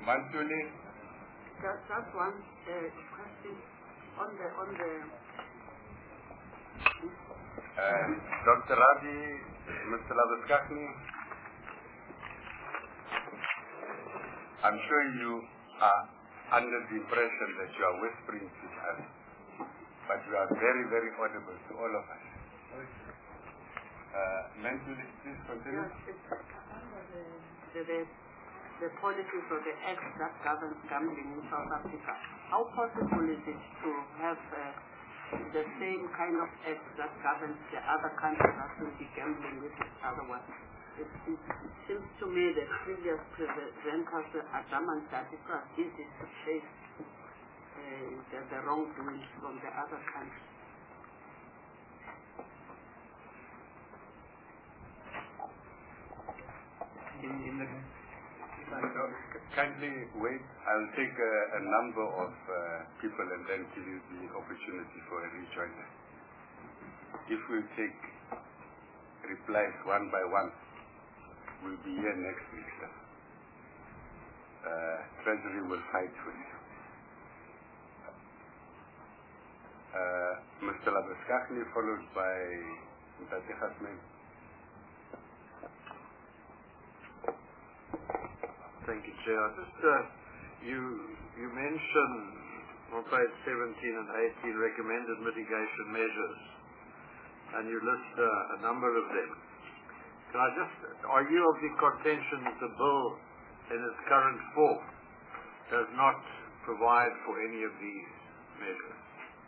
Mantuli? Just one question on the Dr. Rabi, Mr. Labuskaghni, I'm sure you are under the impression that you are whispering to us, but you are very, very audible to all of us. Mantuli, please continue. The policies or the acts that governs gambling in South Africa. How possible is it to have the same kind of acts that governs the other countries that will be gambling with each other? It seems to me that previous presenters, Adam and Satika, are easy to trace the wrongdoings from the other countries. Kindly wait. I'll take a number of people and then give you the opportunity for a rejoinder. If we take replies one by one, we'll be here next week. Treasury will fight for you. Mr. Labuskaghni, followed by Mr. Hasman. Thank you, Chair. Just, you mentioned on page 17 and 18 recommended mitigation measures, and you list a number of them. Are you of the contention that the bill in its current form does not provide for any of these measures?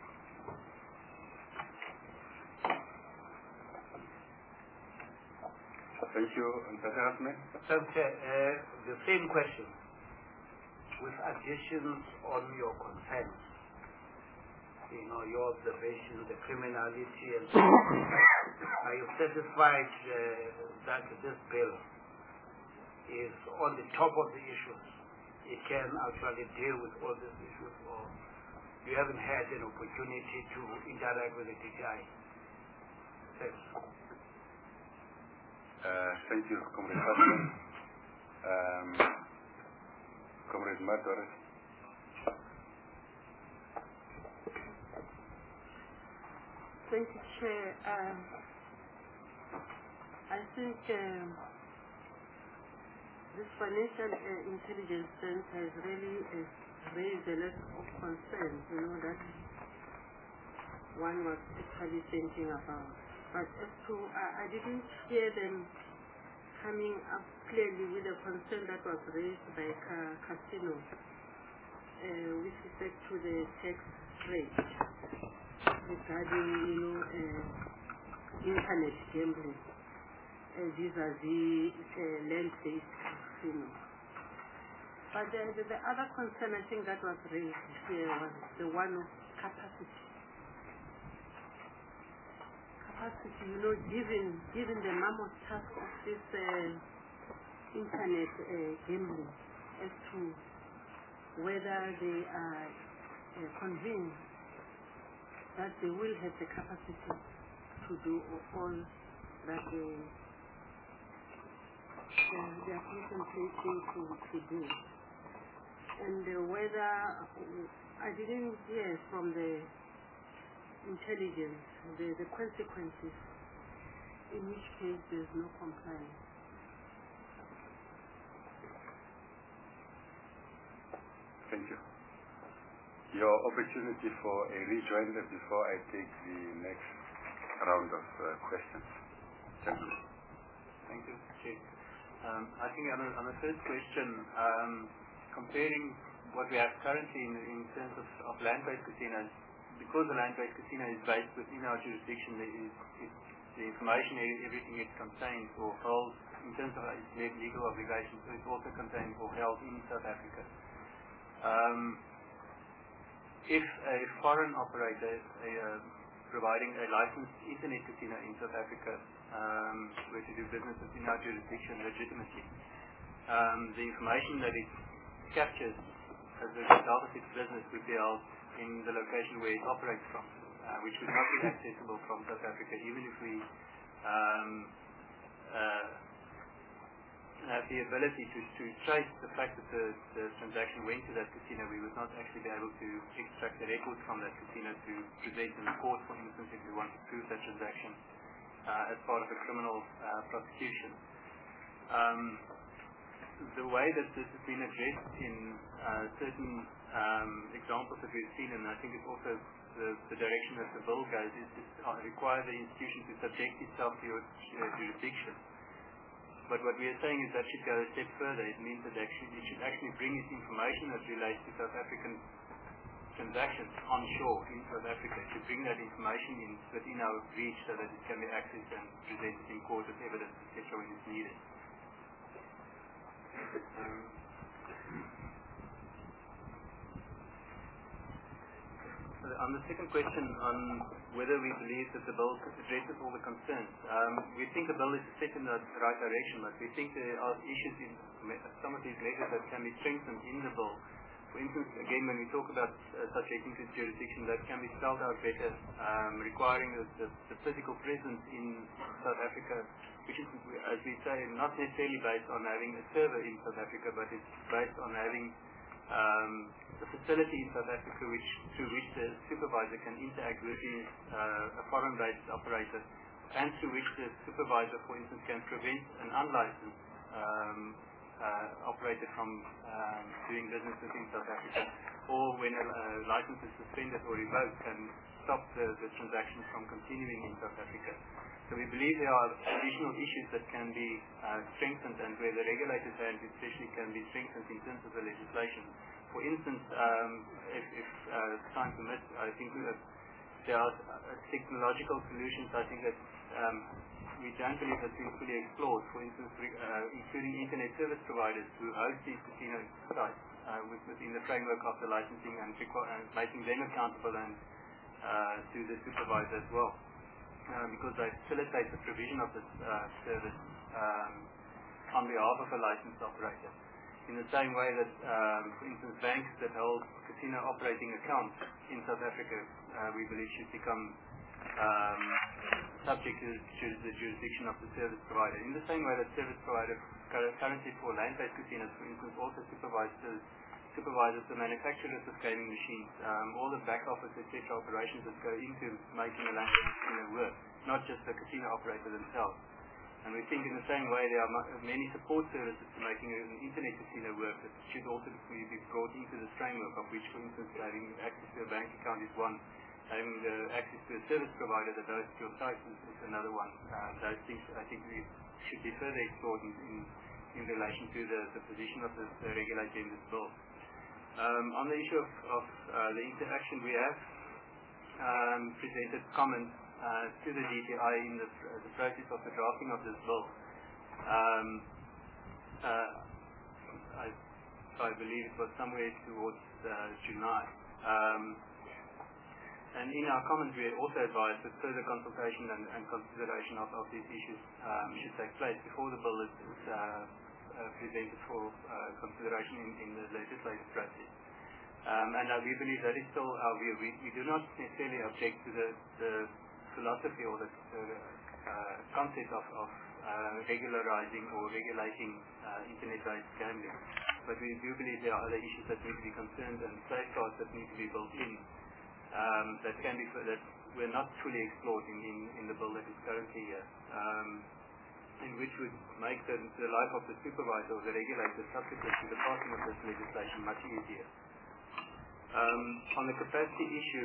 Thank you, Mr. Hasman. The same question, with additions on your concerns, your observations, the criminality, and so on. Are you satisfied that this bill is on the top of the issues? It can actually deal with all these issues, or you haven't had an opportunity to interact with the DTI? Thanks. Thank you, Comrade Hasman. Comrade Madore. Thank you, Chair. I think this financial intelligence center has really raised a lot of concerns, that one was actually thinking about. But as to, I didn't hear them coming up clearly with a concern that was raised by Casino with respect to the tax rate regarding, internet gambling vis-a-vis land-based casino. But the other concern I think that was raised here was the one of capacity. Given the mammoth task of this internet gambling, as to whether they are convinced that they will have the capacity to do all that they are contemplating to do. And whether, I didn't hear from the intelligence, the consequences in which case there is no compliance. Thank you. Your opportunity for a rejoinder before I take the next round of questions. Thank you. Thank you, Chair. I think on the first question, comparing what we have currently in terms of land-based casinos, because the land-based casino is based within our jurisdiction, the information, everything it contains or holds in terms of its legal obligations, so it's also contained or held in South Africa. If a foreign operator providing a licensed internet casino in South Africa were to do business within our jurisdiction legitimately, the information that it captures as a result of its business would be held in the location where it operates from, which would not be accessible from South Africa, even if we have the ability to trace the fact that the transaction went to that casino, we would not actually be able to extract the records from that casino to present in the court, for instance, if we want to prove that transaction as part of a criminal prosecution. The way that this has been addressed in certain examples that we've seen, and I think it's also the direction that the bill goes, is to require the institution to subject itself to your jurisdiction. But what we are saying is that should go a step further. It means that it should actually bring its information that relates to South African transactions onshore in South Africa. It should bring that information within our reach so that it can be accessed and presented in court as evidence, etc. when it's needed. On the second question on whether we believe that the bill addresses all the concerns, we think the bill is a step in the right direction, but we think there are issues in some of these measures that can be strengthened in the bill. For instance, again, when we talk about subjecting to jurisdiction, that can be spelled out better, requiring the physical presence in South Africa, which is, as we say, not necessarily based on having a server in South Africa, but it's based on having a facility in South Africa through which the supervisor can interact with a foreign-based operator, and through which the supervisor, for instance, can prevent an unlicensed operator from doing business within South Africa, or when a license is suspended or revoked, can stop the transaction from continuing in South Africa. So we believe there are additional issues that can be strengthened, and where the regulator's hand especially can be strengthened in terms of the legislation. For instance, if time permits, I think there are technological solutions I think that we don't believe has been fully explored. For instance, including internet service providers who host these casino sites within the framework of the licensing and making them accountable and to the supervisor as well. Because they facilitate the provision of this service on behalf of a licensed operator. In the same way that, for instance, banks that hold casino operating accounts in South Africa, we believe should become subject to the jurisdiction of the service provider. In the same way that service providers currently for land-based casinos, for instance, also supervises the manufacturers of gaming machines, all the back office, etc. operations that go into making a land-based casino work, not just the casino operator themselves. And we think in the same way there are many support services to making an internet casino work that should also be brought into this framework, of which, for instance, having access to a bank account is one, having access to a service provider that hosts your site is another one. Those things I think we should be further explored in relation to the position of the regulator in this bill. On the issue of the interaction, we have presented comments to the DTI in the process of the drafting of this bill. I believe it was somewhere towards July. And in our comments we also advised that further consultation and consideration of these issues should take place before the bill is presented for consideration in the legislative process. And we believe that is still our view. We do not necessarily object to the philosophy or the concept of regularizing or regulating internet-based gambling. But we do believe there are other issues that need to be concerned and safeguards that need to be built in that were not fully explored in the bill that is currently here, and which would make the life of the supervisor or the regulator subsequent to the passing of this legislation much easier. On the capacity issue,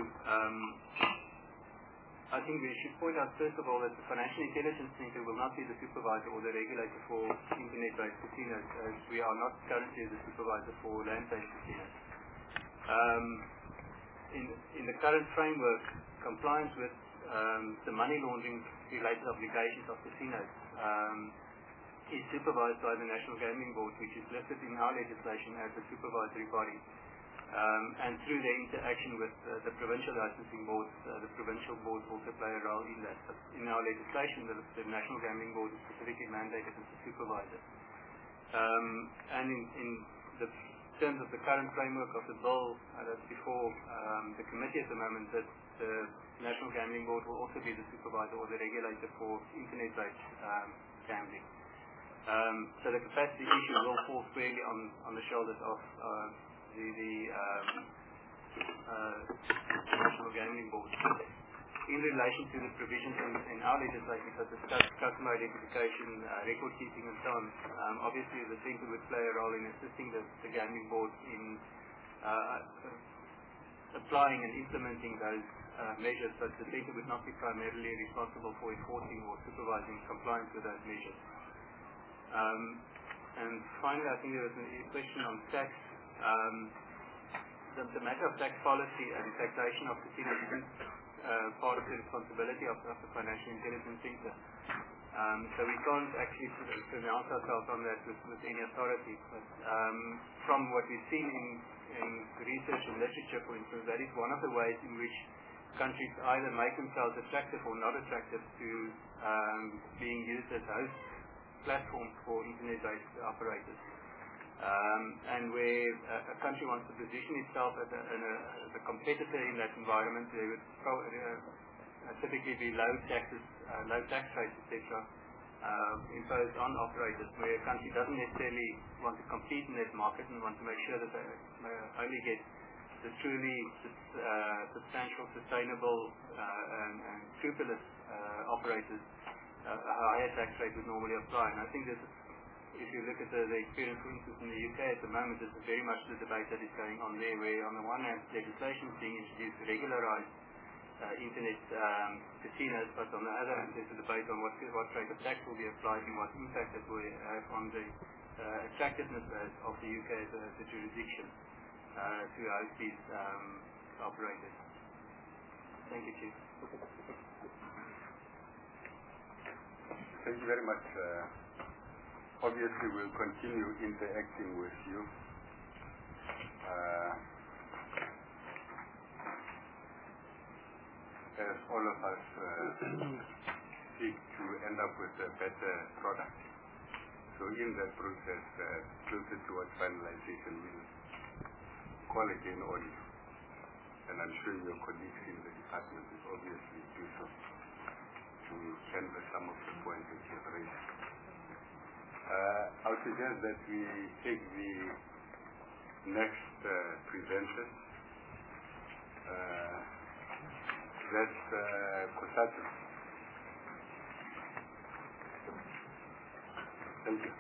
I think we should point out first of all that the Financial Intelligence Centre will not be the supervisor or the regulator for internet-based casinos, as we are not currently the supervisor for land-based casinos. In the current framework, compliance with the money laundering related obligations of casinos is supervised by the National Gaming Board, which is listed in our legislation as a supervisory body. And through their interaction with the provincial licensing boards, the provincial boards also play a role in that. But in our legislation, the National Gaming Board is specifically mandated as a supervisor. And in the terms of the current framework of the bill that's before the committee at the moment, that the National Gaming Board will also be the supervisor or the regulator for internet-based gambling. So the capacity issue will fall squarely on the shoulders of the National Gambling Board. In relation to the provisions in our legislation, such as customer identification, record keeping and so on, obviously the centre would play a role in assisting the Gambling Board in applying and implementing those measures, but the centre would not be primarily responsible for enforcing or supervising compliance with those measures. And finally, I think there was a question on tax. The matter of tax policy and taxation of casinos isn't part of the responsibility of the Financial Intelligence Centre. So we can't actually pronounce ourselves on that with any authority. But from what we've seen in research and literature, for instance, that is one of the ways in which countries either make themselves attractive or not attractive to being used as host platforms for internet-based operators. And where a country wants to position itself as a competitor in that environment, there would typically be low taxes, low tax rates, etc., imposed on operators, where a country doesn't necessarily want to compete in that market and want to make sure that they only get the truly substantial, sustainable, and scrupulous operators. A higher tax rate would normally apply. And I think this is, if you look at the experience, for instance, in the UK at the moment, this is very much the debate that is going on there, where on the one hand, legislation is being introduced to regularize internet casinos, but on the other hand, there's a debate on what rate of tax will be applied and what impact it will have on the attractiveness of the UK as a jurisdiction to host these operators. Thank you, Chief. Thank you very much. Obviously, we'll continue interacting with you. As all of us seek to end up with a better product. So in that process, closer towards finalization, we'll call again on you. And I'm sure your colleagues in the department will obviously do so to canvass some of the points that you have raised. I would suggest that we take the next presenter. That's COSATU. Thank you.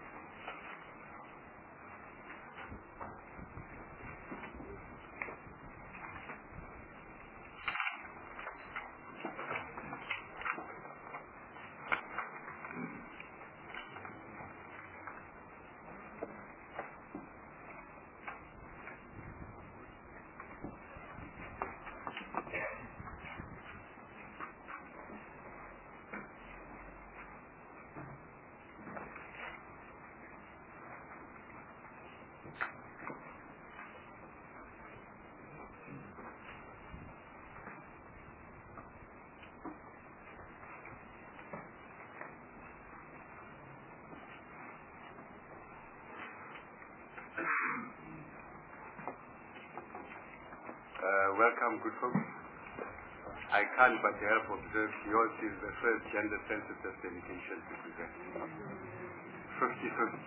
Welcome, good folks. I can't but help observe yours is the first gender-sensitive delegation to present. 50-50.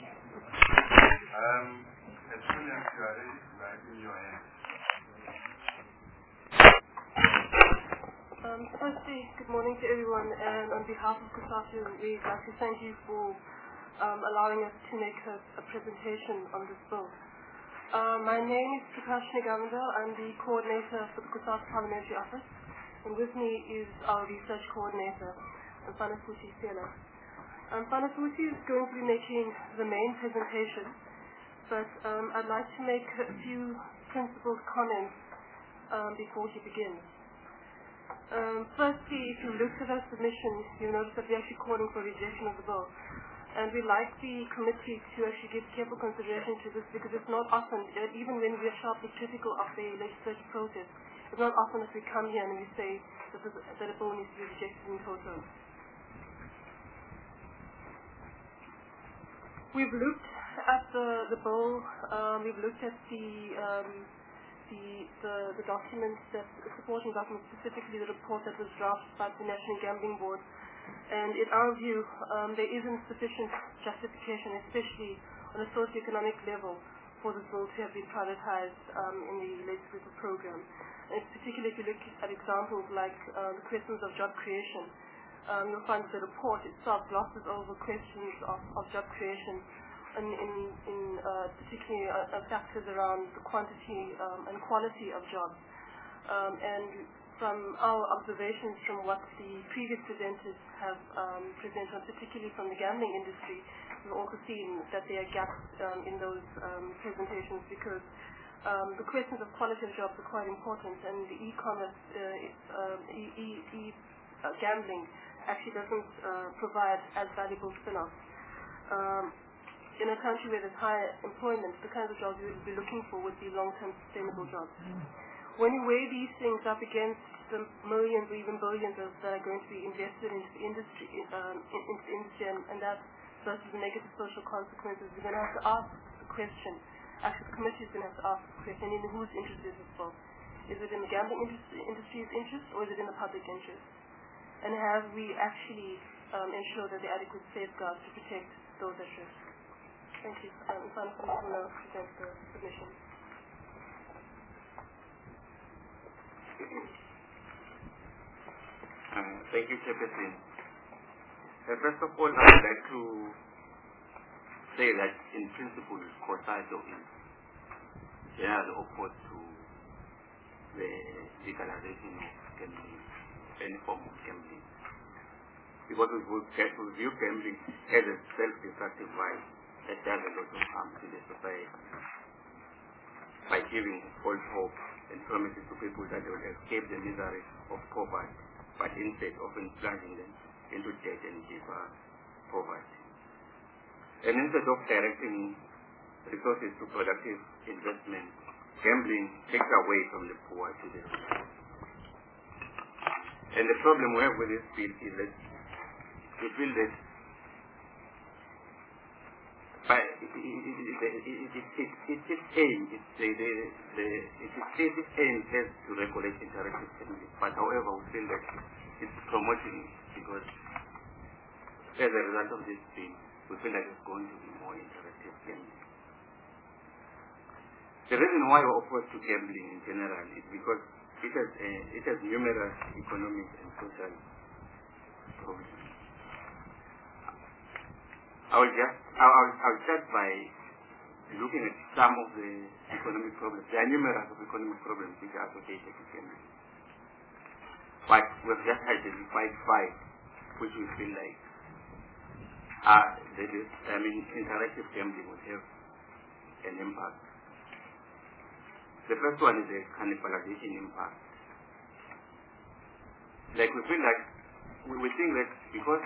As soon as you are ready, right in your hands. Firstly, good morning to everyone, and on behalf of COSATU, we'd like to thank you for allowing us to make a presentation on this bill. My name is Prakash Nigavanda. I'm the coordinator for the COSATU Parliamentary Office, and with me is our research coordinator, Mfanafuthi Sela. Mfanafuthi is going to be making the main presentation, but I'd like to make a few principled comments before he begins. Firstly, if you look at our submission, you'll notice that we're actually calling for rejection of the bill. And we'd like the committee to actually give careful consideration to this, because it's not often, even when we are sharply critical of the legislative process, it's not often that we come here and we say that a bill needs to be rejected in total. We've looked at the bill, we've looked at the documents, that supporting documents, specifically the report that was drafted by the National Gambling Board. And in our view, there isn't sufficient justification, especially on a socioeconomic level, for this bill to have been privatized in the legislative program. And particularly if you look at examples like the questions of job creation, you'll find that the report itself glosses over questions of job creation in particularly factors around the quantity and quality of jobs. And from our observations from what the previous presenters have presented, particularly from the gambling industry, we've also seen that there are gaps in those presentations because the questions of quality of jobs are quite important, and the e-commerce, gambling actually doesn't provide as valuable spin-offs. In a country where there's high employment, the kinds of jobs we would be looking for would be long-term sustainable jobs. When you weigh these things up against the millions or even billions that are going to be invested into the industry, and that versus the negative social consequences, we're going to have to ask the question, actually the committee is going to have to ask the question, in whose interest is this for? Is it in the gambling industry's interest, or is it in the public interest? And have we actually ensured that there are adequate safeguards to protect those at risk? Thank you. Final Committee will now present the submission. Thank you, Chairperson. First of all, I would like to say that in principle, COSATU is generally opposed to the legalization of gambling, any form of gambling. Because we view gambling as a self-destructive vice that does a lot of harm to the society by giving false hope and promises to people that they will escape the misery of poverty, but instead often plunging them into debt and deeper poverty. And instead of directing resources to productive investment, gambling takes away from the poor to the rich. And the problem we have with this bill is that we feel that its aim is to regulate interactive gambling, but however we feel that it's promoting it because as a result of this bill, we feel like it's going to be more interactive gambling. The reason why we're opposed to gambling in general is because it has numerous economic and social problems. I'll start by looking at some of the economic problems. There are numerous economic problems which are associated with gambling. But we've just identified 5 which we feel like interactive gambling would have an impact. The first one is the cannibalization impact. Like we feel like we think that because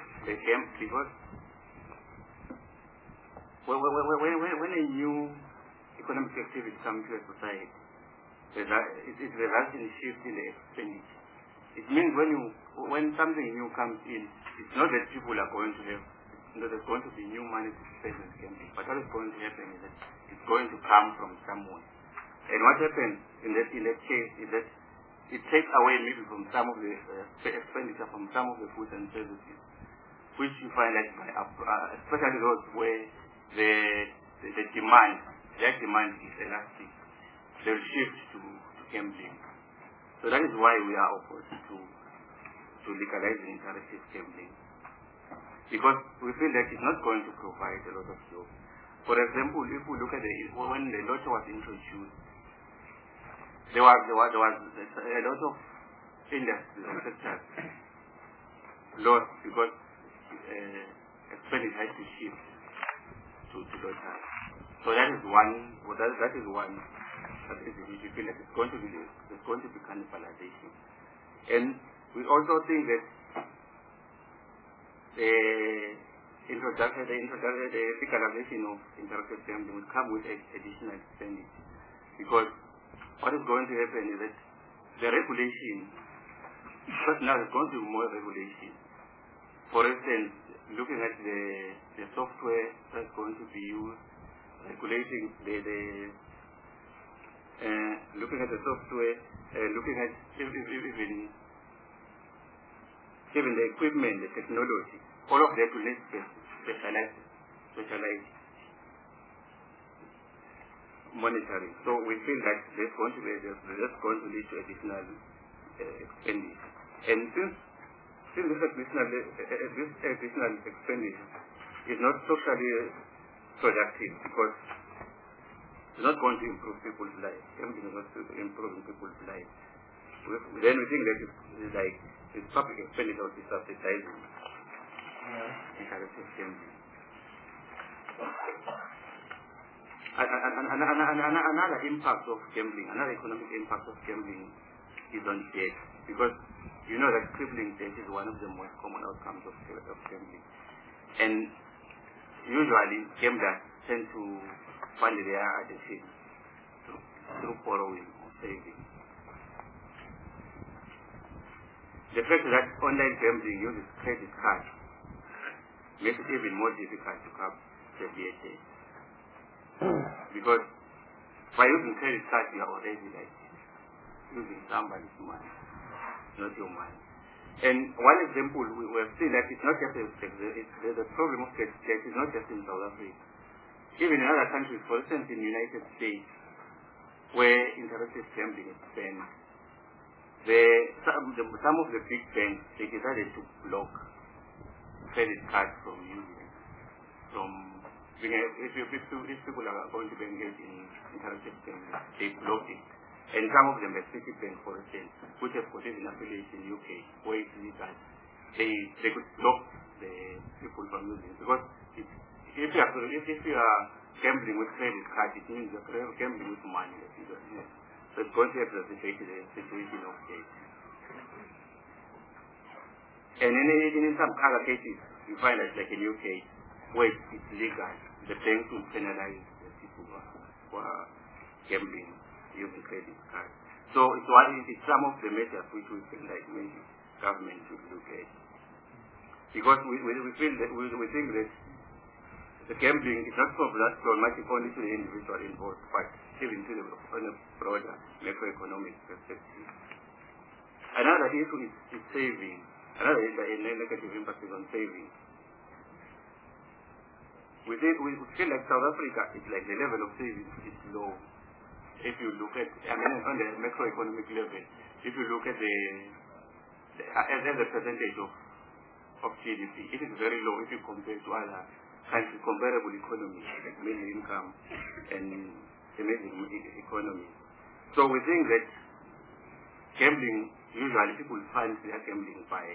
when a new economic activity comes to a society, it results in a shift in the expenditure. It means when something new comes in, it's not that people are going to have, there's going to be new money to spend on gambling, but what is going to happen is that it's going to come from somewhere. And what happens in that case is that it takes away maybe from some of the expenditure from some of the goods and services, which you find like especially those where the demand, their demand is elastic, they'll shift to gambling. So that is why we are opposed to legalizing interactive gambling, because we feel that it's not going to provide a lot of jobs. For example, if we look at when the lotto was introduced, there was a lot of industries and sectors lost because expenditure had to shift to lottery. So that is one. That is one. That is which we feel like there's going to be cannibalization, and we also think that the legalization of interactive gambling will come with additional expenditure, because what is going to happen is that the regulation, because now there's going to be more regulation. For instance, looking at the software that's going to be used, regulating looking at the software, looking at even even the equipment, the technology, all of that will need specialized monitoring. So we feel that that's going to lead to additional expenditure. And since this additional expenditure is not socially productive because it's not going to improve people's lives, everything is not improving people's lives, then we think that it's public expenditure which is subsidizing interactive gambling. Another impact of gambling, another economic impact of gambling is on debt, because you know that crippling debt is one of the most common outcomes of gambling. And usually gamblers tend to fund their addiction through borrowing or saving. The fact that online gambling uses credit cards makes it even more difficult to cap the VAT. Because by using credit cards, you are already using somebody's money, not your money. And one example, we have seen that it's not just the problem of debt is not just in South Africa. Even in other countries, for instance, in the United States, where interactive gambling is banned, some of the big banks, they decided to block credit cards from using, if people are going to be engaged in interactive gambling, they block it. And some of them, like Citibank, for instance, which have got even affiliates in UK, where it's legal, they could block the people from using it. Because if you are gambling with credit cards, it means you're gambling with money. So it's going to have the situation of debt. And in some other cases, you find that, like in UK, where it's legal, the banks will penalize the people who are gambling using credit cards. So it's some of the measures which we feel like maybe government should look at. Because we feel that we think that the gambling is not problematic only to the individual involved, but even to on a broader macroeconomic perspective. Another issue is saving. Another negative impact is on saving. We feel like South Africa is like the level of savings is low. If you look at, on the macroeconomic level, if you look at as a percentage of GDP, it is very low if you compare to other countries, comparable economies, like middle income and emerging economies. So we think that gambling, usually people fund their gambling by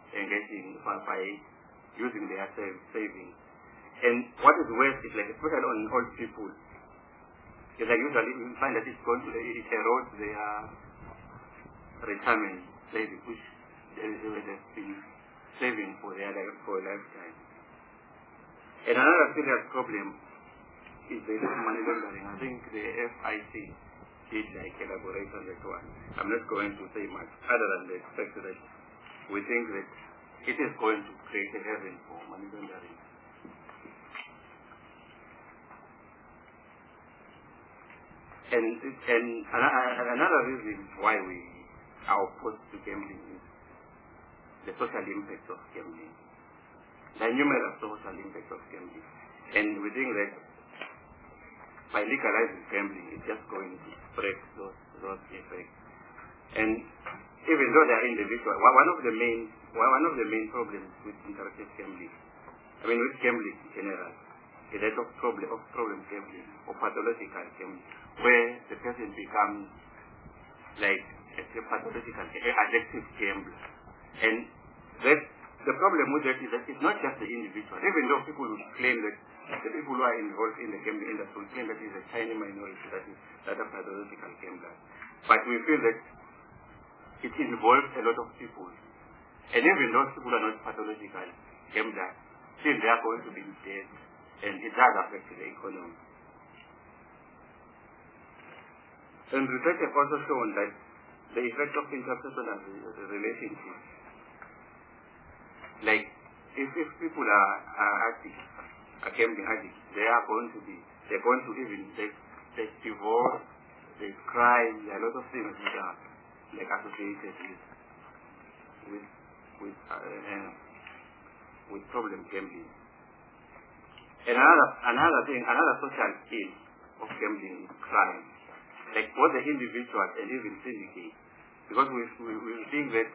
using their savings. And what is worse is like, especially on old people, is like usually you find that it erodes their retirement savings, which they have been saving for a lifetime. And another serious problem is the money laundering. I think the FIC did elaborate on that one. I'm not going to say much other than the fact that we think that it is going to create a heaven for money laundering. And another reason why we are opposed to gambling is the social impact of gambling. The numerous social impact of gambling. And we think that by legalizing gambling, it's just going to spread those effects. And even though they are individual, one of the main problems with interactive gambling, with gambling in general, is that of problem gambling or pathological gambling, where the person becomes like a pathological, addictive gambler. And that the problem with that is that it's not just the individual. Even though people will claim that the people who are involved in the gambling industry will claim that it's a tiny minority that are pathological gamblers. But we feel that it involves a lot of people. And even those people are not pathological gamblers, still they are going to be dead, and it does affect the economy. And research has also shown that the effect of interpersonal relationships, like if people are addicts, are gambling addicts, they're going to even take divorce, there's crime, there are a lot of things which are like associated with with problem gambling. Another thing, another social ill of gambling is crime. Like both the individuals and even syndicates. Because we think that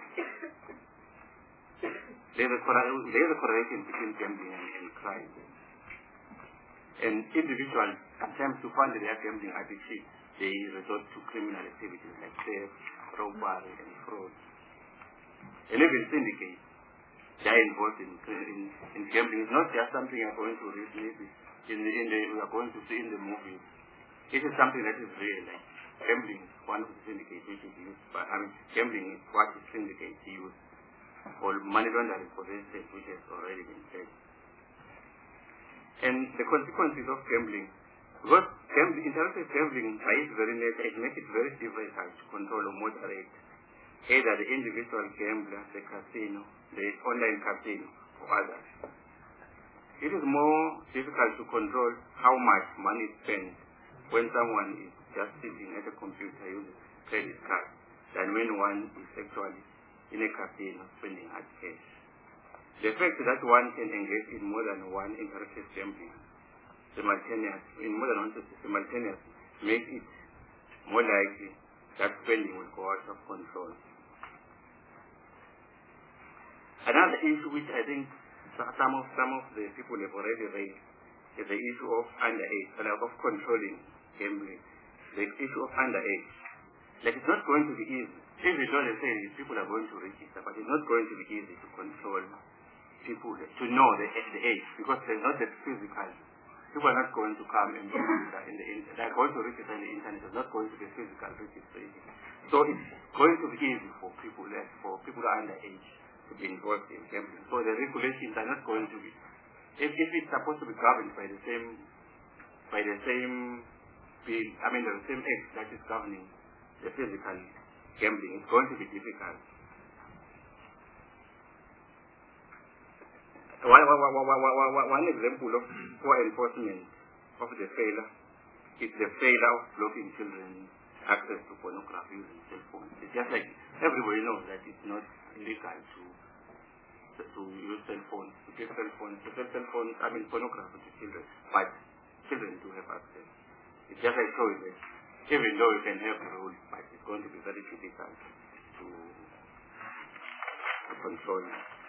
there is a correlation between gambling and crime. And individuals, sometimes to fund their gambling addiction, they resort to criminal activities like theft, robbery, and fraud. And even syndicates, they are involved in gambling. It's not just something you are going to read maybe we are going to see in the movies. It is something that is real. Like gambling is one of the syndicates which is used. Gambling is what the syndicates use for money laundering for the state, which has already been said. And the consequences of gambling, because interactive gambling by its very nature, it makes it very difficult to control or moderate either the individual gambler, the casino, the online casino, or others. It is more difficult to control how much money is spent when someone is just sitting at a computer using credit card than when one is actually in a casino spending hard cash. The fact that one can engage in more than one interactive gambling simultaneously makes it more likely that spending will go out of control. Another issue which I think some of the people have already raised is the issue of underage, of controlling gambling. The issue of underage. Like it's not going to be easy. Even though they say people are going to register, but it's not going to be easy to control people, to know the age, because there's not that physical. People are not going to come and register in the internet. They're going to register in the internet. There's not going to be physical registration. So it's going to be easy for people underage to be involved in gambling. So the regulations are not going to be, if it's supposed to be governed by the same bill, the same act that is governing the physical gambling, it's going to be difficult. One example of poor enforcement of the failure is the failure of blocking children access to pornography using cell phones. It's just like everybody knows that it's not illegal to use cell phones, to give cell phones, pornography to children, but children do have access. It's just like showing that even though you can have rules, but it's going to be very difficult to control.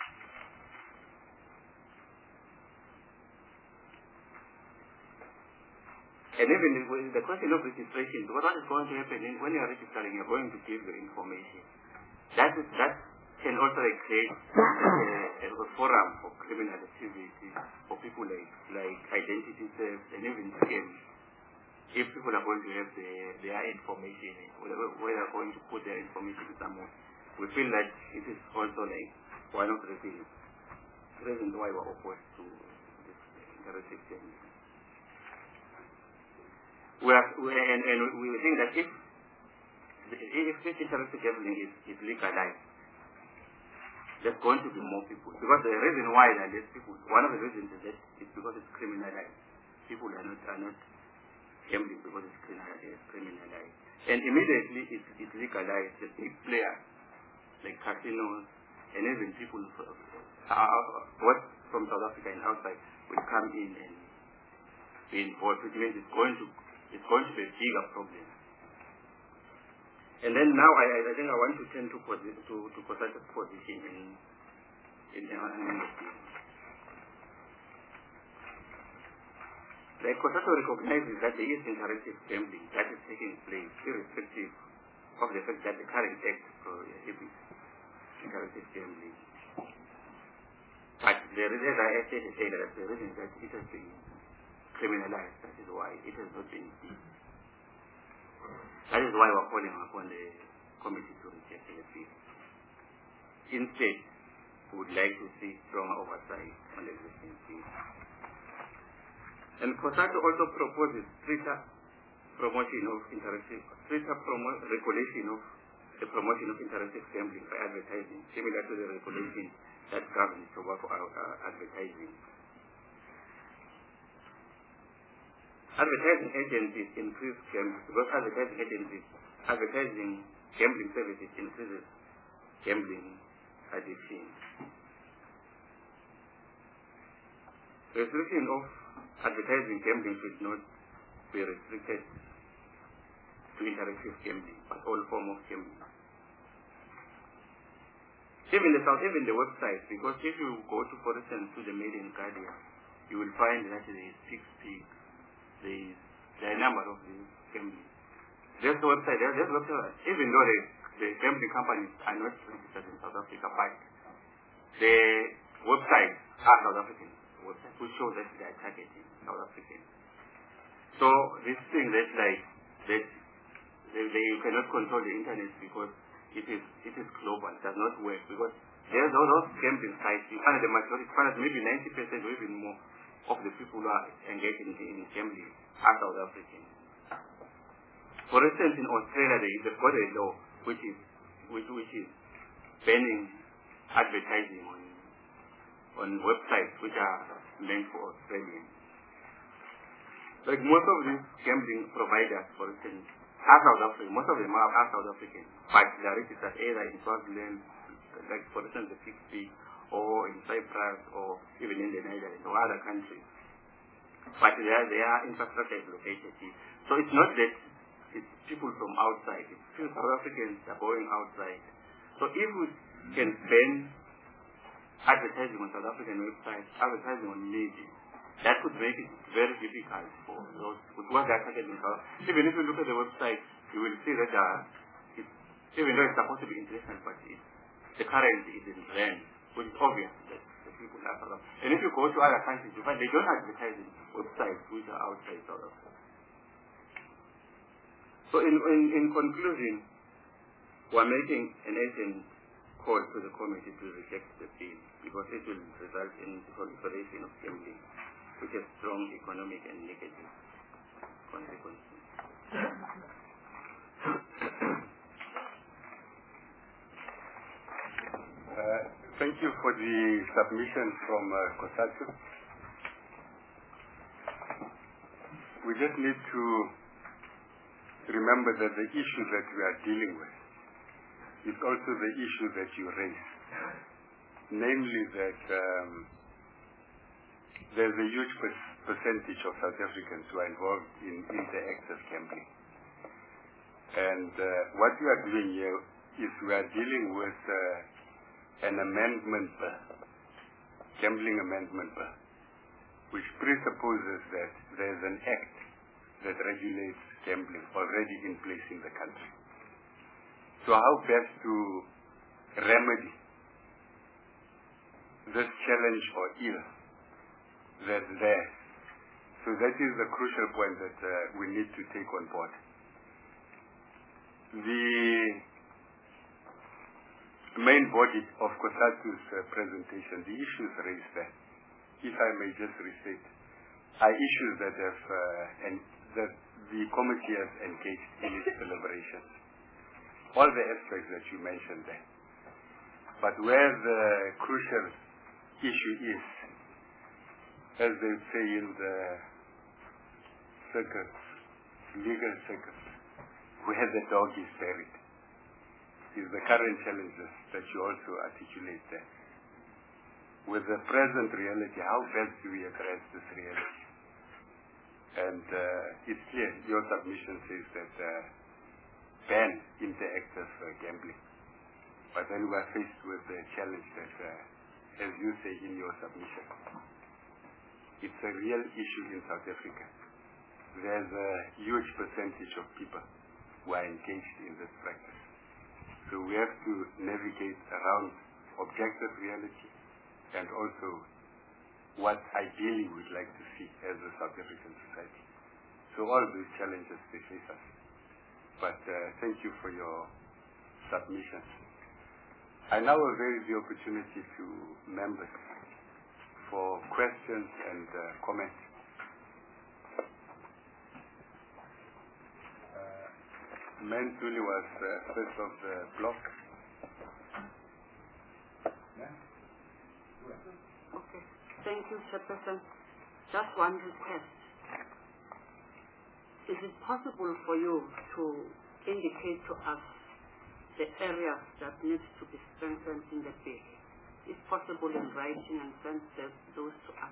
And even the question of registration, what is going to happen when you are registering, you're going to give your information. That can also create a forum for criminal activity for people like identity theft and even scams. If people are going to have their information, where they are going to put their information somewhere, we feel that it is also like one of the reasons why we're opposed to this interactive gambling. We think that if this interactive gambling is legalized, there's going to be more people. Because the reason why there are less people, one of the reasons is that it's because it's criminalized. People are not gambling because it's criminalized. And immediately it's legalized, the big players like casinos and even people both from South Africa and outside will come in and be involved, which means it's going to be a bigger problem. And then now I think I want to turn to COSATU's position in MSD. The COSATU recognizes that there is interactive gambling that is taking place irrespective of the fact that the current act prohibits interactive gambling. But there is, as I stated earlier, the reason that it has been criminalized, that is why it has not been seen. That is why we're calling upon the committee to reject the bill. Instead, we would like to see stronger oversight on the existing bill. And COSATU also proposes stricter regulation of the promotion of interactive gambling by advertising, similar to the regulation that governs tobacco advertising. Advertising agencies increase gambling because advertising gambling services increases gambling addiction. Restriction of advertising gambling should not be restricted to interactive gambling, but all forms of gambling. Even the website, because if you go to, for instance, to the Maiden Guardian, you will find that there is 60, there are a number of these gambling. There's a website, even though the gambling companies are not registered in South Africa, but the websites are South African websites, which show that they are targeting South Africans. So this thing that you cannot control the internet because it is global, it does not work, because there's all those gambling sites, you find the majority, maybe 90% or even more of the people who are engaged in gambling are South African. For instance, in Australia, they've got a law which is banning advertising on websites which are meant for Australians. Like most of these gambling providers, for instance, are South African. Most of them are South African, but they are registered either in Swaziland, like for instance the Fixed, or in Cyprus, or even in the Netherlands or other countries. But their infrastructure is located here. So it's not that it's people from outside. It's still South Africans are going outside. So if we can ban advertising on South African websites, advertising on media, that would make it very difficult for those because they are targeting South Africa. Even if you look at the website, you will see that even though it's supposed to be international, but the currency is in rand, which is obvious that the people are South Africa. And if you go to other countries, you find they don't advertise in websites which are outside South Africa. So in conclusion, we're making an urgent call to the committee to reject the bill because it will result in the proliferation of gambling, which has strong economic and negative consequences. Thank you for the submission from COSATU. We just need to remember that the issue that we are dealing with is also the issue that you raised, namely that there's a huge percentage of South Africans who are involved in interactive gambling. And what we are doing here is we are dealing with an amendment bill, gambling amendment bill, which presupposes that there's an act that regulates gambling already in place in the country. So how best to remedy this challenge or ill that's there? So that is the crucial point that we need to take on board. The main body of COSATU's presentation, the issues raised there, if I may just restate, are issues that have that the committee has engaged in its deliberations. All the aspects that you mentioned there. But where the crucial issue is, as they say in the circuits, legal circuits, where the dog is buried, is the current challenges that you also articulate there. With the present reality, how best do we address this reality? And it's clear, your submission says that ban interactive gambling. But then we are faced with the challenge that, as you say in your submission, it's a real issue in South Africa. There's a huge percentage of people who are engaged in this practice. So we have to navigate around objective reality and also what ideally we'd like to see as a South African society. So all these challenges, they face us. But thank you for your submissions. I now avail the opportunity to members for questions and comments. Mentuli was first of the block. Okay. Thank you, Chairperson. Just one request. Is it possible for you to indicate to us the areas that need to be strengthened in the bill, if possible in writing, and send those to us.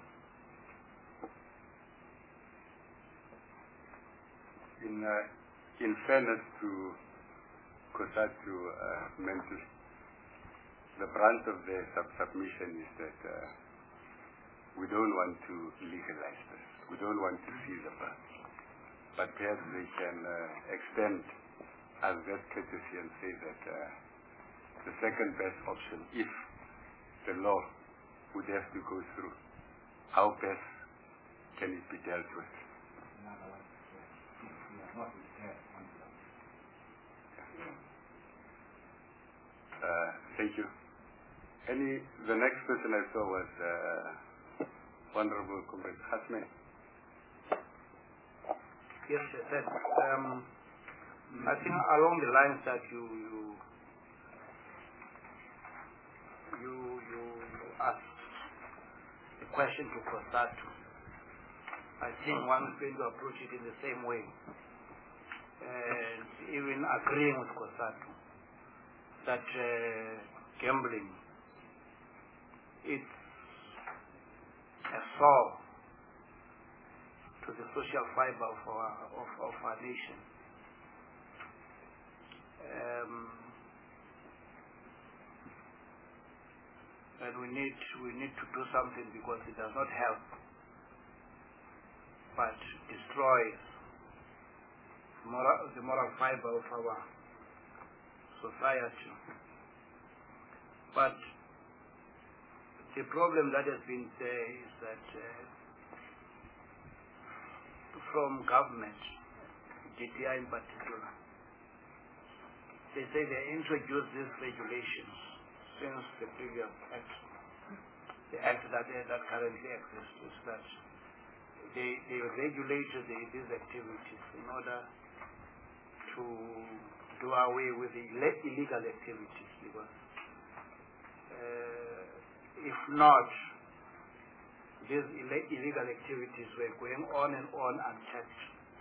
In fairness to COSATU Mental, the brunt of the submission is that we don't want to legalize this. We don't want to see the birth. But perhaps they can extend as that courtesy and say that the second best option, if the law would have to go through, how best can it be dealt with? Thank you. The next person I saw was Honorable Comrade Hasme. Yes, sir. I think along the lines that you asked the question to COSATU, I think one is going to approach it in the same way, and even agreeing with COSATU that gambling is a sore to the social fiber of our nation. And we need to do something, because it does not help but destroys the moral fiber of our society. But the problem that has been there is that from government, DTI in particular, they say they introduced these regulations since the previous act. The act that currently exists is that they regulated these activities in order to do away with the illegal activities, because if not, these illegal activities were going on and on unchecked.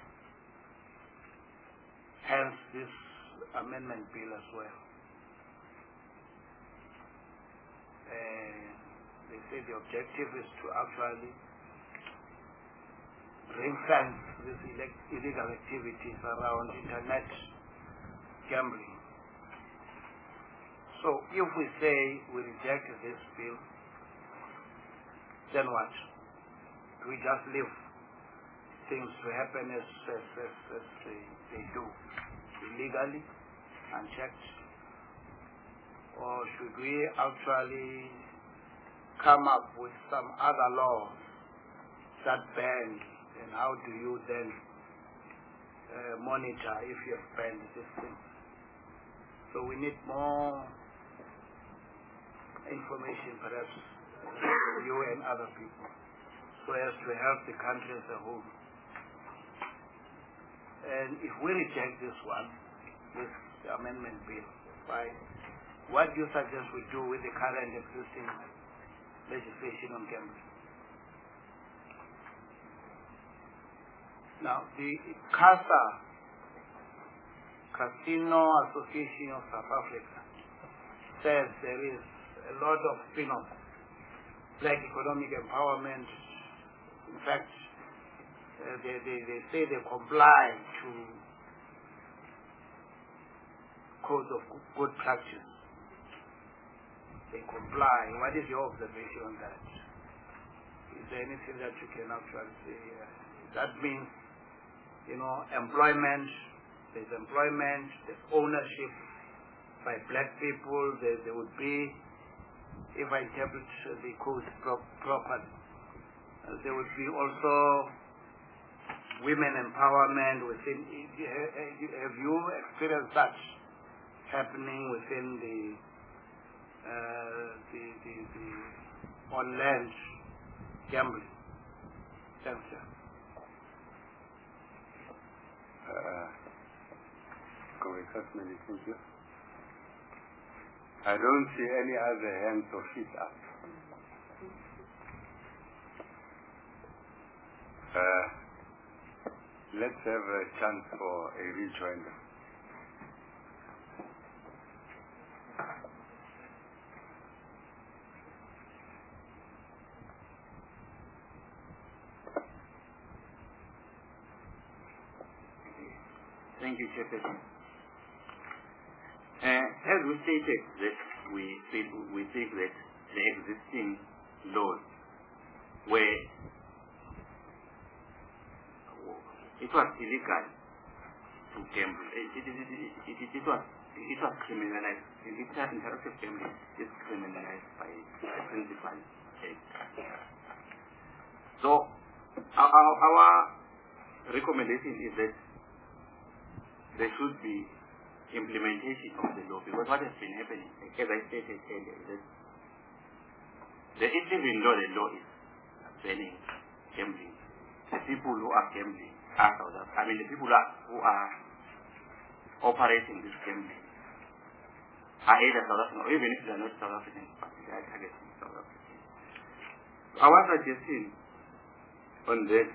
Hence this amendment bill as well. They say the objective is to actually ring-fence these illegal activities around internet gambling. So if we say we reject this bill, then what? Do we just leave things to happen as they do, illegally, unchecked? Or should we actually come up with some other laws that ban, and how do you then monitor if you have banned this thing? So we need more information, perhaps, you and other people, so as to help the country as a whole. And if we reject this one, this amendment bill, right, what do you suggest we do with the current existing legislation on gambling? Now, the CASA, Casino Association of South Africa, says there is a lot of spin-offs, like economic empowerment. In fact, they say they comply to codes of good practice. They comply. What is your observation on that? Is there anything that you can actually say? That means, employment. There's employment. There's ownership by black people. There would be, if I interpret the code properly, there would be also women empowerment within. Have you experienced that happening within the on-land gambling? Thanks, sir. Thank you. I don't see any other hands or feet up. Let's have a chance for a rejoinder. Thank you, Chairperson. As we stated, that we think that the existing laws where it was illegal to gamble, it was criminalized. Interactive gambling is criminalized by the principal act. So our recommendation is that there should be implementation of the law, because what has been happening, as I stated earlier, is that even though the law is banning gambling, the people who are gambling are the people who are operating this gambling are either South African, or even if they are not South African, but they are targeting South African. Our suggestion on that,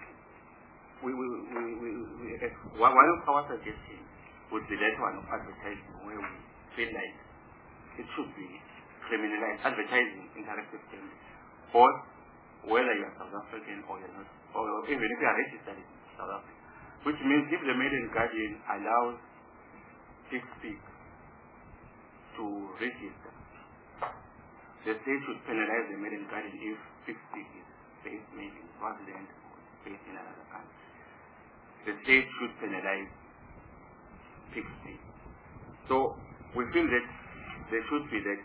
one of our suggestions would be that one of advertising, where we feel like it should be criminalized, advertising interactive gambling, both whether you are South African or you're not, or even if you are registered in South Africa. Which means if the maiden guardian allows 6 people to register, the state should penalize the maiden guardian if 6 people is based maybe in Swaziland or based in another country. The state should penalize 6 people. So we feel that there should be the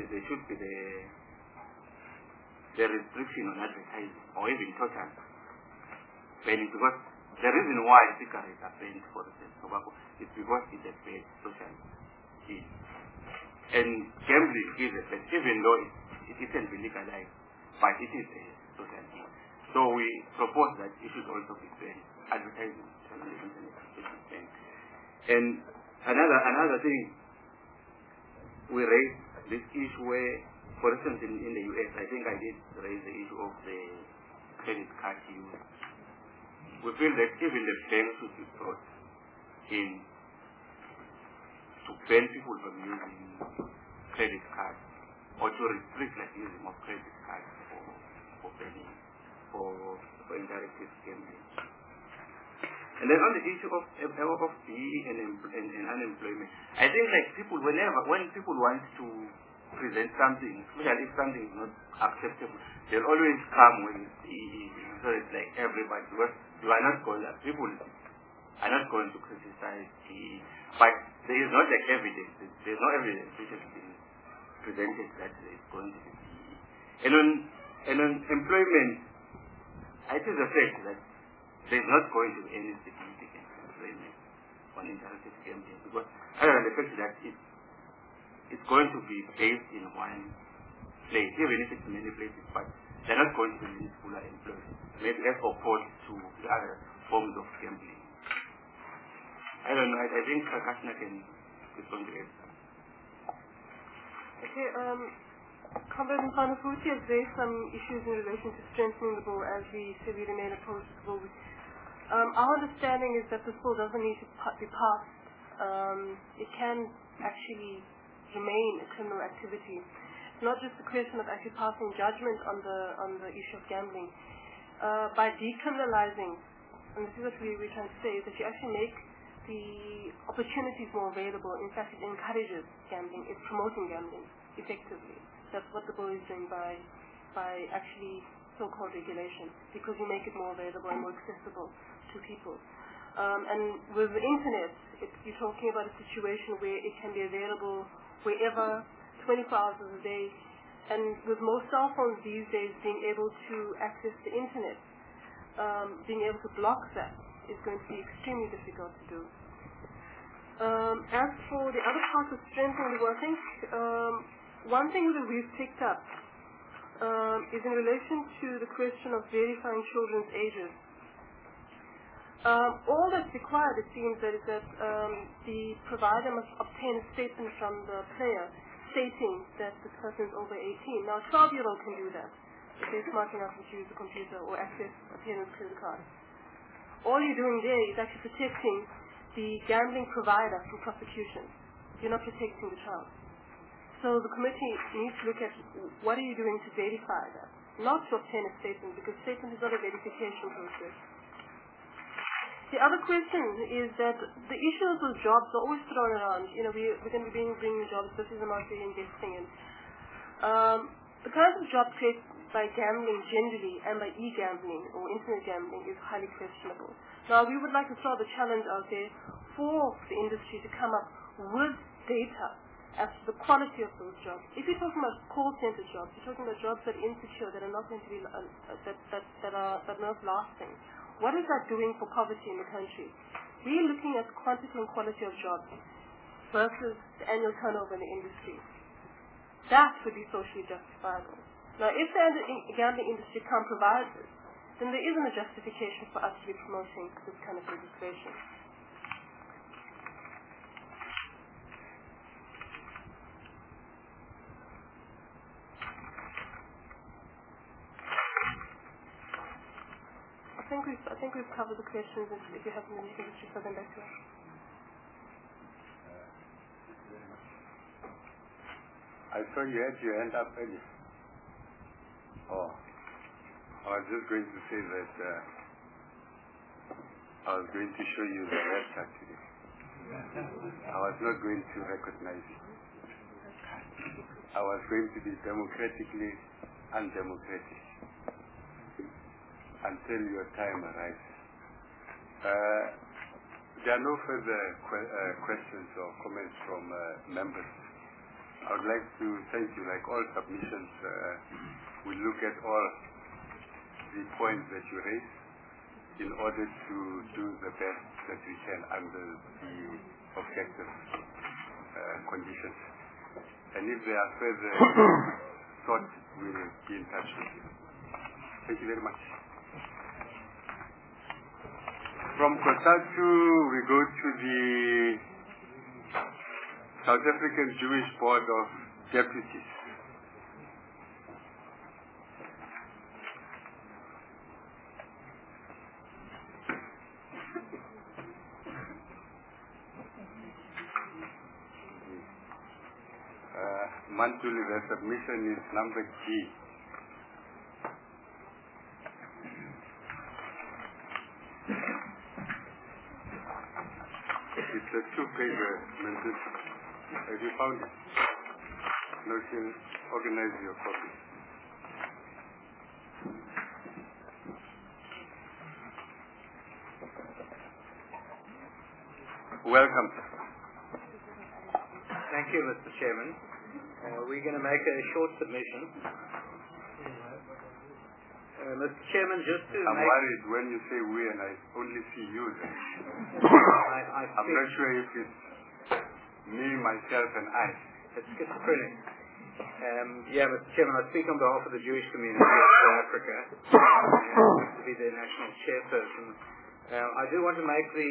restriction on advertising, or even total banning, because the reason why cigarettes are banned for the tobacco is because it's a bad social issue. And gambling is a bad, even though it isn't legalized, but it is a social issue. So we propose that it should also be banned. Advertising on the internet should be banned. And another thing, we raised this issue where, for instance, in the US, I think I did raise the issue of the credit card use. We feel that even the bank should be brought in to ban people from using credit cards, or to restrict the using of credit cards for banning, for interactive gambling. And then on the issue of BE and unemployment, I think like people, when people want to present something, especially if something is not acceptable, they'll always come with BE. So it's like everybody, because you are not going, people are not going to criticize BE, but there is not like evidence. There's no evidence which has been presented that there is going to be BE. And on employment, I think the fact that there is not going to be any significant employment on interactive gambling, because other than the fact that it's going to be based in one place, even if it's many places, but they're not going to be many people are employed, maybe as opposed to the other forms of gambling. I don't know, I think Kakashna can respond to it. Okay, Comrade Mpanafuti has raised some issues in relation to strengthening the bill as we severely remain opposed to the bill. Our understanding is that this bill doesn't need to be passed. It can actually remain a criminal activity. It's not just a question of actually passing judgment on the issue of gambling. By decriminalizing, and this is what we're trying to say, is that you actually make the opportunities more available. In fact, it encourages gambling. It's promoting gambling effectively. That's what the bill is doing by actually so-called regulation, because you make it more available and more accessible to people. And with the internet, you're talking about a situation where it can be available wherever, 24 hours a day. And with most cell phones these days being able to access the internet, being able to block that is going to be extremely difficult to do. As for the other part of strengthening the bill, I think one thing that we've picked up is in relation to the question of verifying children's ages. All that's required, it seems, is that the provider must obtain a statement from the player stating that this person is over 18. Now, a 12-year-old can do that if they're smart enough to use a computer or access a parent's credit card. All you're doing there is actually protecting the gambling provider from prosecution. You're not protecting the child. So the committee needs to look at what are you doing to verify that, not to obtain a statement, because statement is not a verification process. The other question is that the issues with jobs are always thrown around. You know, we're going to be bringing jobs. This is the market we're investing in. The kinds of jobs created by gambling generally and by e-gambling or internet gambling is highly questionable. Now, we would like to throw the challenge out there for the industry to come up with data as to the quality of those jobs. If you're talking about call center jobs, you're talking about jobs that are insecure, that are not going to be that are not lasting. What is that doing for poverty in the country? We're looking at quantity and quality of jobs versus the annual turnover in the industry. That would be socially justifiable. Now, if the gambling industry can't provide this, then there isn't a justification for us to be promoting this kind of legislation. I think we've covered the questions. If you have any, you can just refer them back to us. I saw you had your hand up earlier. Oh, I was just going to say that I was going to show you the red card today. I was not going to recognize you. I was going to be democratically undemocratic until your time arrives. There are no further questions or comments from members. I would like to thank you. Like all submissions, we look at all the points that you raise in order to do the best that we can under the objective conditions. And if there are further thoughts, we will be in touch with you. Thank you very much. From COSATU, we go to the South African Jewish Board of Deputies. Mantuli, the submission is number G. It's a two-page message. Have you found it? No, you can organize your copy. Welcome. Thank you, Mr. Chairman. We're going to make a short submission. Mr. Chairman, just to I'm worried when you say we and I only see you then. I'm not sure if it's me, myself, and I. It's schizophrenic. Mr. Chairman, I speak on behalf of the Jewish community of South Africa, to be their national chairperson. I do want to make the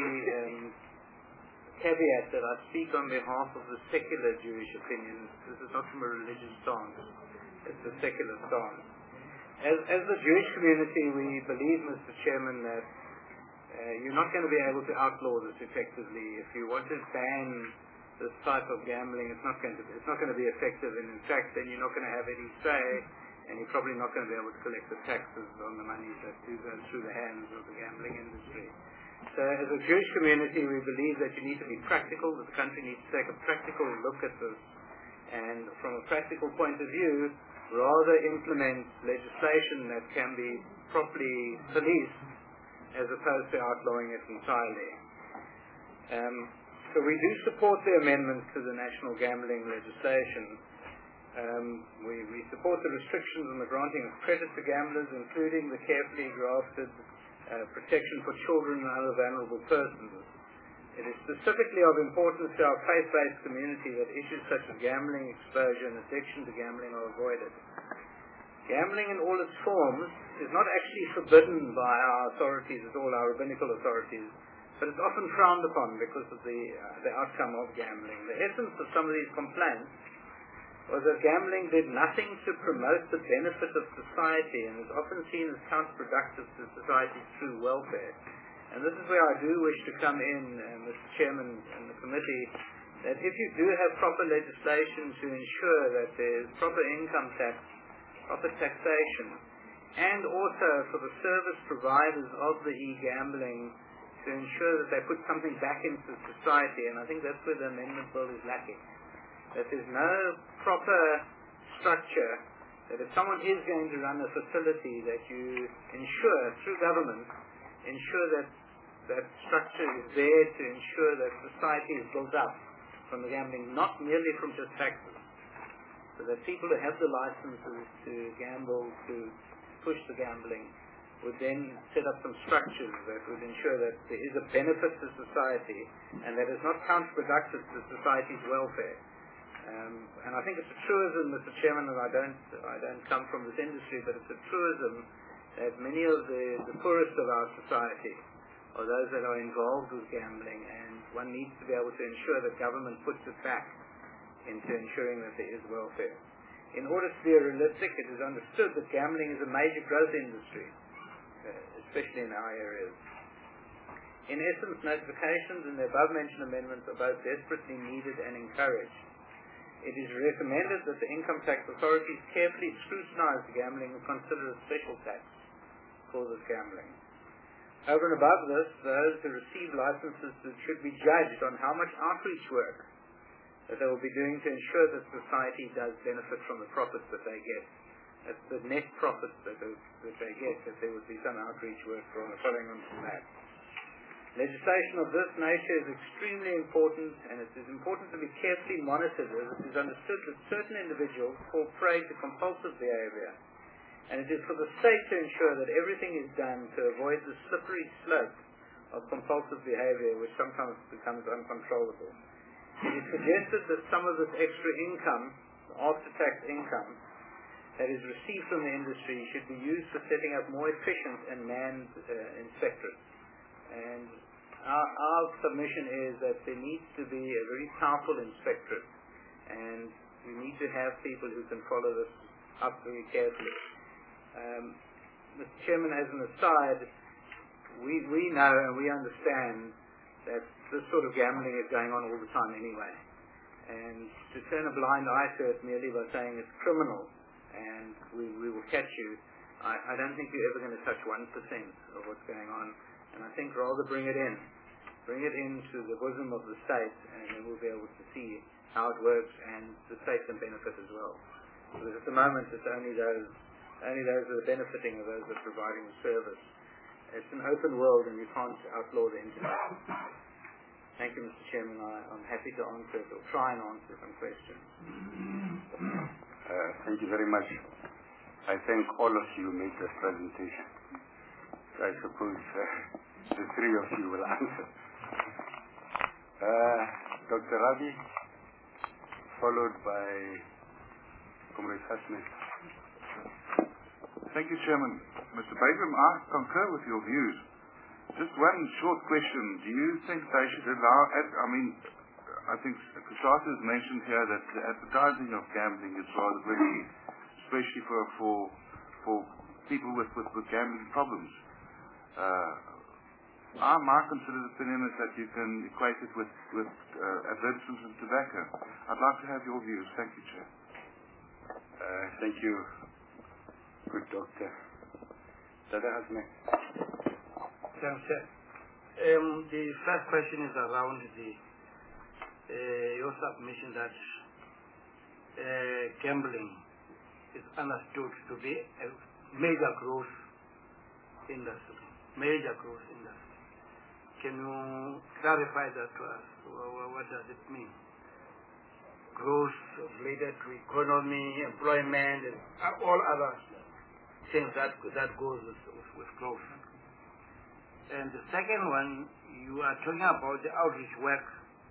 caveat that I speak on behalf of the secular Jewish opinion. This is not from a religious stance. It's a secular stance. As the Jewish community, we believe, Mr. Chairman, that you're not going to be able to outlaw this effectively. If you want to ban this type of gambling, it's not going to be effective, and in fact, then you're not going to have any say, and you're probably not going to be able to collect the taxes on the money that do go through the hands of the gambling industry. So, as a Jewish community, we believe that you need to be practical, that the country needs to take a practical look at this, and from a practical point of view, rather implement legislation that can be properly policed as opposed to outlawing it entirely. So we do support the amendments to the national gambling legislation. We support the restrictions on the granting of credit to gamblers, including the carefully drafted protection for children and other vulnerable persons. It is specifically of importance to our faith-based community that issues such as gambling exposure and addiction to gambling are avoided. Gambling in all its forms is not actually forbidden by our authorities at all, our rabbinical authorities, but it's often frowned upon because of the outcome of gambling. The essence of some of these complaints was that gambling did nothing to promote the benefit of society and is often seen as counterproductive to society's true welfare. And this is where I do wish to come in, Mr. Chairman and the committee, that if you do have proper legislation to ensure that there is proper income tax, proper taxation, and also for the service providers of the e-gambling to ensure that they put something back into society, and I think that's where the amendment bill is lacking. That there's no proper structure, that if someone is going to run a facility, that you ensure, through government, ensure that that structure is there to ensure that society is built up from the gambling, not merely from just taxes. So that people who have the licenses to gamble, to push the gambling, would then set up some structures that would ensure that there is a benefit to society and that is not counterproductive to society's welfare. And I think it's a truism, Mr. Chairman, and I don't come from this industry, but it's a truism that many of the poorest of our society are those that are involved with gambling, and one needs to be able to ensure that government puts it back into ensuring that there is welfare. In order to be realistic, it is understood that gambling is a major growth industry, especially in our areas. In essence, notifications and the above-mentioned amendments are both desperately needed and encouraged. It is recommended that the income tax authorities carefully scrutinize the gambling and consider a special tax for this gambling. Over and above this, those who receive licenses should be judged on how much outreach work that they will be doing to ensure that society does benefit from the profits that they get. That's the net profits that they get, that there would be some outreach work following on from that. Legislation of this nature is extremely important, and it is important to be carefully monitored, as it is understood that certain individuals fall prey to compulsive behavior, and it is for the state to ensure that everything is done to avoid the slippery slope of compulsive behavior, which sometimes becomes uncontrollable. It is suggested that some of this extra income, after-tax income, that is received from the industry should be used for setting up more efficient and manned inspectorates. And our submission is that there needs to be a very powerful inspectorate, and we need to have people who can follow this up very carefully. Mr. Chairman, as an aside, we know and we understand that this sort of gambling is going on all the time anyway. And to turn a blind eye to it merely by saying it's criminal and we will catch you, I don't think you're ever going to touch 1% of what's going on. And I think rather bring it into the bosom of the state, and then we'll be able to see how it works, and the state can benefit as well. Because at the moment it's only those that are benefiting are those that are providing the service. It's an open world, and you can't outlaw the internet. Thank you, Mr. Chairman. I'm happy to answer or try and answer some questions. Thank you very much. I thank all of you who made this presentation. I suppose the three of you will answer. Dr. Rabi, followed by Comrade Hassan. Thank you, Chairman. Mr. Bagram, I concur with your views. Just one short question. Do you think they should allow, I think Kusasa has mentioned here that the advertising of gambling is rather risky, especially for people with gambling problems. My considered opinion is that you can equate it with advertisements of tobacco. I'd like to have your views. Thank you, Chair. Thank you, good doctor. Dada Hasme. Thanks, Chair. The first question is around your submission that gambling is understood to be a major growth industry. Can you clarify that to us? What does it mean? Growth related to economy, employment, and all other things that goes with growth. And the second one, you are talking about the outreach work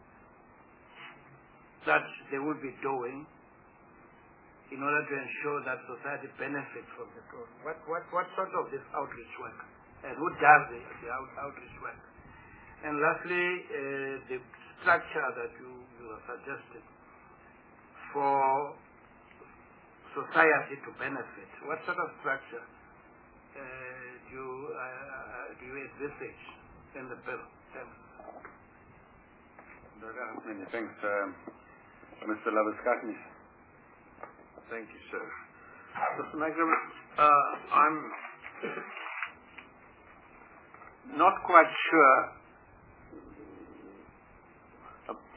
that they will be doing in order to ensure that society benefits from the growth. What sort of this outreach work? And who does the outreach work? And lastly, the structure that you have suggested for society to benefit. What sort of structure do you envisage in the bill? Thanks. Many thanks, Mr. Labuskaghni. Thank you, sir. Mr. Magram, I'm not quite sure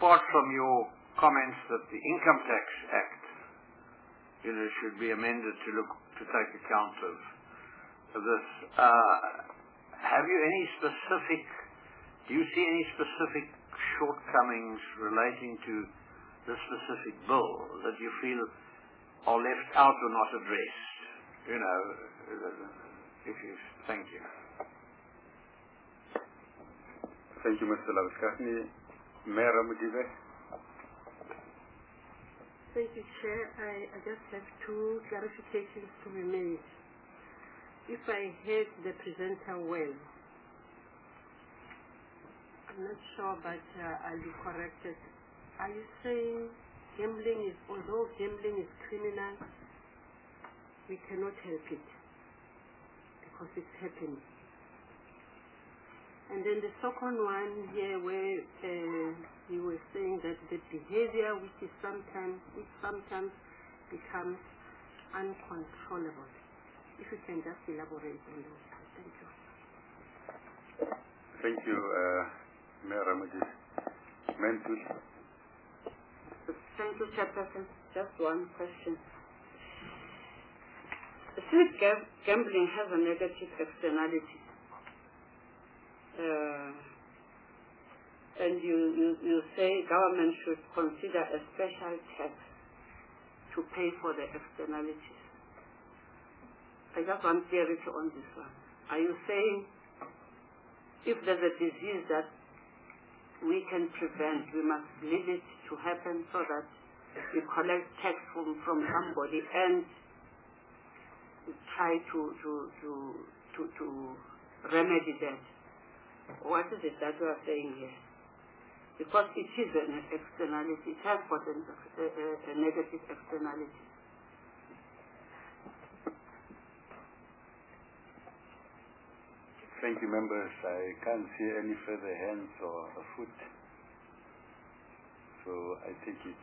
apart from your comments that the Income Tax Act should be amended to take account of this, do you see any specific shortcomings relating to this specific bill that you feel are left out or not addressed? Thank you. Thank you, Mr. Laviskasny. Mayor Ramudibe. Thank you, Chair. I just have two clarifications to be made. If I heard the presenter well, I'm not sure, but I'll be corrected. Are you saying although gambling is criminal, we cannot help it because it's happening? And then the second one here, where you were saying that the behavior which sometimes becomes uncontrollable. If you can just elaborate on that. Thank you. Thank you, Mayor Ramudibe. Mentul. Thank you, Chairperson. Just one question. Street gambling has a negative externality. And you say government should consider a special tax to pay for the externalities. I just want clarity on this one. Are you saying if there's a disease that we can prevent, we must leave it to happen so that we collect tax from somebody and try to remedy that? What is it that you are saying here? Because it is an externality, it has got a negative externality. Thank you, members. I can't see any further hands or a foot. So I take it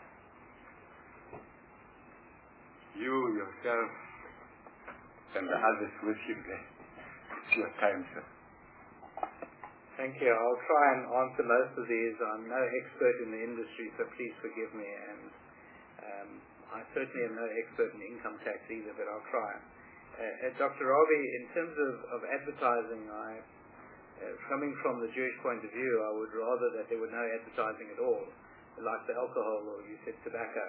you yourself and the others with you there. It's your time, sir. Thank you. I'll try and answer most of these. I'm no expert in the industry, so please forgive me. And I certainly am no expert in income tax either, but I'll try. Dr. Ravi, in terms of advertising, coming from the Jewish point of view, I would rather that there were no advertising at all, like the alcohol or you said tobacco.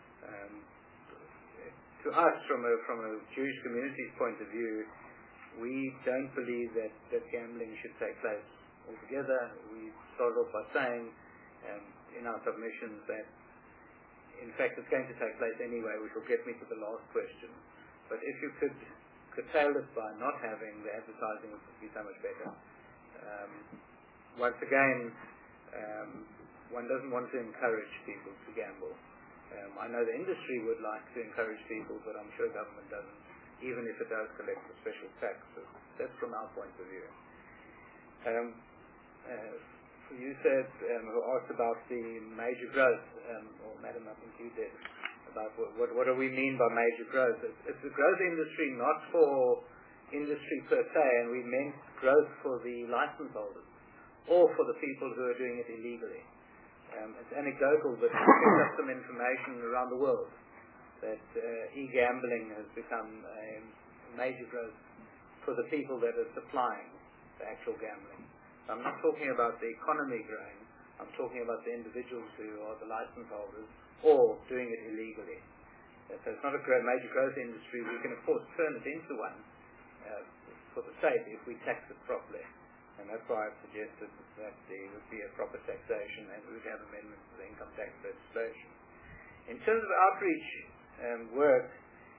To us, from a Jewish community's point of view, we don't believe that gambling should take place altogether. We started off by saying in our submissions that in fact it's going to take place anyway, which will get me to the last question. But if you could curtail it by not having the advertising, it would be so much better. Once again, one doesn't want to encourage people to gamble. I know the industry would like to encourage people, but I'm sure government doesn't, even if it does collect a special tax. So that's from our point of view. You said, who asked about the major growth, or Madam, I think you did, about what do we mean by major growth. It's a growth industry, not for industry per se, and we meant growth for the license holders, or for the people who are doing it illegally. It's anecdotal, but we picked up some information around the world that e-gambling has become a major growth for the people that are supplying the actual gambling. I'm not talking about the economy growing, I'm talking about the individuals who are the license holders or doing it illegally. So it's not a major growth industry. We can of course turn it into one for the state if we tax it properly. And that's why I've suggested that there would be a proper taxation and we would have amendments to the income tax legislation. In terms of outreach work,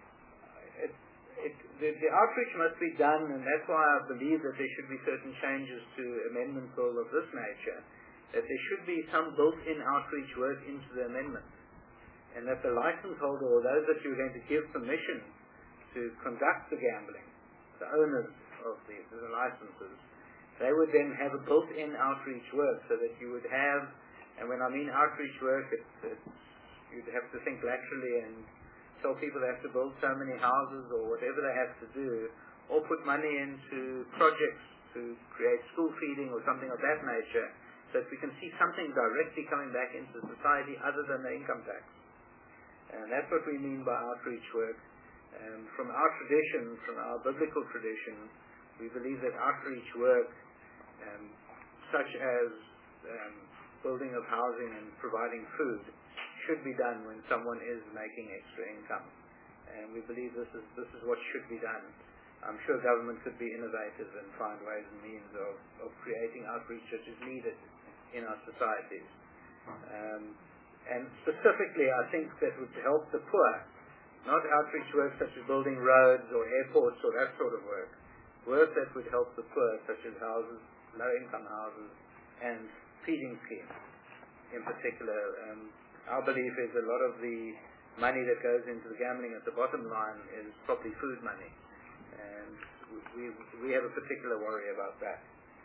the outreach must be done, and that's why I believe that there should be certain changes to amendment bill of this nature, that there should be some built-in outreach work into the amendment, and that the license holder or those that you're going to give permission to conduct the gambling, the owners of the licenses, they would then have a built-in outreach work so that you would have, and when I mean outreach work, you'd have to think laterally and tell people they have to build so many houses or whatever they have to do, or put money into projects to create school feeding or something of that nature, so that we can see something directly coming back into society other than the income tax. And that's what we mean by outreach work. From our tradition, from our biblical tradition, we believe that outreach work, such as building of housing and providing food, should be done when someone is making extra income. And we believe this is what should be done. I'm sure government could be innovative and find ways and means of creating outreach that is needed in our societies. And specifically, I think that would help the poor, not outreach work such as building roads or airports or that sort of work. Work that would help the poor, such as houses, low-income houses, and feeding schemes in particular. Our belief is a lot of the money that goes into the gambling at the bottom line is probably food money. And we have a particular worry about that.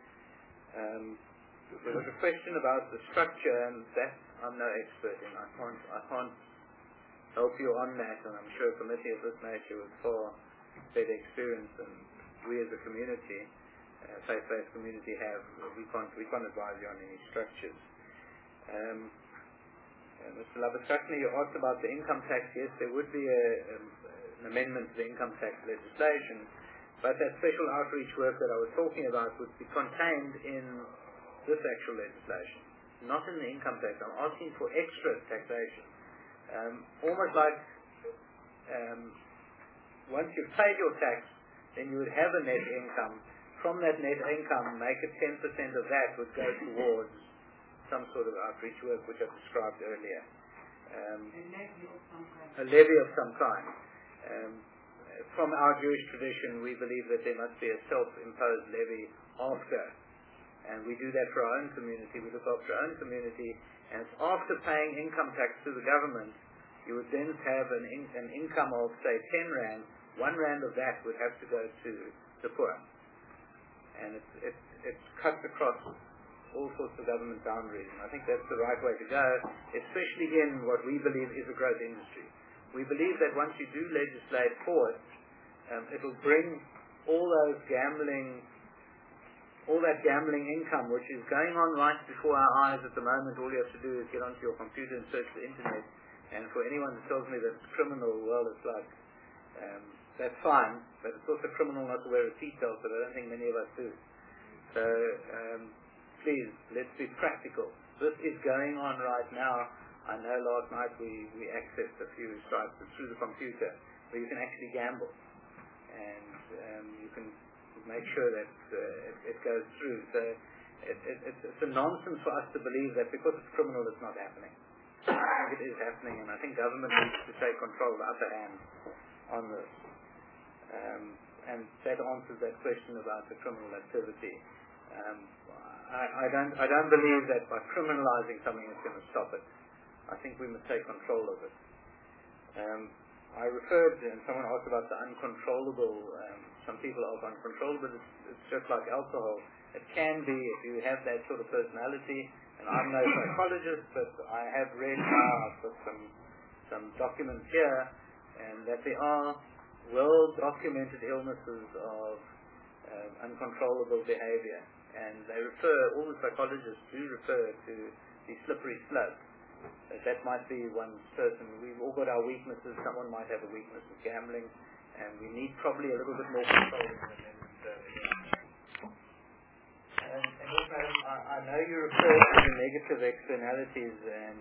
There was a question about the structure, and that I'm no expert in. I can't help you on that, and I'm sure a committee of this nature with far better experience than we as a community, faith-based community, have. We can't advise you on any structures. Mr. Labuschagne, you asked about the income tax. Yes, there would be an amendment to the income tax legislation, but that special outreach work that I was talking about would be contained in this actual legislation, not in the income tax. I'm asking for extra taxation. Almost like once you've paid your tax, then you would have a net income. From that net income, make it 10% of that would go towards some sort of outreach work, which I described earlier. A levy of some kind. From our Jewish tradition, we believe that there must be a self-imposed levy after. And we do that for our own community. We look after our own community. And it's after paying income tax to the government, you would then have an income of, say, 10 Rand. 1 Rand of that would have to go to the poor. And it's cut across all sorts of government boundaries. And I think that's the right way to go, especially in what we believe is a growth industry. We believe that once you do legislate for it, it'll bring all that gambling income, which is going on right before our eyes at the moment. All you have to do is get onto your computer and search the internet. And for anyone that tells me that it's criminal, well, it's like, that's fine, but it's also criminal not to wear a seatbelt, but I don't think many of us do. So, please, let's be practical. This is going on right now. I know last night we accessed a few sites through the computer where you can actually gamble. And you can make sure that it goes through. So it's a nonsense for us to believe that because it's criminal it's not happening. I think it is happening, and I think government needs to take control of the upper hand on this. And that answers that question about the criminal activity. I don't believe that by criminalizing something it's going to stop it. I think we must take control of it. I referred, and someone asked about the uncontrollable. Some people are uncontrollable, but it's just like alcohol. It can be if you have that sort of personality. And I'm no psychologist, but I have read now, I've got some documents here, and that there are well-documented illnesses of uncontrollable behavior. And they all the psychologists do refer to the slippery slope. That might be one person. We've all got our weaknesses. Someone might have a weakness with gambling, and we need probably a little bit more control than and also, I know you refer to the negative externalities, and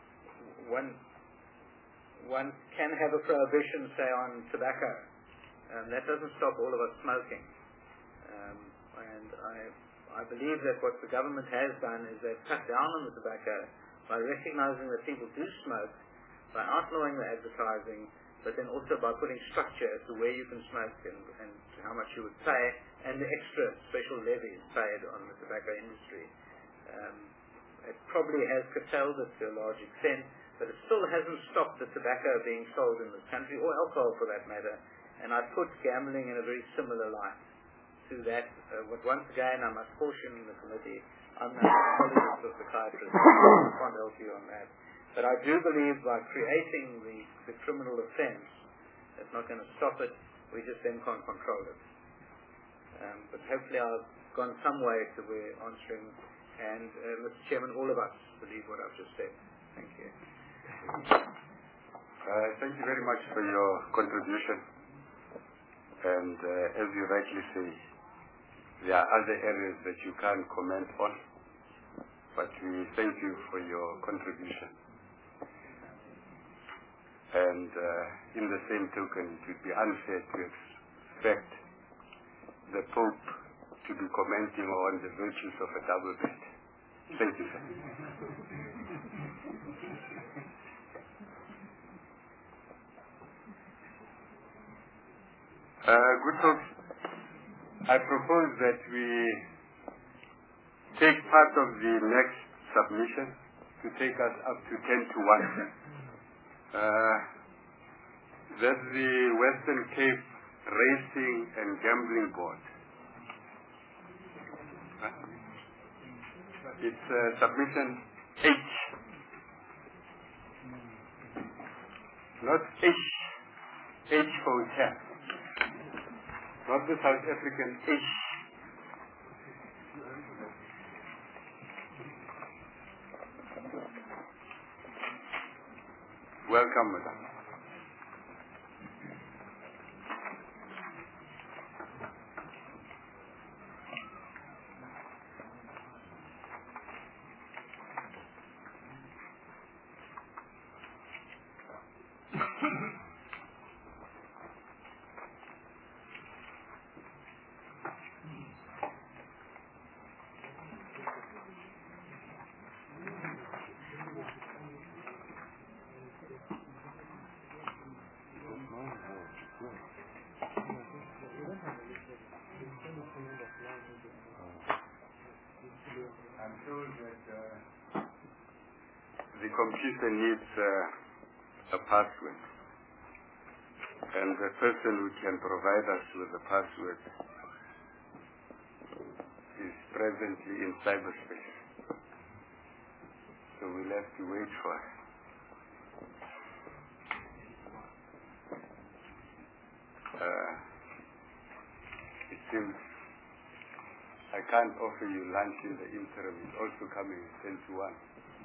one can have a prohibition, say, on tobacco. That doesn't stop all of us smoking. And I believe that what the government has done is they've cut down on the tobacco by recognizing that people do smoke, by outlawing the advertising, but then also by putting structure as to where you can smoke and how much you would pay, and the extra special levies paid on the tobacco industry. It probably has curtailed it to a large extent, but it still hasn't stopped the tobacco being sold in this country, or alcohol for that matter. And I put gambling in a very similar light to that. But once again, I must caution the committee, I'm not a psychologist or psychiatrist, I can't help you on that. But I do believe by creating the criminal offense, it's not going to stop it, we just then can't control it. But hopefully I've gone some way to answering And, Mr. Chairman, all of us believe what I've just said. Thank you. Thank you very much for your contribution. And as you rightly say, there are other areas that you can't comment on, but we thank you for your contribution. And in the same token, it would be unfair to expect the Pope to be commenting on the virtues of a double bed. Thank you, sir. Good folks, I propose that we take part of the next submission to take us up to 10 to 1. That's the Western Cape Racing and Gambling Board. It's submission H. Not H. H for hotel. Not the South African H. Welcome, madam. I'm told that the computer needs a password, and the person who can provide us with the password is presently in cyberspace. So we'll have to wait for her. It seems I can't offer you lunch in the interim. It's also coming 10 to 1.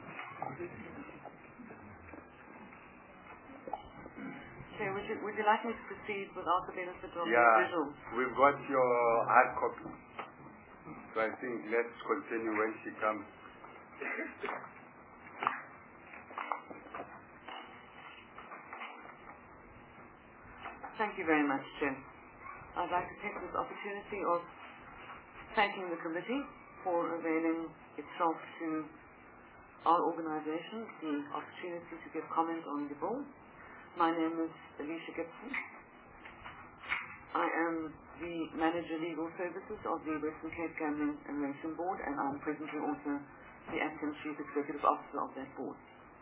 Chair, would you like me to proceed without the benefit of visuals? We've got your hard copy. So I think let's continue when she comes. Thank you very much, Chair. I'd like to take this opportunity of thanking the committee for availing itself to our organisation the opportunity to give comment on the bill. My name is Alicia Gibson. I am the Manager Legal Services of the Western Cape Gambling and Racing Board, and I'm presently also the Acting Chief Executive Officer of that board.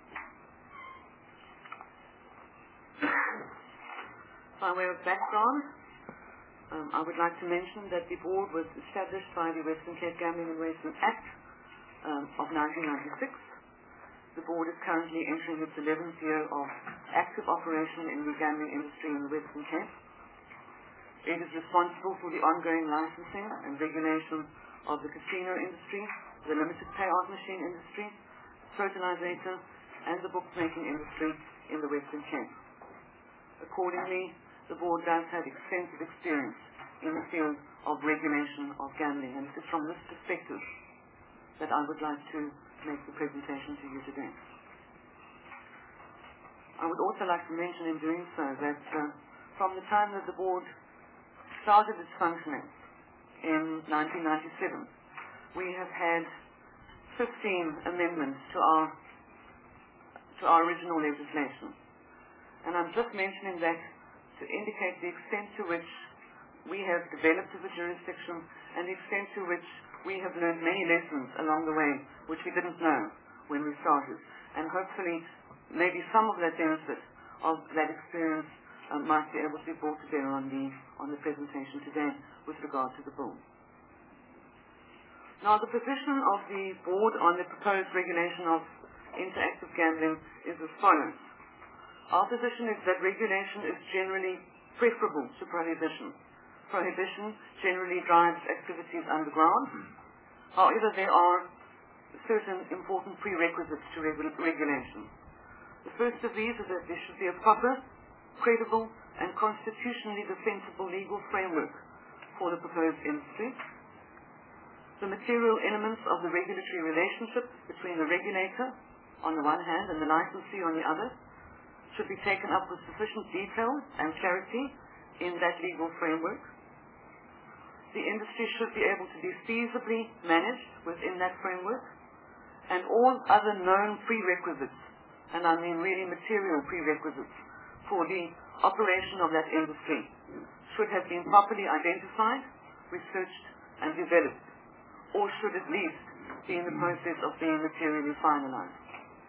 By way of background, I would like to mention that the board was established by the Western Cape Gambling and Racing Act of 1996. The board is currently entering its 11th year of active operation in the gambling industry in the Western Cape. It is responsible for the ongoing licensing and regulation of the casino industry, the limited payout machine industry, fertilizator, and the bookmaking industry in the Western Cape. Accordingly, the board does have extensive experience in the field of regulation of gambling, and it is from this perspective that I would like to make the presentation to you today. I would also like to mention in doing so that from the time that the board started its functioning in 1997, we have had 15 amendments to our original legislation. And I'm just mentioning that to indicate the extent to which we have developed as a jurisdiction and the extent to which we have learned many lessons along the way which we didn't know when we started. And hopefully maybe some of that benefit of that experience might be able to be brought to bear on the presentation today with regard to the bill. Now, the position of the board on the proposed regulation of interactive gambling is as follows. Our position is that regulation is generally preferable to prohibition. Prohibition generally drives activities underground. However, there are certain important prerequisites to regulation. The first of these is that there should be a proper, credible, and constitutionally defensible legal framework for the proposed industry. The material elements of the regulatory relationship between the regulator on the one hand and the licensee on the other should be taken up with sufficient detail and clarity in that legal framework. The industry should be able to be feasibly managed within that framework, and all other known prerequisites, and I mean really material prerequisites, for the operation of that industry should have been properly identified, researched, and developed, or should at least be in the process of being materially finalized.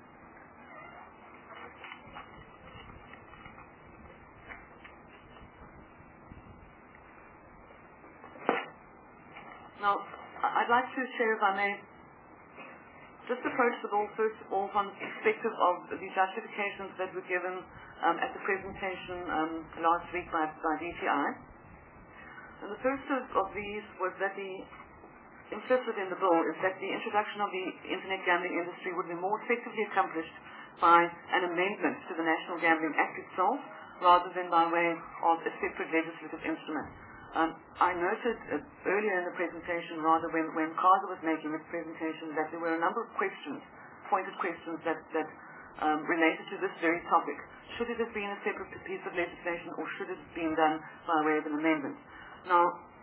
Now, I'd like to share, if I may, just approach the ball first of all from the perspective of the justifications that were given at the presentation last week by DTI. And the first of these was that the implicit in the bill is that the introduction of the Internet gambling industry would be more effectively accomplished by an amendment to the National Gambling Act itself, rather than by way of a separate legislative instrument. I noted earlier in the presentation, rather when Kaza was making his presentation, that there were a number of questions, pointed questions that related to this very topic. Should it have been a separate piece of legislation, or should it have been done by way of an amendment? Now,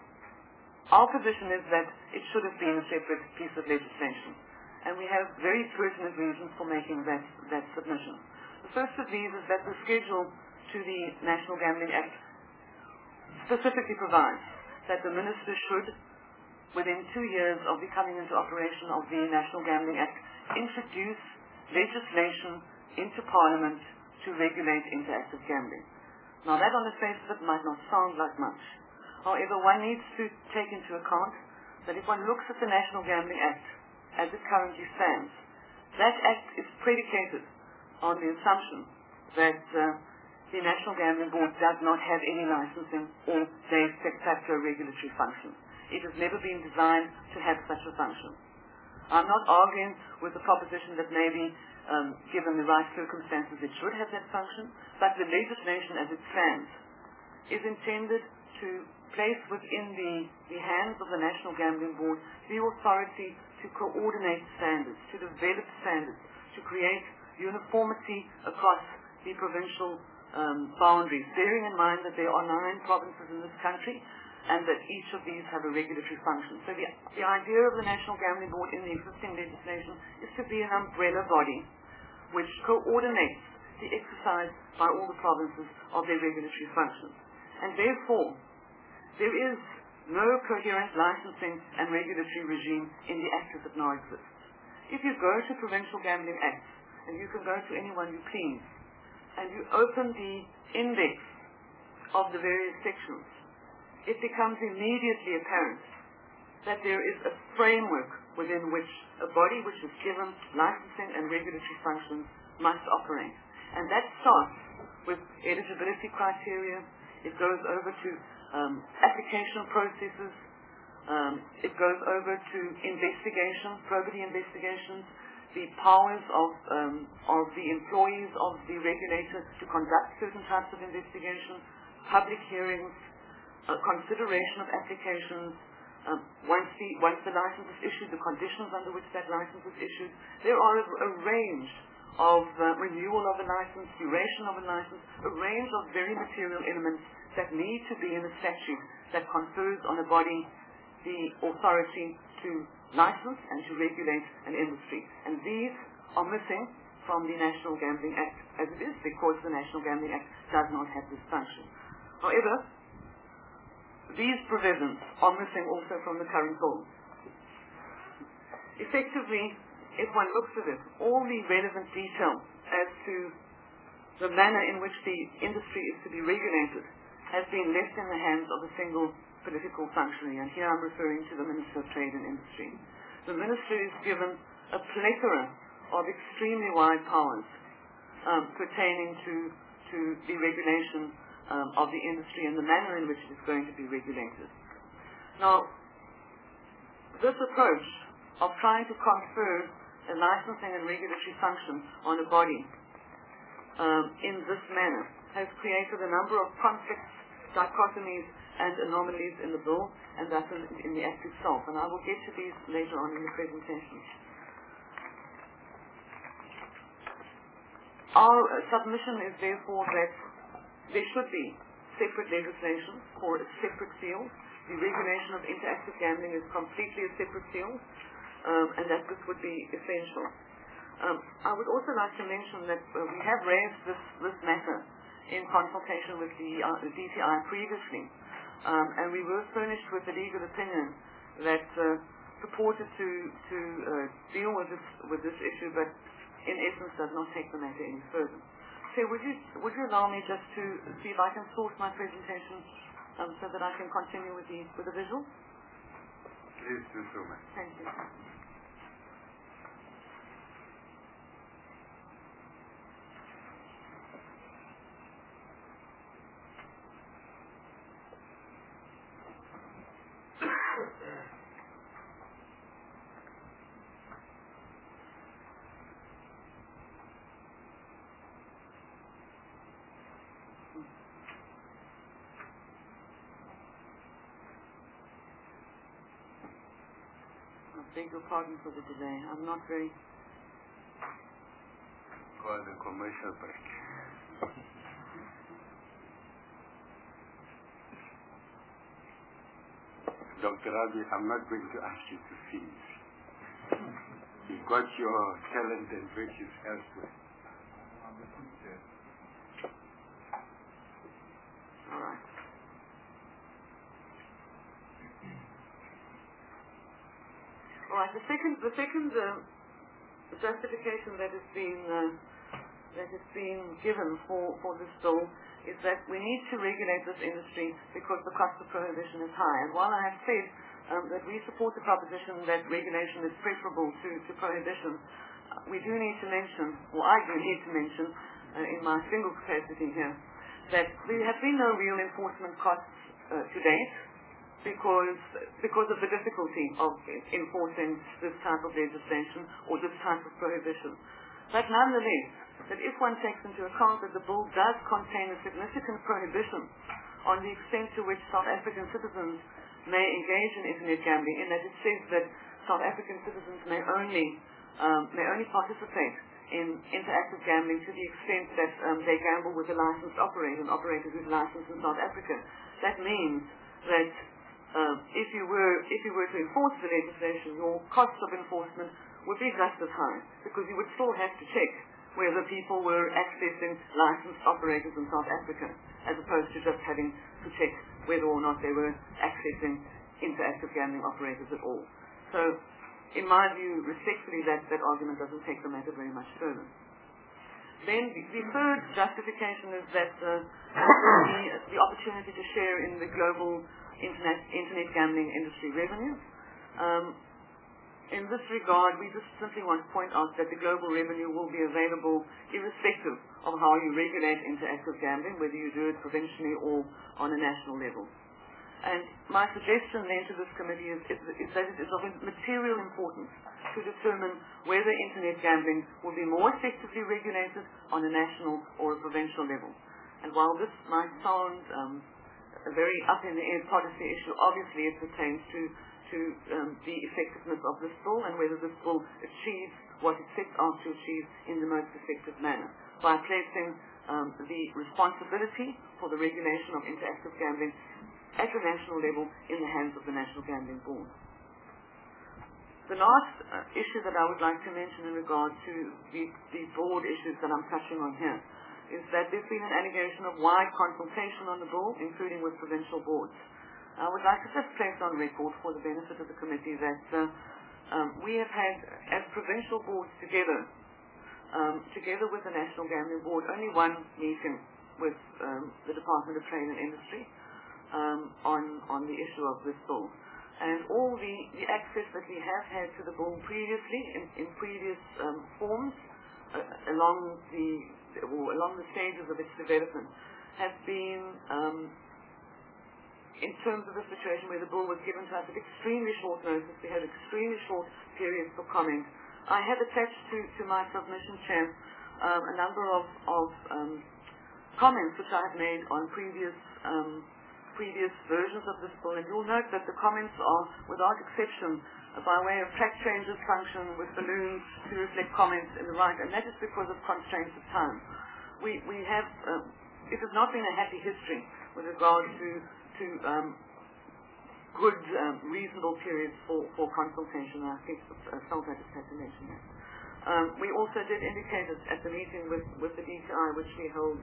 our position is that it should have been a separate piece of legislation, and we have very pertinent reasons for making that submission. The first of these is that the schedule to the National Gambling Act specifically provides that the Minister should, within 2 years of the coming into operation of the National Gambling Act, introduce legislation into Parliament to regulate interactive gambling. Now that on the face of it might not sound like much. However, one needs to take into account that if one looks at the National Gambling Act as it currently stands, that Act is predicated on the assumption that the National Gambling Board does not have any licensing or de facto regulatory function. It has never been designed to have such a function. I'm not arguing with the proposition that maybe, given the right circumstances, it should have that function, but the legislation as it stands is intended to place within the hands of the National Gambling Board the authority to coordinate standards, to develop standards, to create uniformity across the provincial boundaries, bearing in mind that there are 9 provinces in this country and that each of these have a regulatory function. So the idea of the National Gambling Board in the existing legislation is to be an umbrella body which coordinates the exercise by all the provinces of their regulatory functions. And therefore, there is no coherent licensing and regulatory regime in the Act as it now exists. If you go to Provincial Gambling Acts, and you can go to anyone you please, and you open the index of the various sections, it becomes immediately apparent that there is a framework within which a body which is given licensing and regulatory functions must operate. And that starts with eligibility criteria. It goes over to application processes. It goes over to investigation, probity investigations, the powers of the employees of the regulator to conduct certain types of investigation, public hearings, consideration of applications, once the license is issued, the conditions under which that license is issued. There are a range of renewal of a license, duration of a license, a range of very material elements that need to be in a statute that confers on a body the authority to license and to regulate an industry. And these are missing from the National Gambling Act as it is, because the National Gambling Act does not have this function. However, these provisions are missing also from the current bill. Effectively, if one looks at it, all the relevant detail as to the manner in which the industry is to be regulated has been left in the hands of a single political functionary, and here I'm referring to the Minister of Trade and Industry. The Minister is given a plethora of extremely wide powers pertaining to the regulation of the industry and the manner in which it is going to be regulated. Now, this approach of trying to confer a licensing and regulatory function on a body in this manner has created a number of conflicts, dichotomies, and anomalies in the bill, and that's in the Act itself. And I will get to these later on in the presentation. Our submission is therefore that there should be separate legislation for a separate field. The regulation of interactive gambling is completely a separate field, and that this would be essential. I would also like to mention that we have raised this matter in consultation with the DTI previously, and we were furnished with a legal opinion that purported to deal with this issue, but in essence does not take the matter any further. So would you allow me just to see if I can source my presentation so that I can continue with the visual? Please do so, ma'am. Thank you. I beg your pardon for the delay. I'm not very... Call the commercial break. Dr. Rabi, I'm not going to ask you to finish. You got your talent and virtues elsewhere. All right. All right. The second justification that has been given for this bill is that we need to regulate this industry because the cost of prohibition is high. And while I have said that we support the proposition that regulation is preferable to prohibition, we do need to mention, or I do need to mention, in my single capacity here, that there have been no real enforcement costs to date, because of the difficulty of enforcing this type of legislation or this type of prohibition. But nonetheless, that if one takes into account that the bill does contain a significant prohibition on the extent to which South African citizens may engage in internet gambling, in that it says that South African citizens may only participate in interactive gambling to the extent that they gamble with a licensed operator, an operator who's licensed in South Africa. That means that if you were to enforce the legislation, your costs of enforcement would be just as high, because you would still have to check whether people were accessing licensed operators in South Africa, as opposed to just having to check whether or not they were accessing interactive gambling operators at all. So, in my view, respectfully, that argument doesn't take the matter very much further. Then the third justification is that the opportunity to share in the global internet gambling industry revenues. In this regard, we just simply want to point out that the global revenue will be available irrespective of how you regulate interactive gambling, whether you do it provincially or on a national level. And my suggestion then to this committee is that it is of material importance to determine whether internet gambling will be more effectively regulated on a national or a provincial level. And while this might sound a very up-in-the-air policy issue, obviously it pertains to the effectiveness of this bill and whether this bill achieves what it sets out to achieve in the most effective manner by placing the responsibility for the regulation of interactive gambling at the national level in the hands of the National Gambling Board. The last issue that I would like to mention in regard to the broad issues that I'm touching on here is that there's been an allegation of wide consultation on the bill, including with provincial boards. I would like to just place on record for the benefit of the committee that we have had, as provincial boards together with the National Gambling Board, only one meeting with the Department of Trade and Industry on the issue of this bill. And all the access that we have had to the bill previously, in previous forms, along the stages of its development, has been in terms of a situation where the bill was given to us at extremely short notice. We had extremely short periods for comment. I have attached to my submission, Chair, a number of comments which I have made on previous versions of this bill, and you'll note that the comments are, without exception, by way of track changes function with balloons to reflect comments in the right, and that is because of constraints of time. We have, it has not been a happy history with regard to good, reasonable periods for consultation. I think Salta just had to mention that. We also did indicate at the meeting with the DTI, which we held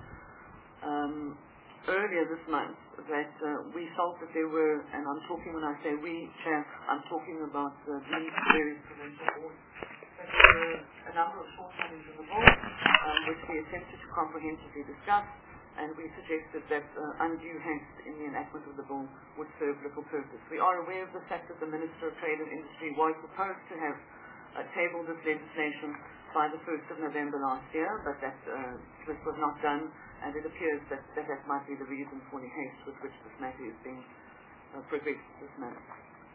earlier this month, that we felt that there were, and I'm talking when I say we, Chair, I'm talking about the various provincial boards, that there were a number of shortcomings in the bill, which we attempted to comprehensively discuss, and we suggested that undue haste in the enactment of the bill would serve little purpose. We are aware of the fact that the Minister of Trade and Industry was supposed to have tabled this legislation by the 1st of November last year, but that this was not done, and it appears that might be the reason for the haste with which this matter is being progressed this manner.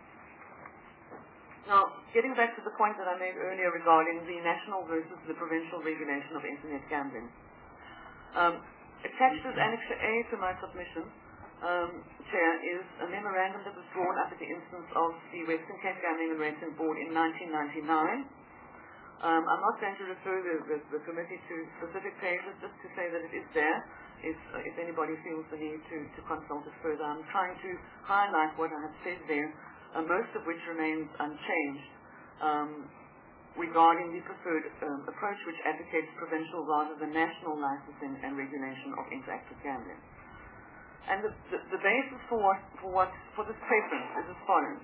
Now, getting back to the point that I made earlier regarding the national versus the provincial regulation of internet gambling. Attached as Annexure A to my submission, Chair, is a memorandum that was drawn up at the instance of the Western Cape Gambling and Racing Board in 1999. I'm not going to refer the committee to specific pages, just to say that it is there, if anybody feels the need to consult it further. I'm trying to highlight what I have said there, most of which remains unchanged, regarding the preferred approach which advocates provincial rather than national licensing and regulation of interactive gambling. And the basis for this preference is as follows.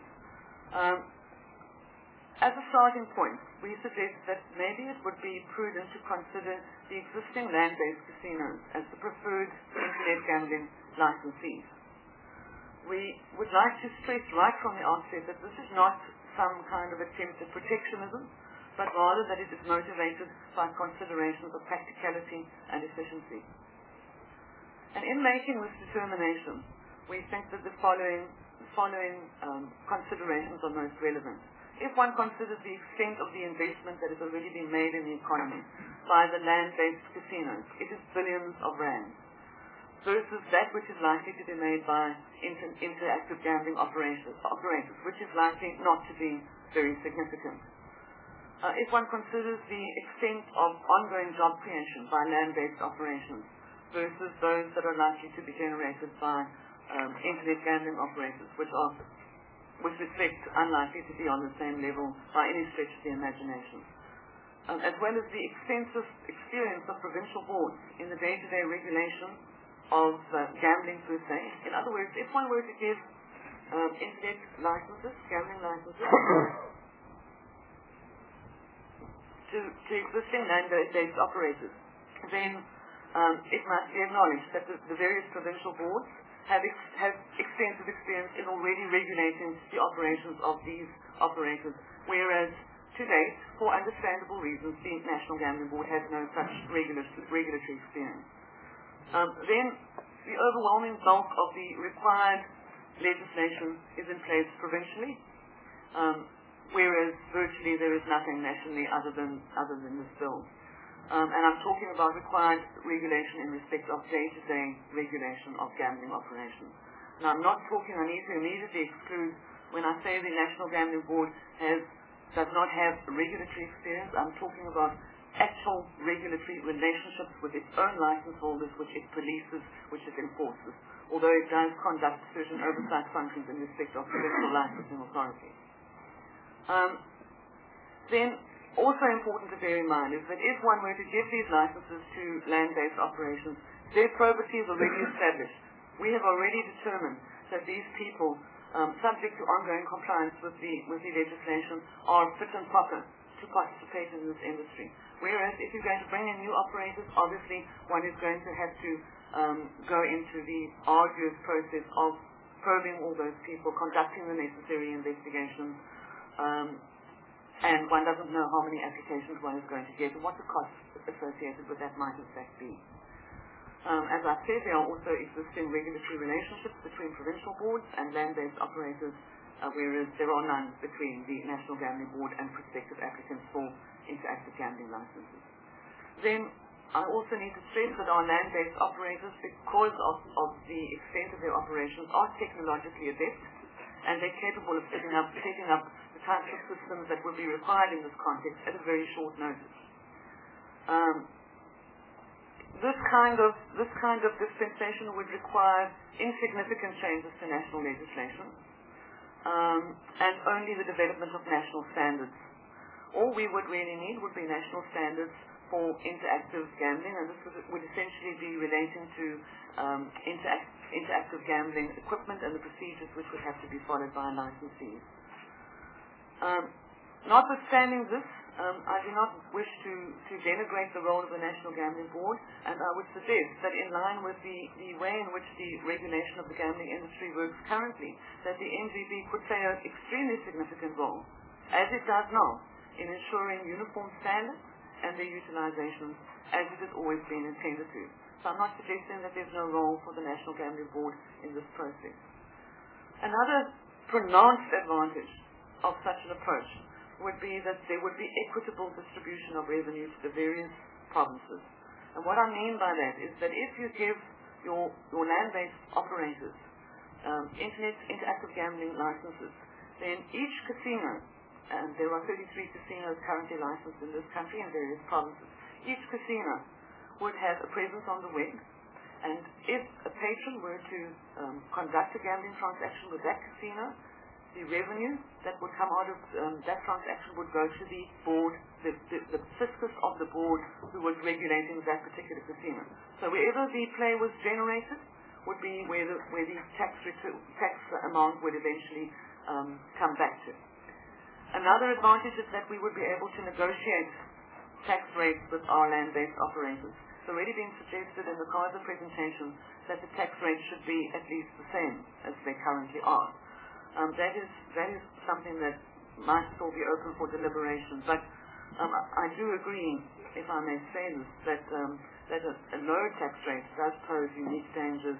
As a starting point, we suggest that maybe it would be prudent to consider the existing land-based casinos as the preferred internet gambling licensees. We would like to stress right from the outset that this is not some kind of attempt at protectionism, but rather that it is motivated by considerations of practicality and efficiency. And in making this determination, we think that the following considerations are most relevant. If one considers the extent of the investment that has already been made in the economy by the land-based casinos, it is billions of rands, versus that which is likely to be made by interactive gambling operators, which is likely not to be very significant. If one considers the extent of ongoing job creation by land-based operations versus those that are likely to be generated by internet gambling operators, which are, with respect, unlikely to be on the same level by any stretch of the imagination, as well as the extensive experience of provincial boards in the day-to-day regulation of gambling per se. In other words, if one were to give internet licenses, gambling licenses, to existing land-based operators, then it must be acknowledged that the various provincial boards have extensive experience in already regulating the operations of these operators, whereas to date, for understandable reasons, the National Gambling Board has no such regulatory experience. Then, the overwhelming bulk of the required legislation is in place provincially, whereas virtually there is nothing nationally other than this bill. And I'm talking about required regulation in respect of day-to-day regulation of gambling operations. Now, I'm not talking, I need to immediately exclude, when I say the National Gambling Board does not have regulatory experience, I'm talking about actual regulatory relationships with its own license holders, which it polices, which it enforces, although it does conduct certain oversight functions in respect of provincial licensing authorities. Then, also important to bear in mind is that if one were to give these licenses to land-based operations, their probity is already established. We have already determined that these people, subject to ongoing compliance with the legislation, are fit and proper to participate in this industry. Whereas if you're going to bring in new operators, obviously one is going to have to go into the arduous process of probing all those people, conducting the necessary investigations, and one doesn't know how many applications one is going to get and what the costs associated with that might in fact be. As I said, there are also existing regulatory relationships between provincial boards and land-based operators whereas there are none between the National Gambling Board and prospective applicants for interactive gambling licenses. Then I also need to stress that our land-based operators, because of the extent of their operations, are technologically adept, and they're capable of setting up the types of systems that will be required in this context at a very short notice. This kind of dispensation would require insignificant changes to national legislation, and only the development of national standards. All we would really need would be national standards for interactive gambling, and this would essentially be relating to interactive gambling equipment and the procedures which would have to be followed by licensees. Notwithstanding this, I do not wish to denigrate the role of the National Gambling Board, and I would suggest that in line with the way in which the regulation of the gambling industry works currently, that the NGB could play an extremely significant role, as it does now, in ensuring uniform standards and their utilization as it has always been intended to. So I'm not suggesting that there's no role for the National Gambling Board in this process. Another pronounced advantage of such an approach would be that there would be equitable distribution of revenue to the various provinces. And what I mean by that is that if you give your land-based operators interactive gambling licenses, then each casino, and there are 33 casinos currently licensed in this country in various provinces, each casino would have a presence on the web, and if a patron were to conduct a gambling transaction with that casino, the revenue that would come out of that transaction would go to the board, the fiscus of the board who was regulating that particular casino. So wherever the play was generated would be where the tax amount would eventually come back to. Another advantage is that we would be able to negotiate tax rates with our land-based operators. It's already been suggested in the CASA presentation that the tax rate should be at least the same as they currently are. That is something that might still be open for deliberation. But I do agree, if I may say this, that a lower tax rate does pose unique dangers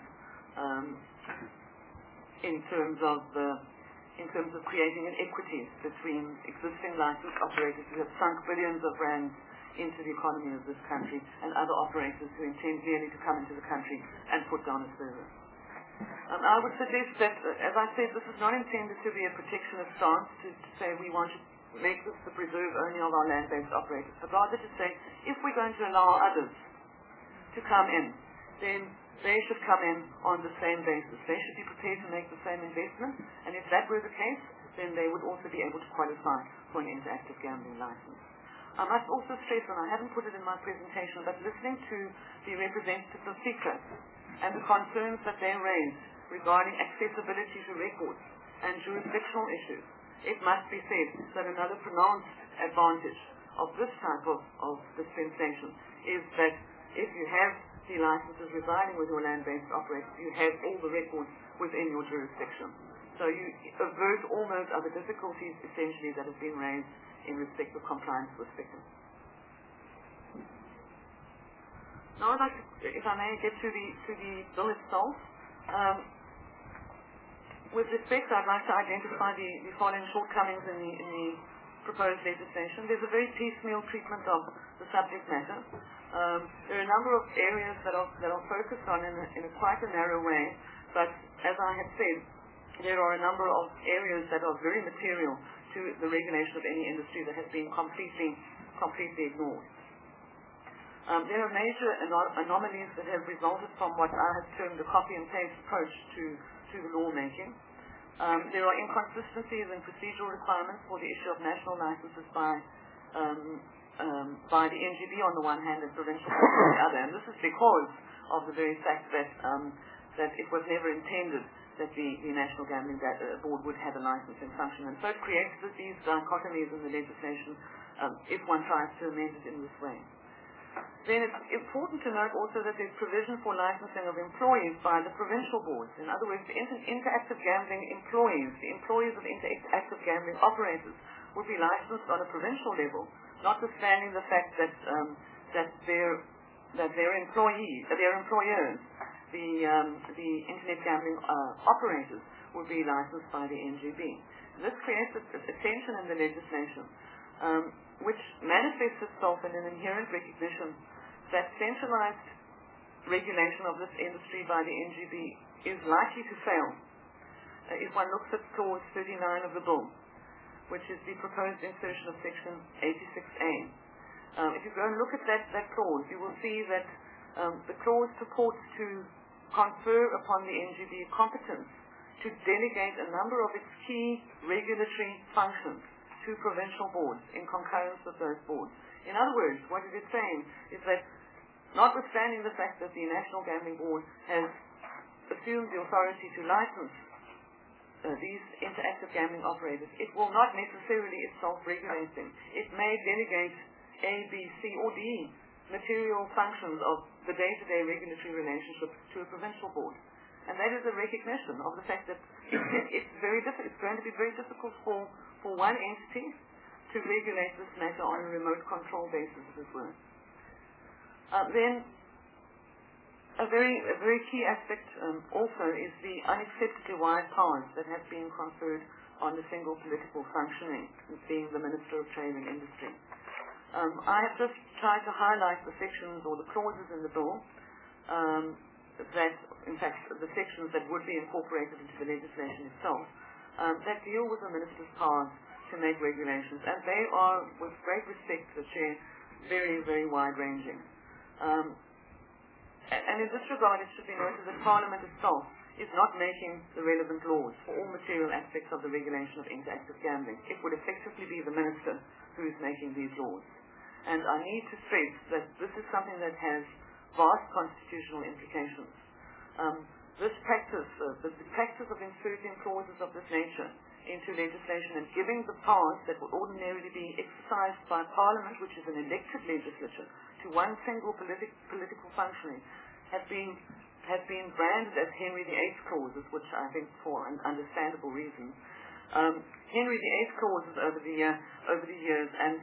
in terms of creating inequities between existing licensed operators who have sunk billions of rands into the economy of this country and other operators who intend merely to come into the country and put down a service. I would suggest that, as I said, this is not intended to be a protectionist stance to say we want to make this the preserve only of our land-based operators, but rather to say if we're going to allow others to come in, then they should come in on the same basis. They should be prepared to make the same investment, and if that were the case, then they would also be able to qualify for an interactive gambling license. I must also stress, and I haven't put it in my presentation, but listening to the representatives of CICLA and the concerns that they raised regarding accessibility to records and jurisdictional issues, it must be said that another pronounced advantage of this type of dispensation is that if you have the licenses residing with your land-based operators, you have all the records within your jurisdiction. So you avert all those other difficulties, essentially, that have been raised in respect of compliance with FICA. Now I'd like to, if I may, get to the bill itself. With respect, I'd like to identify the following shortcomings in the proposed legislation. There's a very piecemeal treatment of the subject matter. There are a number of areas that are focused on in quite a narrow way, but as I have said, there are a number of areas that are very material to the regulation of any industry that has been completely ignored. There are major anomalies that have resulted from what I have termed the copy and paste approach to the lawmaking. There are inconsistencies in procedural requirements for the issue of national licenses by the NGB on the one hand and provincial on the other, and this is because of the very fact that it was never intended that the National Gambling Board would have a licensing function, and so it creates these dichotomies in the legislation if one tries to amend it in this way. Then it's important to note also that there's provision for licensing of employees by the provincial boards. In other words, the interactive gambling employees, the employees of interactive gambling operators, would be licensed on a provincial level, notwithstanding the fact that their employers, the internet gambling operators, would be licensed by the NGB. this creates a tension in the legislation, which manifests itself in an inherent recognition that centralized regulation of this industry by the NGB is likely to fail. If one looks at clause 39 of the bill, which is the proposed insertion of section 86A, if you go and look at that clause, you will see that the clause purports to confer upon the NGB competence to delegate a number of its key regulatory functions to provincial boards in concurrence with those boards. In other words, what it is saying is that notwithstanding the fact that the National Gambling Board has assumed the authority to license these interactive gambling operators, it will not necessarily itself regulate them. It may delegate A, B, C, or D material functions of the day-to-day regulatory relationship to a provincial board. And that is a recognition of the fact that it's going to be very difficult for one entity to regulate this matter on a remote control basis, as it were. Then, a very key aspect also is the unacceptably wide powers that have been conferred on the single political functioning, being the Minister of Trade and Industry. I have just tried to highlight the sections or the clauses in the bill that, in fact, the sections that would be incorporated into the legislation itself that deal with the Minister's powers to make regulations, and they are, with great respect to the Chair, very, very wide-ranging. And in this regard, it should be noted that Parliament itself is not making the relevant laws for all material aspects of the regulation of interactive gambling. It would effectively be the Minister who is making these laws. And I need to stress that this is something that has vast constitutional implications. This practice, the practice of inserting clauses of this nature into legislation and giving the powers that would ordinarily be exercised by Parliament, which is an elected legislature, to one single political functioning, have been branded as Henry VIII clauses, which I think for an understandable reason. Henry VIII clauses over the years, and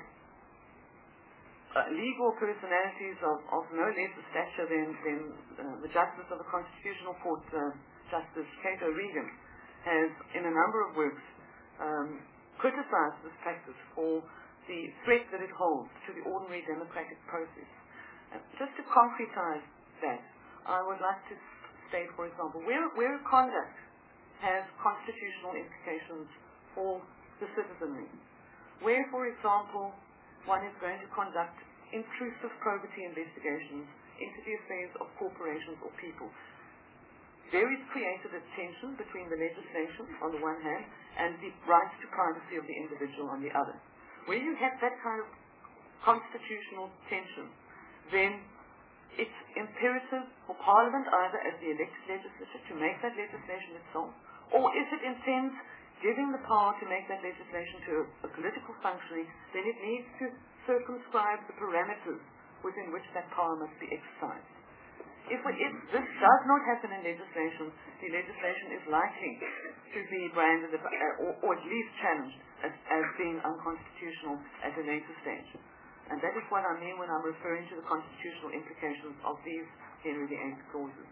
legal personalities of no less a stature than the Justice of the Constitutional Court, Justice Cato Regan, has in a number of works criticized this practice for the threat that it holds to the ordinary democratic process. Just to concretize that, I would like to state, for example, where conduct has constitutional implications for the citizenry, where, for example, one is going to conduct intrusive probity investigations into the affairs of corporations or people. There is created a tension between the legislation on the one hand and the rights to privacy of the individual on the other. Where you have that kind of constitutional tension, then it's imperative for Parliament, either as the elected legislature, to make that legislation itself, or if it intends giving the power to make that legislation to a political functioning, then it needs to circumscribe the parameters within which that power must be exercised. If this does not happen in legislation, the legislation is likely to be branded or at least challenged as being unconstitutional at a later stage. And that is what I mean when I'm referring to the constitutional implications of these Henry VIII clauses.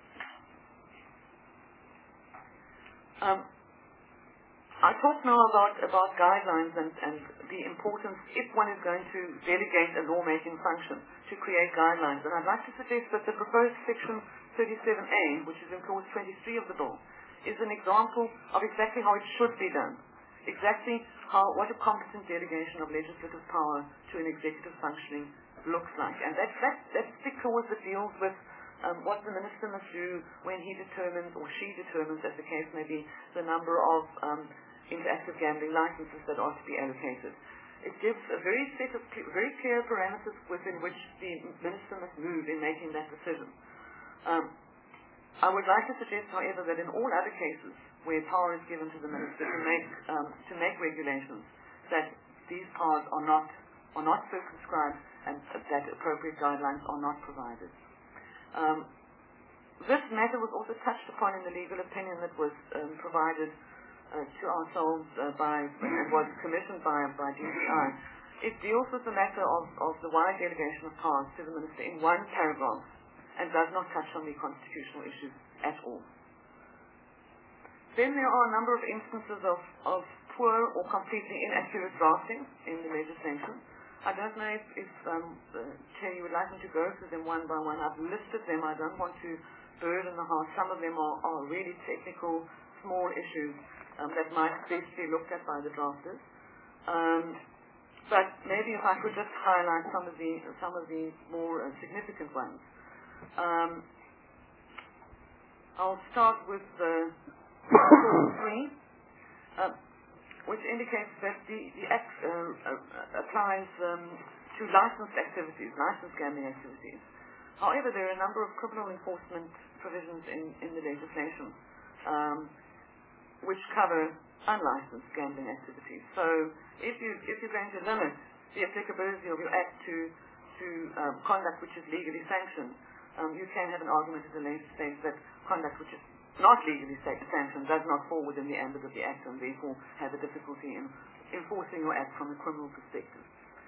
I talk now about guidelines and the importance, if one is going to delegate a lawmaking function, to create guidelines. And I'd like to suggest that the proposed section 37A, which is in clause 23 of the bill, is an example of exactly how it should be done. Exactly what a competent delegation of legislative power to an executive functioning looks like. And that's the clause that deals with what the minister must do when he determines, or she determines, as the case may be, the number of interactive gambling licenses that are to be allocated. It gives a very clear parameters within which the minister must move in making that decision. I would like to suggest, however, that in all other cases where power is given to the minister to make regulations, that these powers are not circumscribed and that appropriate guidelines are not provided. This matter was also touched upon in the legal opinion that was provided to ourselves and was commissioned by DCI. It deals with the matter of the wide delegation of powers to the minister in one paragraph and does not touch on the constitutional issues at all. Then there are a number of instances of poor or completely inaccurate drafting in the legislation. I don't know if Chair, you would like me to go through them one by one. I've listed them. I don't want to burden the House. Some of them are really technical, small issues that might best be looked at by the drafters. But maybe if I could just highlight some of the more significant ones. I'll start with Clause 3, which indicates that the Act applies to licensed activities, licensed gambling activities. However, there are a number of criminal enforcement provisions in the legislation which cover unlicensed gambling activities. So if you're going to limit the applicability of your Act to conduct which is legally sanctioned, you can have an argument at a later stage that conduct which is not legally sanctioned does not fall within the ambit of the Act and therefore have a difficulty in enforcing your Act from a criminal perspective.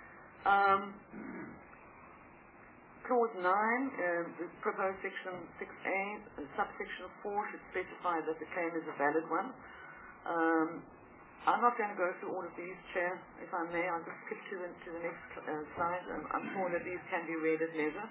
Clause 9, the proposed section 6A, subsection 4 should specify that the claim is a valid one. I'm not going to go through all of these, Chair. If I may, I'll just skip to the next slide. I'm sure that these can be read at leisure.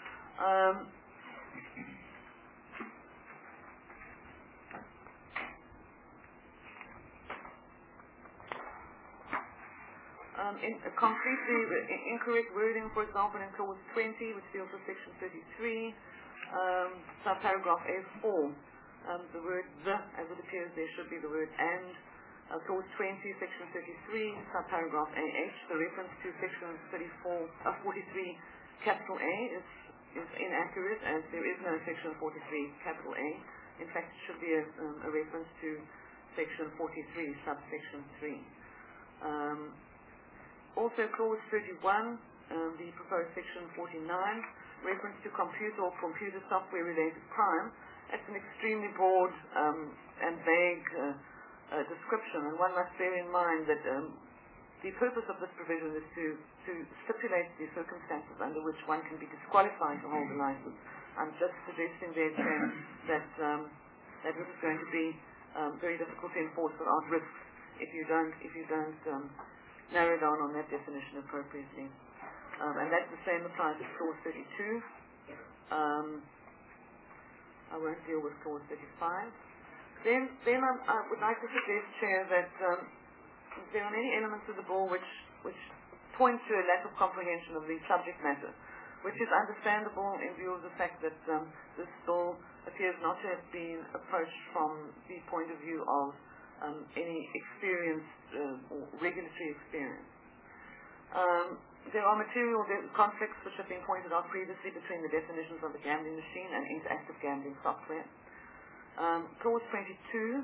Completely incorrect wording, for example, in Clause 20, which deals with Section 33, subparagraph A4. The word the, as it appears there, should be the word and. Clause 20, Section 33, subparagraph AH, the reference to Section 43, capital A is inaccurate, as there is no Section 43, capital A. In fact, it should be a reference to Section 43, subsection 3. Also, Clause 31, the proposed Section 49, reference to computer or computer software-related crime. That's an extremely broad and vague description, and one must bear in mind that the purpose of this provision is to stipulate the circumstances under which one can be disqualified to hold a license. I'm just suggesting there, Chair, that this is going to be very difficult to enforce without risks if you don't narrow down on that definition appropriately. And that the same applies to Clause 32. I won't deal with Clause 35. Then I would like to suggest, Chair, that there are many elements of the bill which point to a lack of comprehension of the subject matter, which is understandable in view of the fact that this bill appears not to have been approached from the point of view of any experience or regulatory experience. There are material conflicts which have been pointed out previously between the definitions of the gambling machine and interactive gambling software. Clause 22,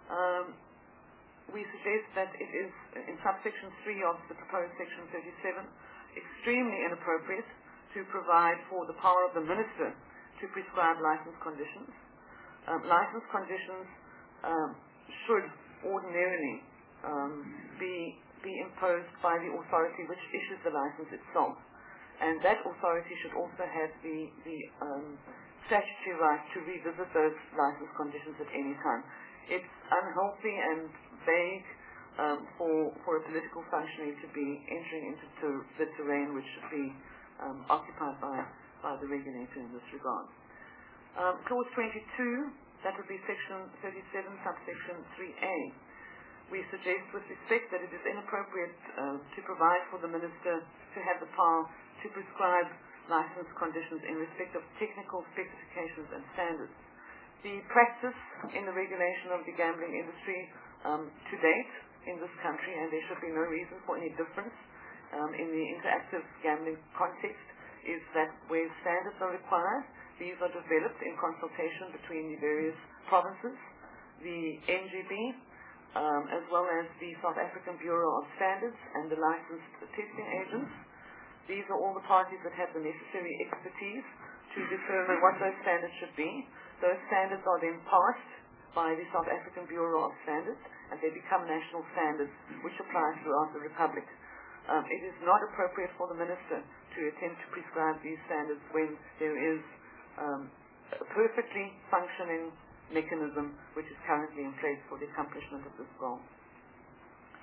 we suggest that it is, in subsection 3 of the proposed section 37, extremely inappropriate to provide for the power of the minister to prescribe license conditions. License conditions should ordinarily be imposed by the authority which issues the license itself, and that authority should also have the statutory right to revisit those license conditions at any time. It's unhealthy and vague for a political functionary to be entering into the terrain which should be occupied by the regulator in this regard. Clause 22, that would be section 37, subsection 3A. We suggest with respect that it is inappropriate to provide for the minister to have the power to prescribe license conditions in respect of technical specifications and standards. The practice in the regulation of the gambling industry to date in this country, and there should be no reason for any difference in the interactive gambling context, is that where standards are required, these are developed in consultation between the various provinces, the NGB, as well as the South African Bureau of Standards and the licensed testing agents. These are all the parties that have the necessary expertise to determine what those standards should be. Those standards are then passed by the South African Bureau of Standards, and they become national standards which apply throughout the Republic. It is not appropriate for the minister to attempt to prescribe these standards when there is a perfectly functioning mechanism which is currently in place for the accomplishment of this goal.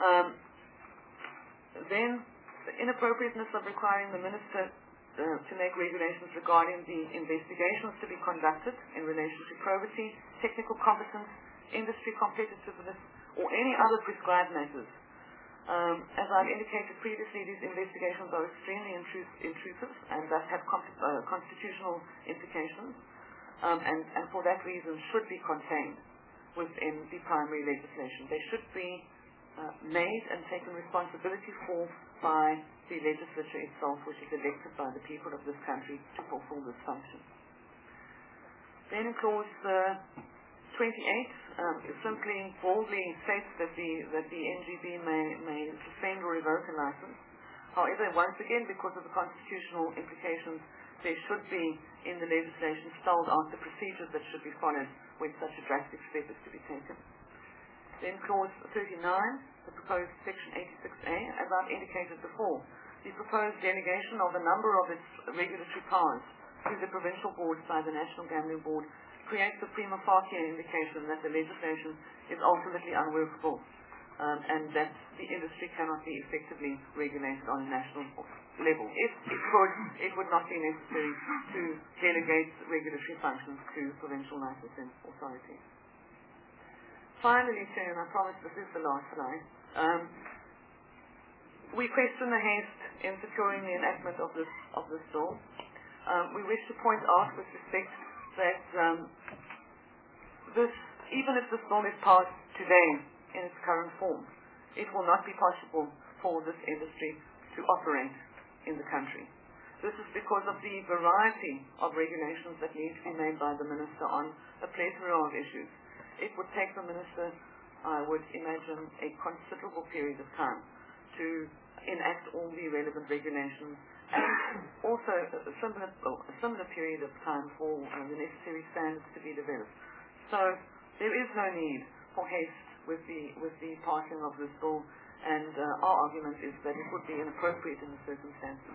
Then, the inappropriateness of requiring the Minister to make regulations regarding the investigations to be conducted in relation to probity, technical competence, industry competitiveness, or any other prescribed matters. As I've indicated previously, these investigations are extremely intrusive and thus have constitutional implications, and for that reason should be contained within the primary legislation. They should be made and taken responsibility for by the legislature itself, which is elected by the people of this country to fulfill this function. Then in clause 28, it simply boldly states that the NGB may suspend or revoke a license. However, once again, because of the constitutional implications, there should be in the legislation spelled out the procedures that should be followed when such a drastic step is to be taken. Then clause 39, the proposed section 86A, as I've indicated before, the proposed delegation of a number of its regulatory powers to the provincial boards by the National Gambling Board creates a prima facie indication that the legislation is ultimately unworkable, and that the industry cannot be effectively regulated on a national level. If it could, it would not be necessary to delegate regulatory functions to provincial licensing authorities. Finally, Chair, and I promise this is the last slide, we question the haste in securing the enactment of this bill. We wish to point out with respect that even if this bill is passed today in its current form, it will not be possible for this industry to operate in the country. This is because of the variety of regulations that need to be made by the Minister on a plethora of issues. It would take the Minister, I would imagine, a considerable period of time to enact all the relevant regulations, and also a similar period of time for the necessary standards to be developed. So there is no need for haste with the passing of this bill, and our argument is that it would be inappropriate in the circumstances.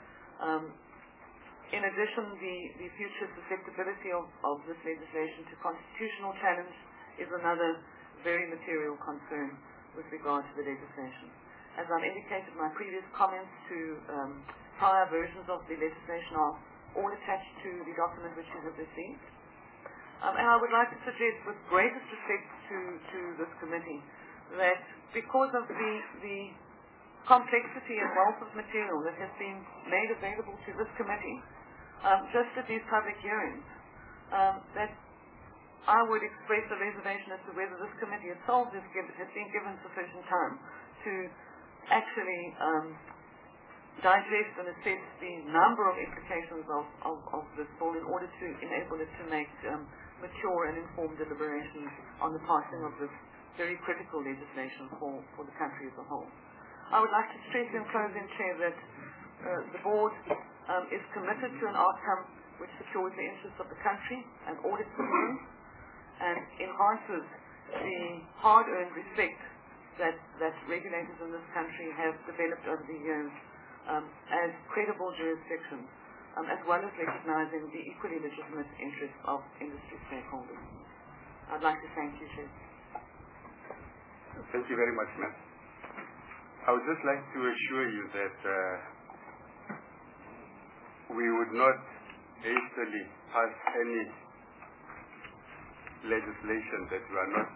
In addition, the future susceptibility of this legislation to constitutional challenge is another very material concern with regard to the legislation. As I've indicated, my previous comments to prior versions of the legislation are all attached to the document which you have received. And I would like to suggest, with greatest respect to this committee, that because of the complexity and wealth of material that has been made available to this committee, just at these public hearings, that I would express a reservation as to whether this committee itself has been given sufficient time to actually digest and assess the number of implications of this bill in order to enable it to make mature and informed deliberations on the passing of this very critical legislation for the country as a whole. I would like to stress in closing, Chair, that the Board is committed to an outcome which secures the interests of the country and all its citizens, and enhances the hard-earned respect that regulators in this country have developed over the years as credible jurisdictions, as well as recognizing the equally legitimate interests of industry stakeholders. I'd like to thank you, Chair. Thank you very much, ma'am. I would just like to assure you that we would not hastily pass any legislation that we are not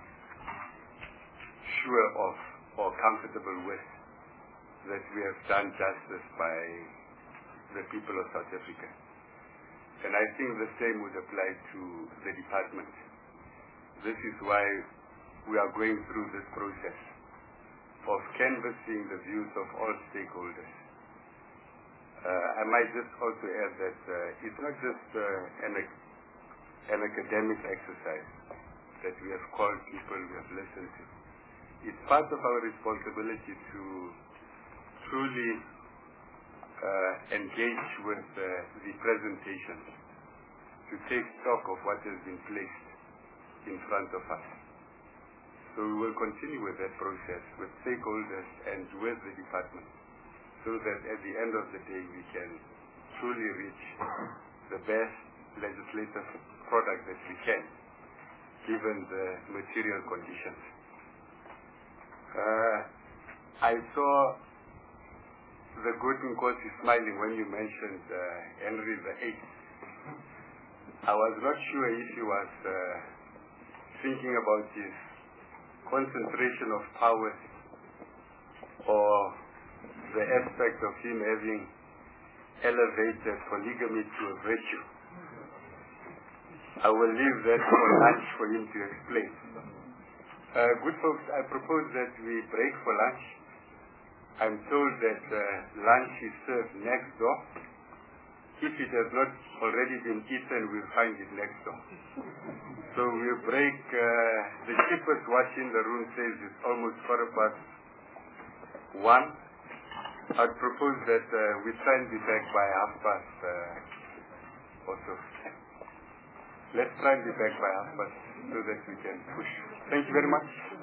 sure of or comfortable with, that we have done justice by the people of South Africa. And I think the same would apply to the department. This is why we are going through this process of canvassing the views of all stakeholders. I might just also add that it's not just an academic exercise that we have called people, we have listened to. It's part of our responsibility to truly engage with the presentations, to take stock of what has been placed in front of us. So we will continue with that process with stakeholders and with the department, so that at the end of the day we can truly reach the best legislative product that we can, given the material conditions. I saw the good Nkosi smiling when you mentioned Henry VIII. I was not sure if he was thinking about his concentration of power or the aspect of him having elevated polygamy to a virtue. I will leave that for lunch for him to explain. Good folks, I propose that we break for lunch. I'm told that lunch is served next door. If it has not already been eaten, we'll find it next door. So we'll break. The cheapest watch in the room says it's almost 1:15. I'd propose that we try and be back by 1:30 or so. Let's try and be back by 1:30 so that we can push. Thank you very much.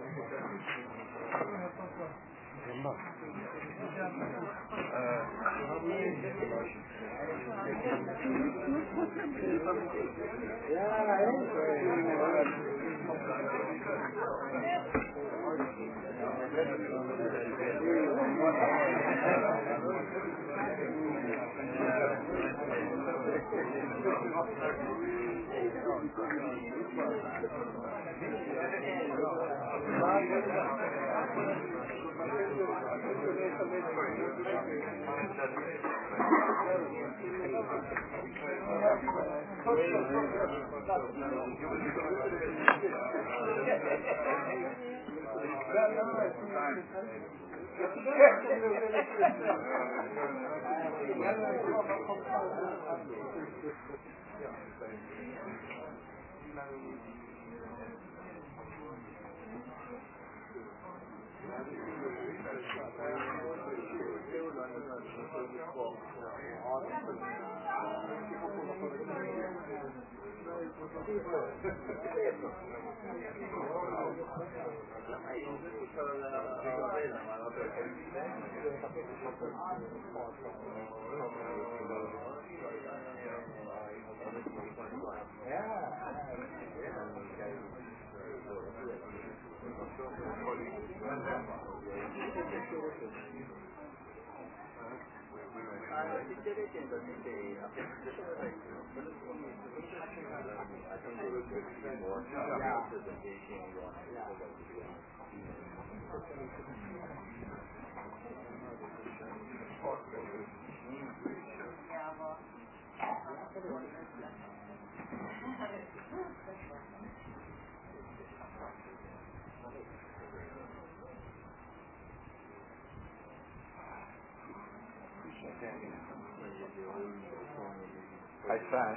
I try.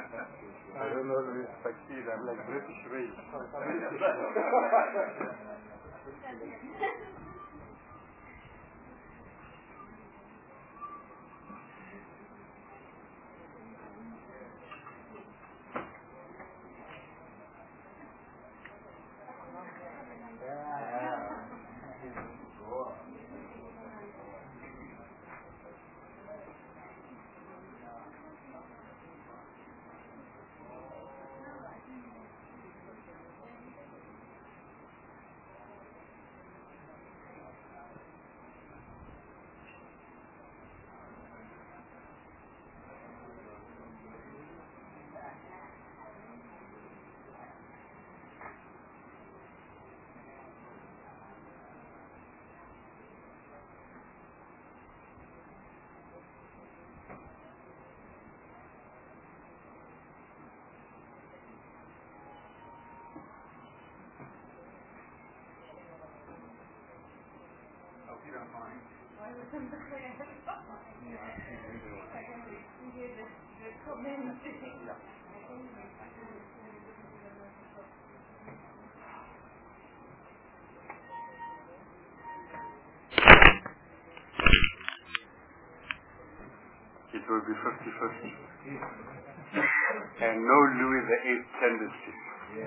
I don't always succeed. I'm like British race. It will be 50-50. And no Louis VIII tendency.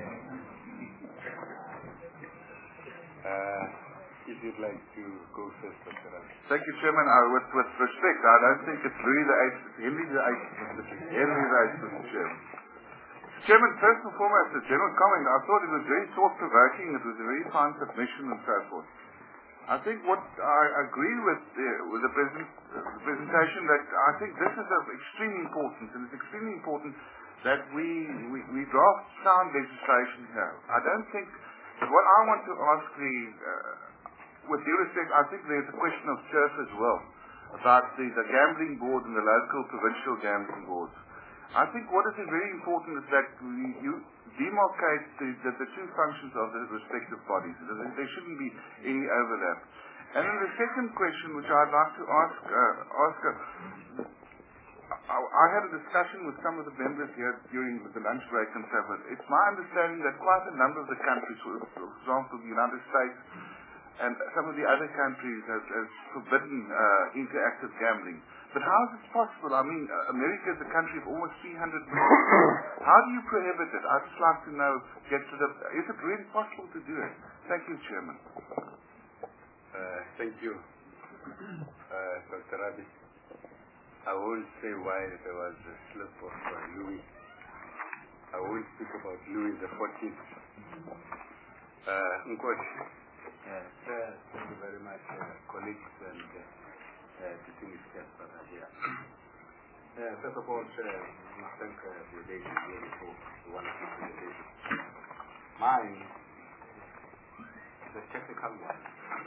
If you'd like to go first, Dr. Ravi. Thank you, Chairman. With respect, I don't think it's Louis VIII, it's Henry VIII, Henry VIII, Mr. Chairman. Mr. Chairman, first and foremost, a general comment. I thought it was very thought-provoking. It was a very fine submission and so forth. I think what I agree with the presentation that I think this is of extreme importance, and it's extremely important that we draft sound legislation here. I don't think, but what I want to ask with due respect, I think there's a question of turf as well, about the gambling board and the local provincial gambling boards. I think what is very important is that you demarcate the two functions of the respective bodies. There shouldn't be any overlap. And then the second question, which I'd like to ask, I had a discussion with some of the members here during the lunch break and so forth. It's my understanding that quite a number of the countries, for example, the United States and some of the other countries, has forbidden interactive gambling. But how is it possible? I mean, America is a country of almost 300 million. How do you prohibit it? I'd just like to know, is it really possible to do it? Thank you, Chairman. Thank you, Dr. Rabi. I won't say why there was a slip of Louis. I won't speak about Louis the 14th. Nkosi. Thank you very much, colleagues and distinguished guests that are here. First of all, I thank the lady here for the wonderful presentation. Mine is a technical one.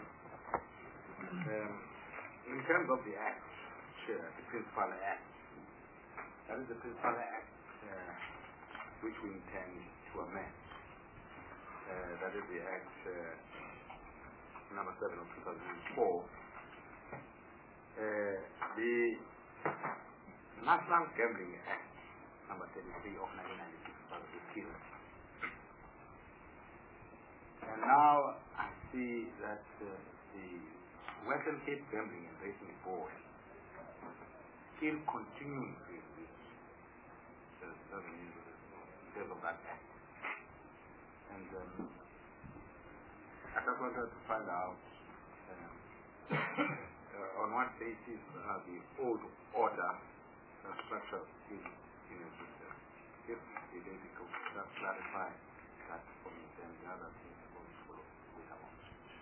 In terms of the Act, the Principal Act, that is the Principal Act which we intend to amend. That is the Act number 7 of 2004. The National Gambling Act number 33 of 1996 was repealed. And now I see that the Western Cape Gambling and Racing Board still continuing to exist because of that act. And I just wanted to find out on what basis the old order structure still in existence. If the lady could just clarify that for me, then the other things will follow later on.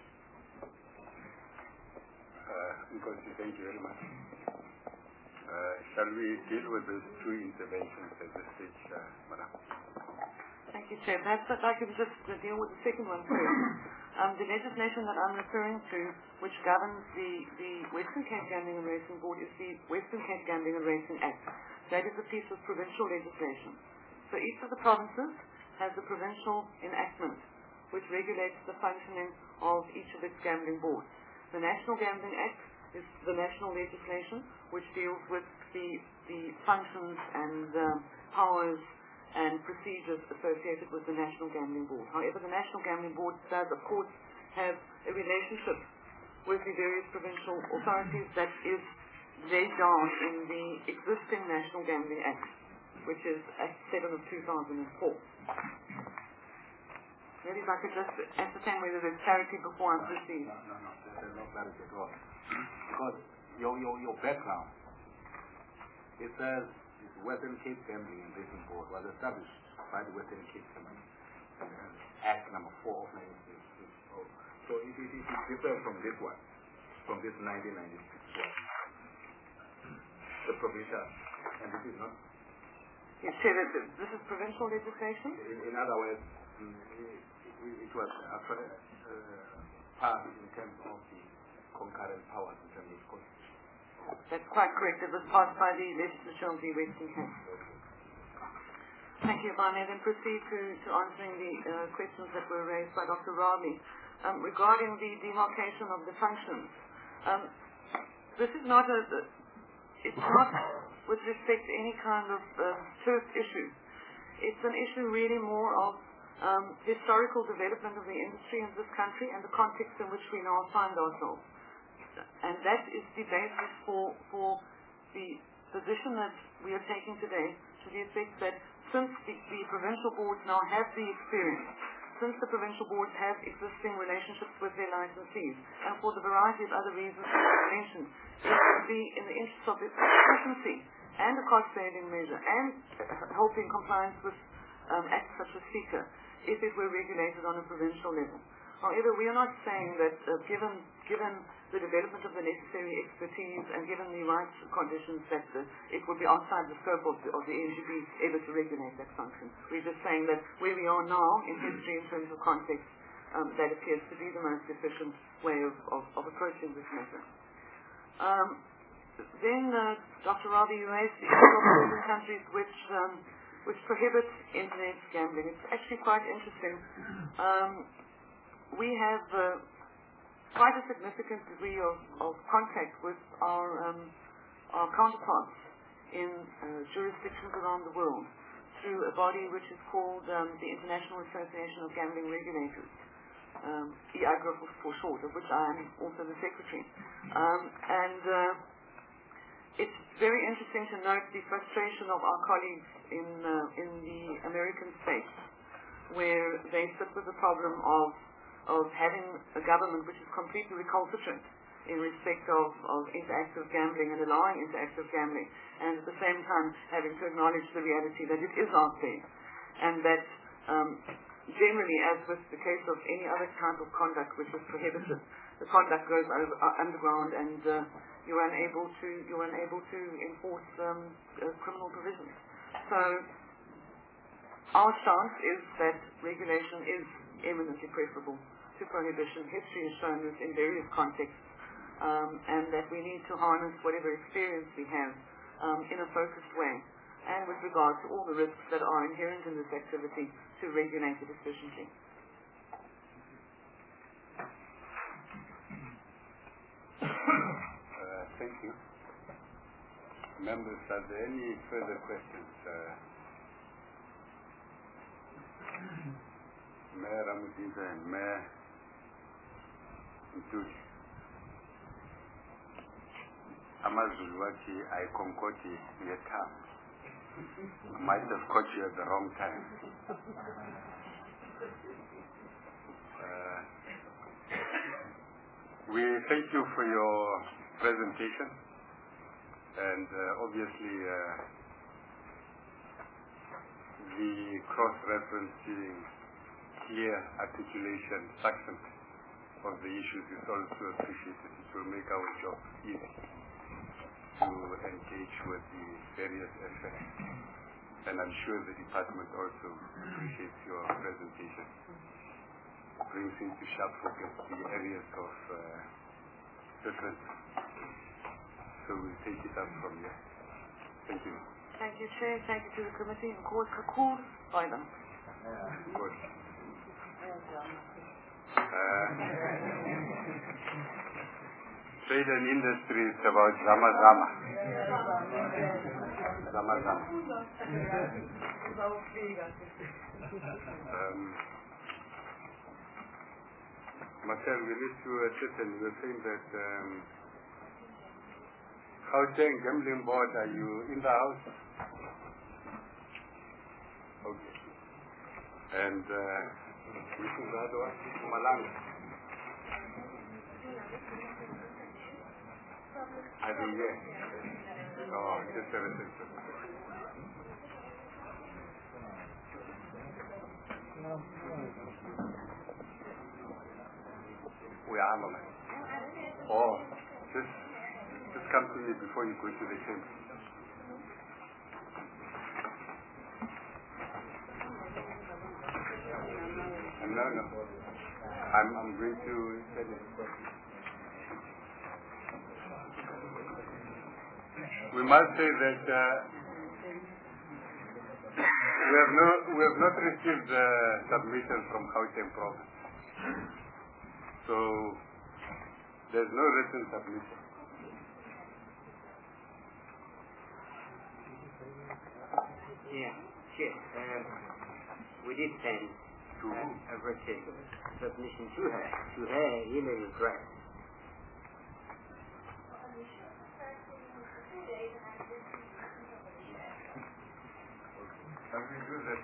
Thank you very much. Shall we deal with those two interventions at this stage, Madam? Thank you, Chair. Perhaps I'd like to just deal with the second one first. The legislation that I'm referring to, which governs the Western Cape Gambling and Racing Board, is the Western Cape Gambling and Racing Act. That is a piece of provincial legislation. So each of the provinces has a provincial enactment which regulates the functioning of each of its gambling boards. The National Gambling Act is the national legislation which deals with the functions and powers and procedures associated with the National Gambling Board. However, the National Gambling Board does, of course, have a relationship with the various provincial authorities that is laid down in the existing National Gambling Act, which is Act 7 of 2004. Maybe if I could just ascertain whether there's clarity before I proceed. No, there's no clarity at all. Because your background, it says the Western Cape Gambling and Racing Board was established by the Western Cape Gambling Act number 4 of 1996. So it is different from this one, from this 1996 one. The provincial, and this is not. Yes, Chair, this is provincial legislation? In other words, it was actually passed in terms of the concurrent powers in terms of constitution. That's quite correct. It was passed by the legislature of the Western Cape. Thank you. If I may then proceed to answering the questions that were raised by Dr. Rabi. Regarding the demarcation of the functions, this is not it's not with respect to any kind of turf issue. It's an issue really more of historical development of the industry in this country and the context in which we now find ourselves. And that is the basis for the position that we are taking today, to the effect that since the provincial boards now have the experience, since the provincial boards have existing relationships with their licensees, and for the variety of other reasons that I mentioned, it would be in the interest of efficiency and a cost-saving measure and helping compliance with acts such as SECA if it were regulated on a provincial level. However, we are not saying that given given the development of the necessary expertise and given the right conditions that it would be outside the scope of the NGB ever to regulate that function. We're just saying that where we are now in history in terms of context, that appears to be the most efficient way of approaching this matter. Then Dr. Ravi, you raised the issue of certain countries which prohibit internet gambling. It's actually quite interesting. We have quite a significant degree of contact with our counterparts in jurisdictions around the world through a body which is called the International Association of Gambling Regulators, EIGRA for short, of which I am also the secretary. It's very interesting to note the frustration of our colleagues in the American states, where they sit with the problem of having a government which is completely recalcitrant in respect of interactive gambling and allowing interactive gambling, and at the same time having to acknowledge the reality that it is out there, and that generally, as with the case of any other type of conduct which is prohibited, the conduct goes underground, and you're unable to enforce criminal provisions. So our stance is that regulation is eminently preferable to prohibition. History has shown this in various contexts, and that we need to harness whatever experience we have in a focused way, and with regard to all the risks that are inherent in this activity, to regulate it efficiently. Thank you. Members, are there any further questions? Mayor Ramudiza and Mayor Ntuli. Amazulu wathi ayikonkothi yethambo. I might have caught you at the wrong time. We thank you for your presentation, and obviously the cross-referencing, clear articulation, succinct of the issues is also appreciated. It will make our job easy to engage with the various aspects, and I'm sure the department also appreciates your presentation. Brings into sharp focus the areas of difference. So we'll take it up from here. Thank you. Thank you, Chair. Thank you to the committee. And call by them. Good. Trade and industry is about Zama Zama. Zama Zama. Marcel, we need to sit, and we were saying that Gauteng Gambling Board, are you in the house? Okay. And which is the other one? Malanga. Are they here? Oh, just a reception. We are on. Oh, just come to me before you go to the chamber. No. I'm going to tell you. We must say that we have not received the submission from Gauteng province. So there's no written submission. Yeah, sure. We did send a written submission to her email address. Can we do that?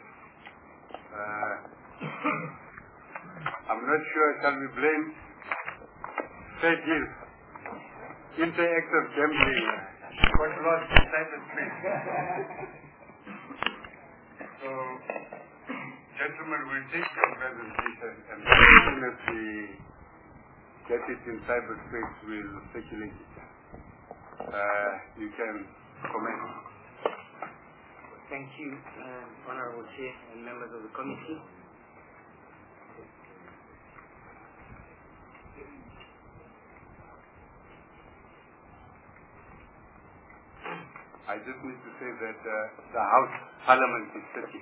I'm not sure. Shall we blame Fed Hill, interactive gambling, what lost inside the place? So, gentlemen, we'll take your presentation, and as soon as we get it in cyberspace, we'll circulate it. You can comment. Thank you, Honorable Chair and members of the committee. I just need to say that the House Parliament is sitting.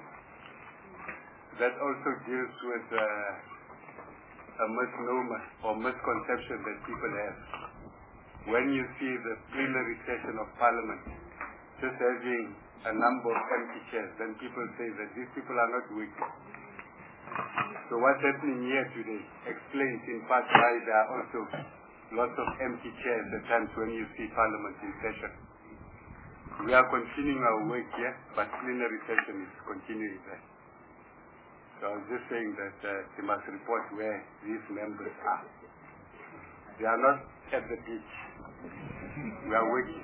That also deals with a misnomer or misconception that people have. When you see the plenary session of Parliament just having a number of empty chairs, then people say that these people are not working. So what's happening here today explains in part why there are also lots of empty chairs at times when you see Parliament in session. We are continuing our work here, but plenary session is continuing there. So I was just saying that they must report where these members are. They are not at the beach. We are working.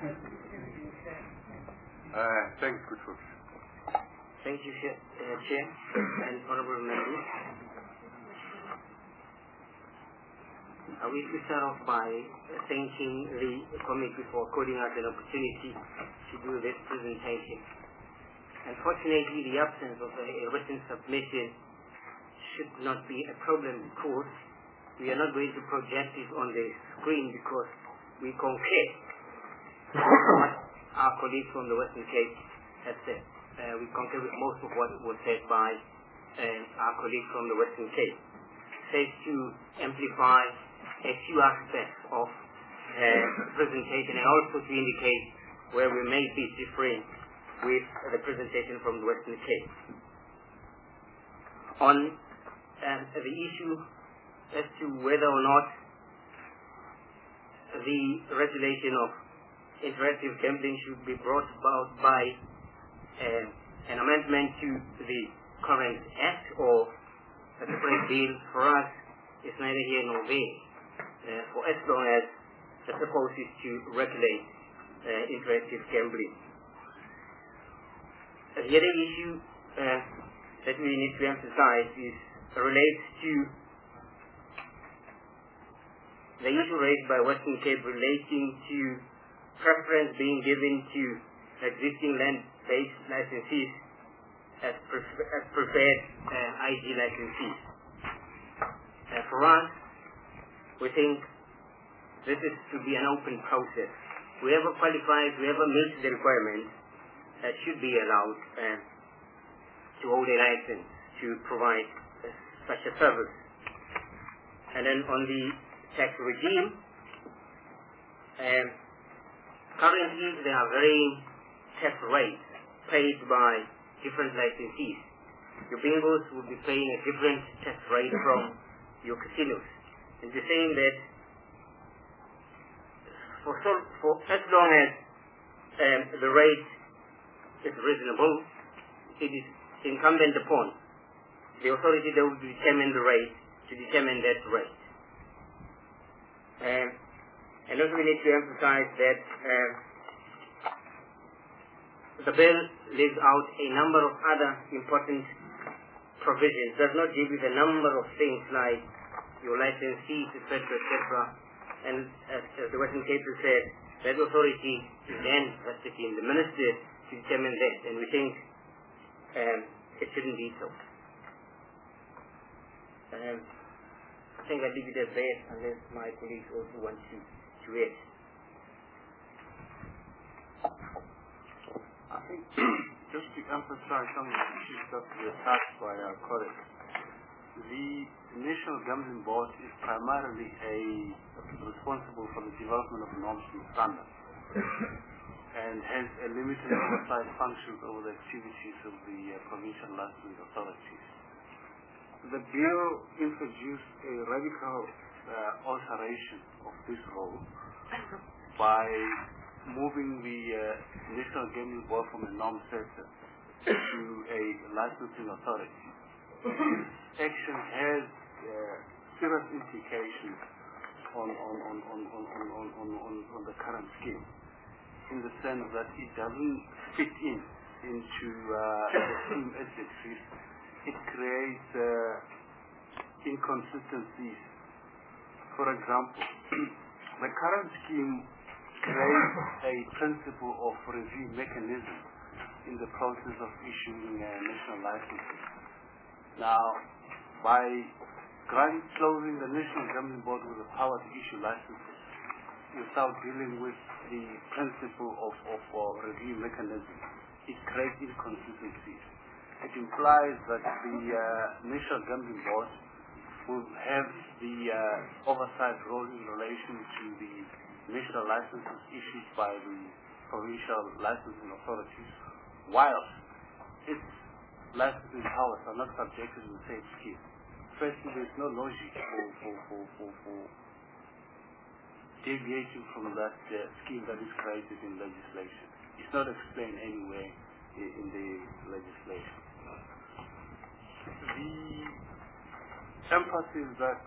Thanks, good folks. Thank you, Chair and Honorable Members. I wish to start off by thanking the committee for according us an opportunity to do this presentation. Unfortunately, the absence of a written submission should not be a problem because we are not going to project it on the screen because we concur with what our colleagues from the Western Cape have said. We concur with most of what was said by our colleagues from the Western Cape. Says to amplify a few aspects of the presentation and also to indicate where we may be differing with the presentation from the Western Cape. On the issue as to whether or not the regulation of interactive gambling should be brought about by an amendment to the current Act or a separate bill, for us is neither here nor there, for as long as the purpose is to regulate interactive gambling. The other issue that we need to emphasize relates to the issue raised by Western Cape relating to preference being given to existing land-based licensees as preferred IG licensees. For us, we think this is to be an open process. Whoever qualifies, whoever meets the requirements, should be allowed to hold a license to provide such a service. And then on the tax regime, currently there are varying tax rates paid by different licensees. Your bingos will be paying a different tax rate from your casinos. It's the same that for as long as the rate is reasonable, it is incumbent upon the authority that will determine the rate to determine that rate. And also we need to emphasize that the bill leaves out a number of other important provisions. Does not deal with a number of things like your licensees, etc., etc. And as the Western Cape said, that authority is then vested in the minister to determine that, and we think it shouldn't be so. I think I'll leave it as there unless my colleagues also want to add. I think just to emphasize some of the issues that were touched by our colleagues, the National Gambling Board is primarily responsible for the development of norms and standards and has a limited oversight function over the activities of the provincial licensing authorities. The bill introduced a radical alteration of this role by moving the National Gambling Board from a norm setter to a licensing authority. This action has serious implications on the current scheme, in the sense that it doesn't fit into the scheme as it is. It creates inconsistencies For example, the current scheme creates a principle of review mechanism in the process of issuing national licenses. Now, by closing the National Gambling Board with the power to issue licenses without dealing with the principle of review mechanism, it creates inconsistencies. It implies that the National Gambling Board will have the oversight role in relation to the national licenses issued by the provincial licensing authorities, whilst its licensing powers are not subjected to the same scheme. Firstly, there is no logic for deviating from that scheme that is created in legislation. It's not explained anywhere in the legislation. The emphasis that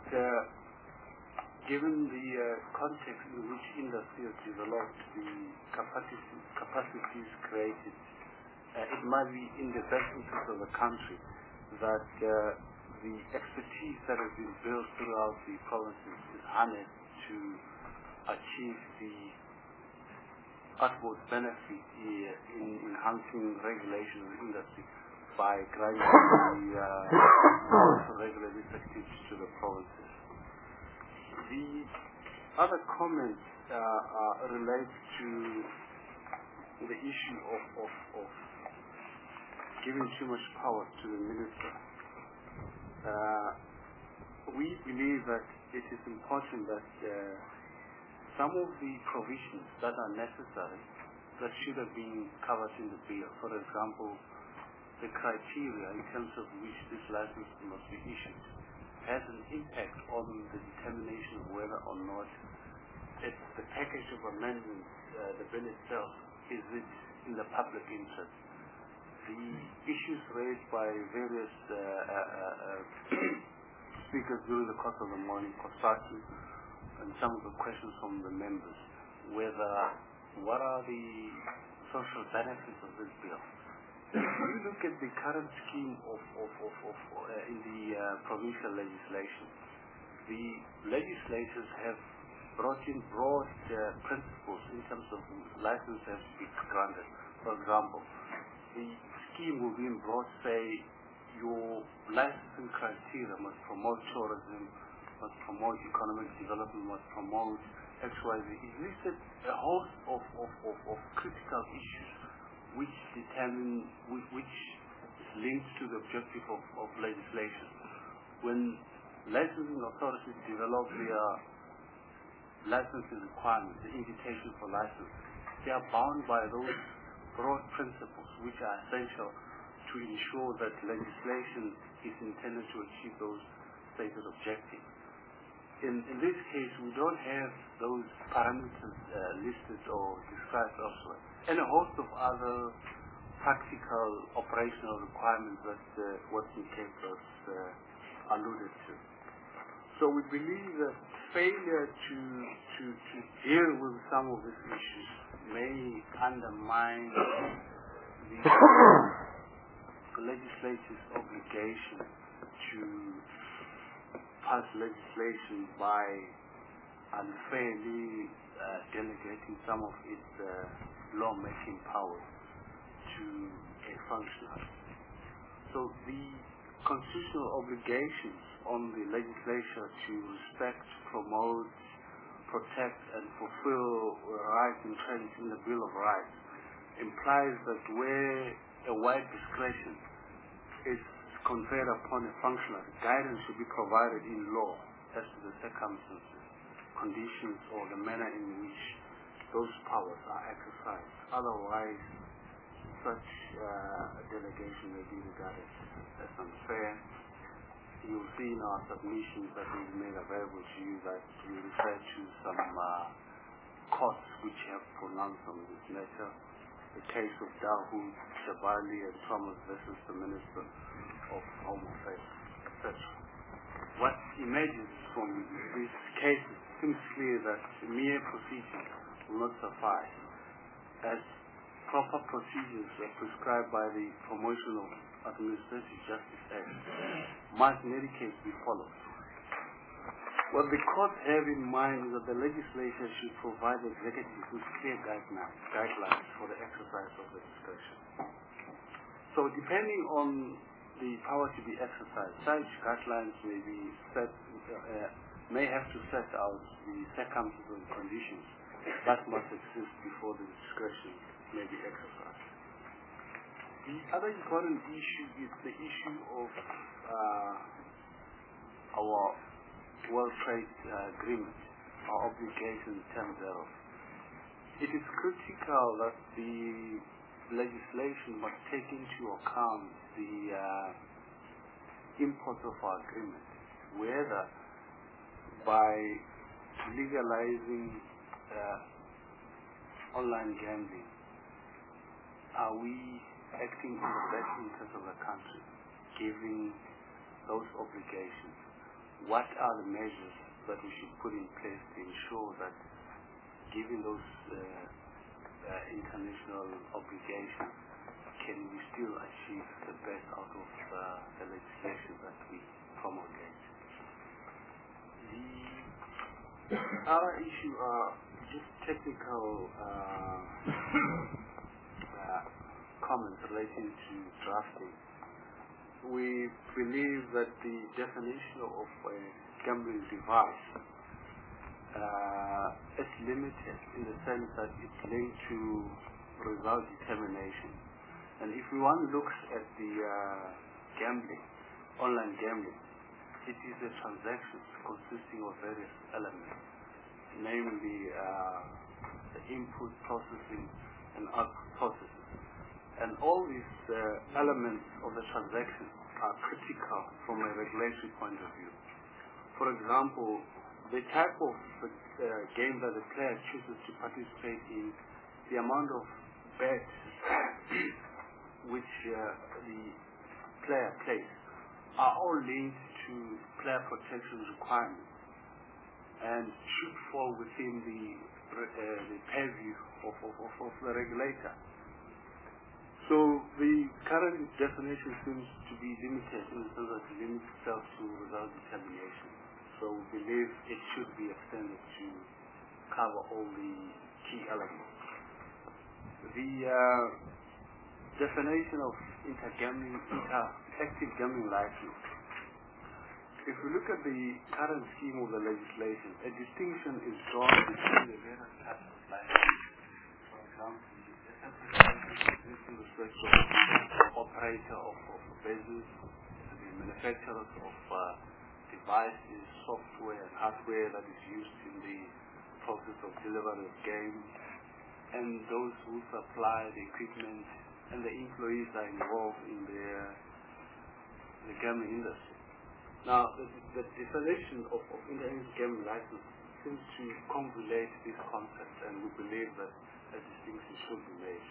given the context in which industry has developed, the capacities created, it might be in the best interest of the country that the expertise that has been built throughout the provinces is harnessed to achieve the utmost benefit in enhancing regulation of the industry by granting the powers to regulate these activities to the provinces. The other comments relate to the issue of giving too much power to the minister. We believe that it is important that some of the provisions that are necessary that should have been covered in the bill, for example, the criteria in terms of which this license must be issued, has an impact on the determination of whether or not it's the package of amendments, the bill itself, is it in the public interest. The issues raised by various speakers during the course of the morning, constructive, and some of the questions from the members, whether what are the social benefits of this bill. If you look at the current scheme in the provincial legislation, the legislators have brought in broad principles in terms of licenses to be granted. For example, the scheme will be in broad, say, your licensing criteria must promote tourism, must promote economic development, must promote XYZ. It listed a host of critical issues which determine, which is linked to the objective of legislation. When licensing authorities develop their licensing requirements, the invitation for license, they are bound by those broad principles which are essential to ensure that legislation is intended to achieve those stated objectives. In this case, we don't have those parameters listed or described elsewhere, and a host of other practical operational requirements that Watson Campos alluded to. So we believe that failure to deal with some of these issues may undermine the legislature's obligation to pass legislation by unfairly delegating some of its lawmaking powers to a functionary. So the constitutional obligations on the legislature to respect, promote, protect, and fulfill rights entrenched in the Bill of Rights implies that where a wide discretion is conferred upon a functionary, guidance should be provided in law as to the circumstances, conditions, or the manner in which those powers are exercised. Otherwise, such delegation may be regarded as unfair. You'll see in our submissions that we've made available to you that we refer to some courts which have pronounced on this matter. The case of Dawood, Shabali, and Thomas versus the Minister of Home Affairs, etc. What emerges from these cases seems clear that mere procedures will not suffice, as proper procedures are prescribed by the Promotion of Administrative Justice Act must in any case be followed. What the courts have in mind is that the legislature should provide the executive with clear guidelines for the exercise of the discretion. So depending on the power to be exercised, such guidelines may have to set out the circumstances and conditions that must exist before the discretion may be exercised. The other important issue is the issue of our World Trade Agreement, our obligation in terms thereof. It is critical that the legislation must take into account the import of our agreement, whether by legalizing online gambling, are we acting in the best interest of the country, giving those obligations? What are the measures that we should put in place to ensure that, given those international obligations, can we still achieve the best out of the legislation that we promulgate? The other issue are just technical comments relating to drafting. We believe that the definition of a gambling device is limited in the sense that it's linked to result determination. And if one looks at the gambling, online gambling, it is a transaction consisting of various elements, namely the input processing and output processing. And all these elements of the transaction are critical from a regulatory point of view. For example, the type of game that the player chooses to participate in, the amount of bets which the player plays, are all linked to player protection requirements and should fall within the purview of the regulator. So the current definition seems to be limited in the sense that it limits itself to result determination. So we believe it should be extended to cover all the key elements. The definition of active gambling license. If we look at the current scheme of the legislation, a distinction is drawn between the various types of licenses. For example, in respect of operator of business, the manufacturers of devices, software and hardware that is used in the process of delivery of games, and those who supply the equipment and the employees that are involved in the gambling industry. Now, the definition of internet gambling license seems to convolute this concept, and we believe that a distinction should be made.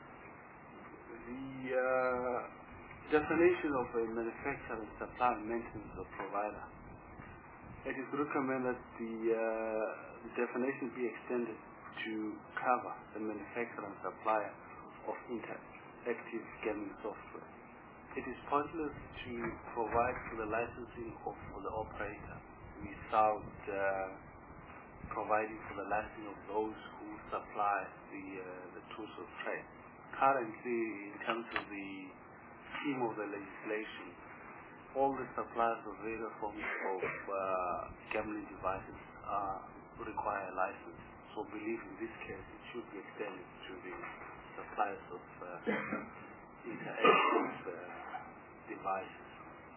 The definition of a manufacturer, supplier, maintenance, or provider. It is recommended that the definition be extended to cover the manufacturer and supplier of interactive gaming software. It is pointless to provide for the licensing of the operator without providing for the licensing of those who supply the tools of trade. Currently, in terms of the scheme of the legislation, all the suppliers of various forms of gambling devices require a license. So we believe in this case it should be extended to the suppliers of interactive devices.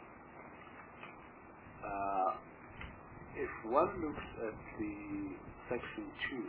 If one looks at the section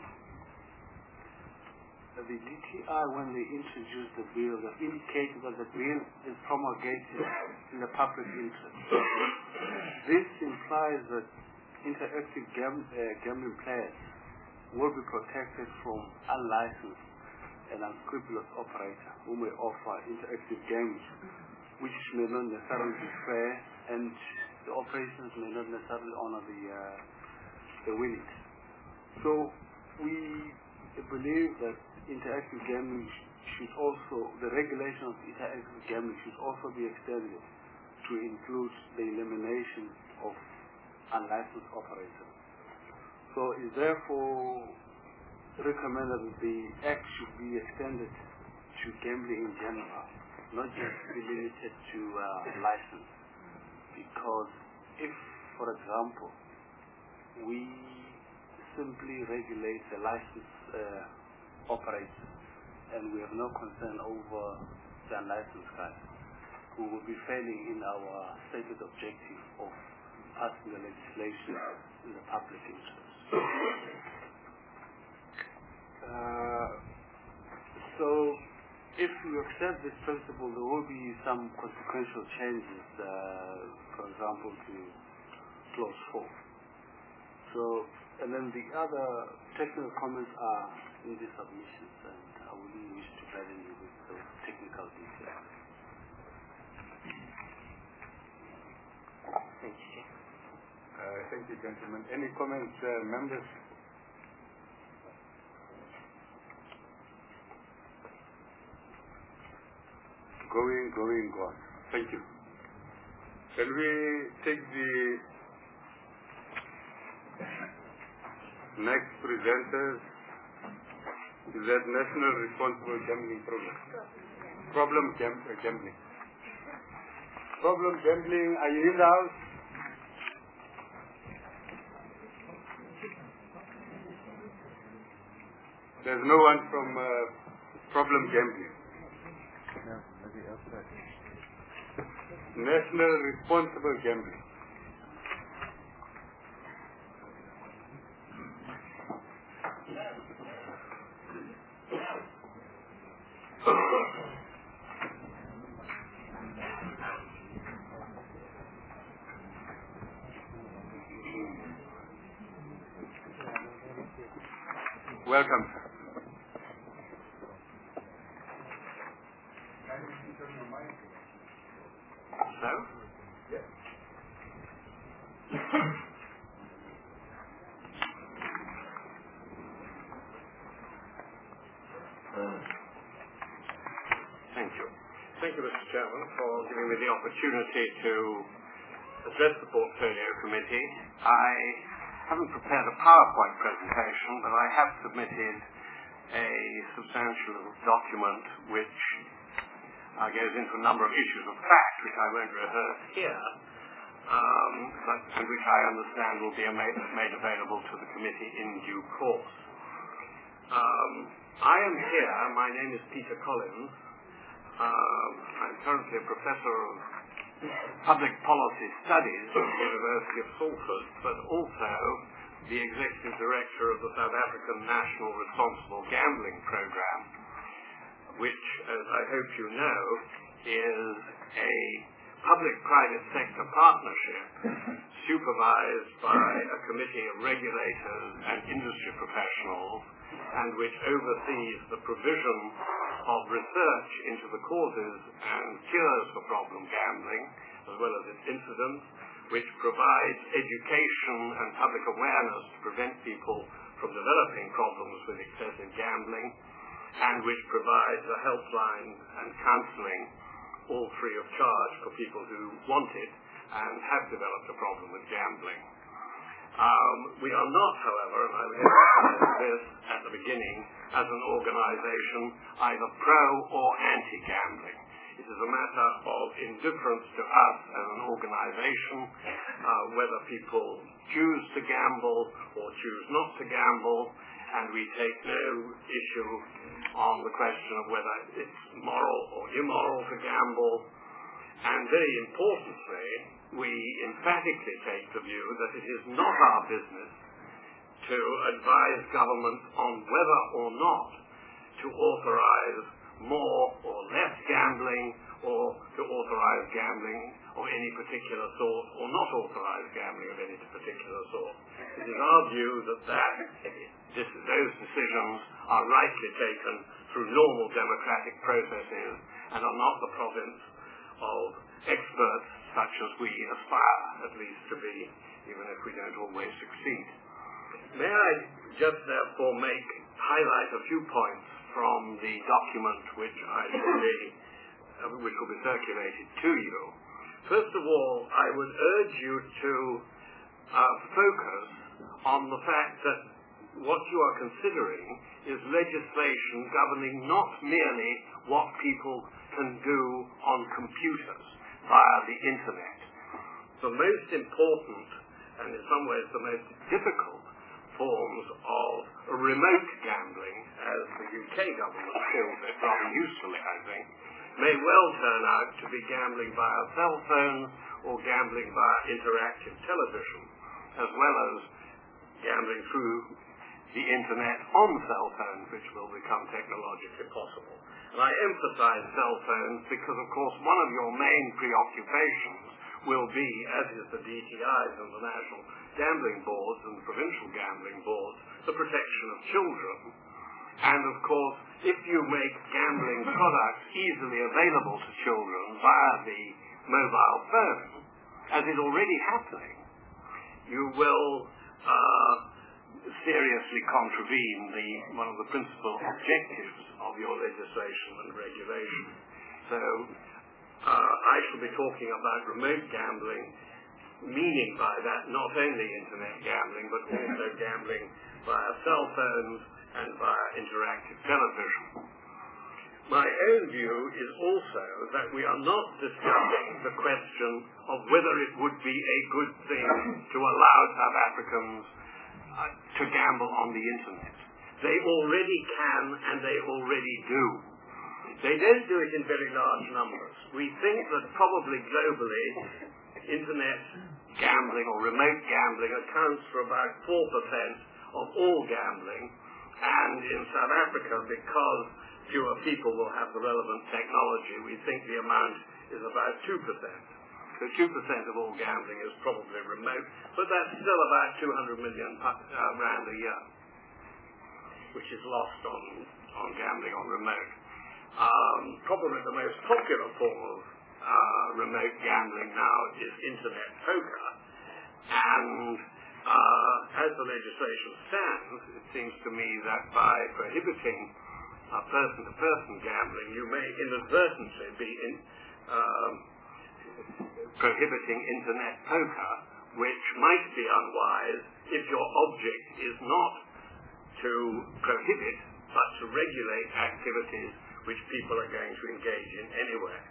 2, the DTI, when they introduced the bill, they indicated that the bill is promulgated in the public interest. This implies that interactive gambling players will be protected from unlicensed and unscrupulous operators who may offer interactive games which may not necessarily be fair, and the operations may not necessarily honor the winnings. So we believe that interactive gaming should also, the regulation of interactive gaming should also be extended to include the elimination of unlicensed operators. So it's therefore recommended that the Act should be extended to gambling in general, not just be limited to license. Because if, for example, we simply regulate the licensed operators and we have no concern over the unlicensed guys, we will be failing in our stated objective of passing the legislation in the public interest. So if you accept this principle, there will be some consequential changes, for example, to clause 4. So, and then the other technical comments are in the submissions, and I wouldn't wish to burden you with those technical details. Thank you, Chair. Thank you, gentlemen. Any comments, members? Going, go on. Thank you. Can we take the next presenters? Is that National Responsible Gambling Program? Gambling. Problem gambling, are you in the house? There's no one from problem gambling. National Responsible Gambling. Welcome, sir. So? Yes. Thank you. Thank you, Mr. Chairman, for giving me the opportunity to address the Portfolio Committee. I haven't prepared a PowerPoint presentation, but I have submitted a substantial document which goes into a number of issues of fact, which I won't rehearse here, and which I understand will be made available to the committee in due course. I am here. My name is Peter Collins. I'm currently a professor of public policy studies at the University of Salford, but also the executive director of the South African National Responsible Gambling Program, which, as I hope you know, is a public-private sector partnership supervised by a committee of regulators and industry professionals, and which oversees the provision of research into the causes and cures for problem gambling, as well as its incidents, which provides education and public awareness to prevent people from developing problems with excessive gambling, and which provides a helpline and counselling, all free of charge, for people who want it and have developed a problem with gambling. We are not, however, and I would emphasize this at the beginning, as an organization either pro or anti-gambling. It is a matter of indifference to us as an organization, whether people choose to gamble or choose not to gamble, and we take no issue on the question of whether it's moral or immoral to gamble. And very importantly, we emphatically take the view that it is not our business to advise government on whether or not to authorize more or less gambling, or to authorize gambling of any particular sort, or not authorize gambling of any particular sort. It is our view that those decisions are rightly taken through normal democratic processes and are not the province of experts such as we aspire, at least, to be, even if we don't always succeed. May I just therefore highlight a few points from the document which will be circulated to you. First of all, I would urge you to focus on the fact that what you are considering is legislation governing not merely what people can do on computers via the internet. The most important, and in some ways the most difficult, forms of remote gambling, as the UK government calls it rather usefully, I think, may well turn out to be gambling via cell phones or gambling via interactive television, as well as gambling through the internet on cell phones, which will become technologically possible. And I emphasize cell phones because, of course, one of your main preoccupations will be, as is the DTIs and the national gambling boards and provincial gambling boards, the protection of children. And, of course, if you make gambling products easily available to children via the mobile phone, as is already happening, you will seriously contravene one of the principal objectives of your legislation and regulation. So I shall be talking about remote gambling, meaning by that not only internet gambling, but also gambling via cell phones and via interactive television. My own view is also that we are not discussing the question of whether it would be a good thing to allow South Africans to gamble on the internet. They already can and they already do. They don't do it in very large numbers. We think that probably globally internet gambling or remote gambling accounts for about 4% of all gambling, and in South Africa, because fewer people will have the relevant technology, we think the amount is about 2%. So 2% of all gambling is probably remote, but that's still about 200 million rand a year, which is lost on gambling on remote. Probably the most popular form of remote gambling now is internet poker, and as the legislation stands, it seems to me that by prohibiting person-to-person gambling, you may inadvertently be prohibiting internet poker, which might be unwise if your object is not to prohibit, but to regulate activities which people are going to engage in anyway.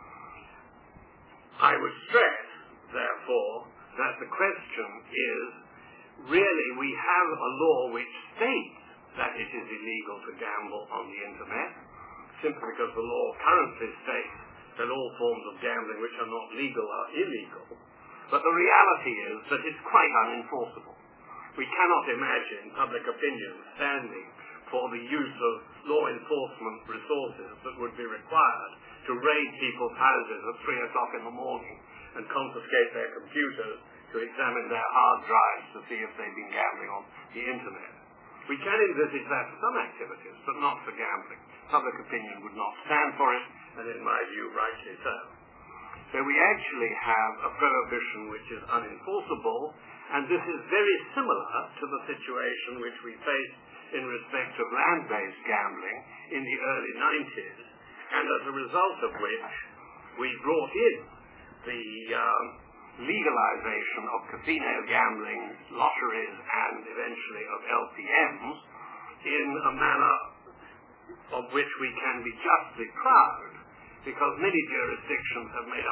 I would stress, therefore, that the question is, really we have a law which states that it is illegal to gamble on the internet, simply because the law currently states that all forms of gambling which are not legal are illegal. But the reality is that it's quite unenforceable. We cannot imagine public opinion standing for the use of law enforcement resources that would be required to raid people's houses at 3 o'clock in the morning and confiscate their computers to examine their hard drives to see if they've been gambling on the internet. We can envisage that for some activities, but not for gambling. Public opinion would not stand for it, and in my view, rightly so. So we actually have a prohibition which is unenforceable, and this is very similar to the situation which we faced in respect of land-based gambling in the early 90s, and as a result of which we brought in the legalization of casino gambling, lotteries, and eventually of LPMs in a manner of which we can be justly proud, because many jurisdictions have made a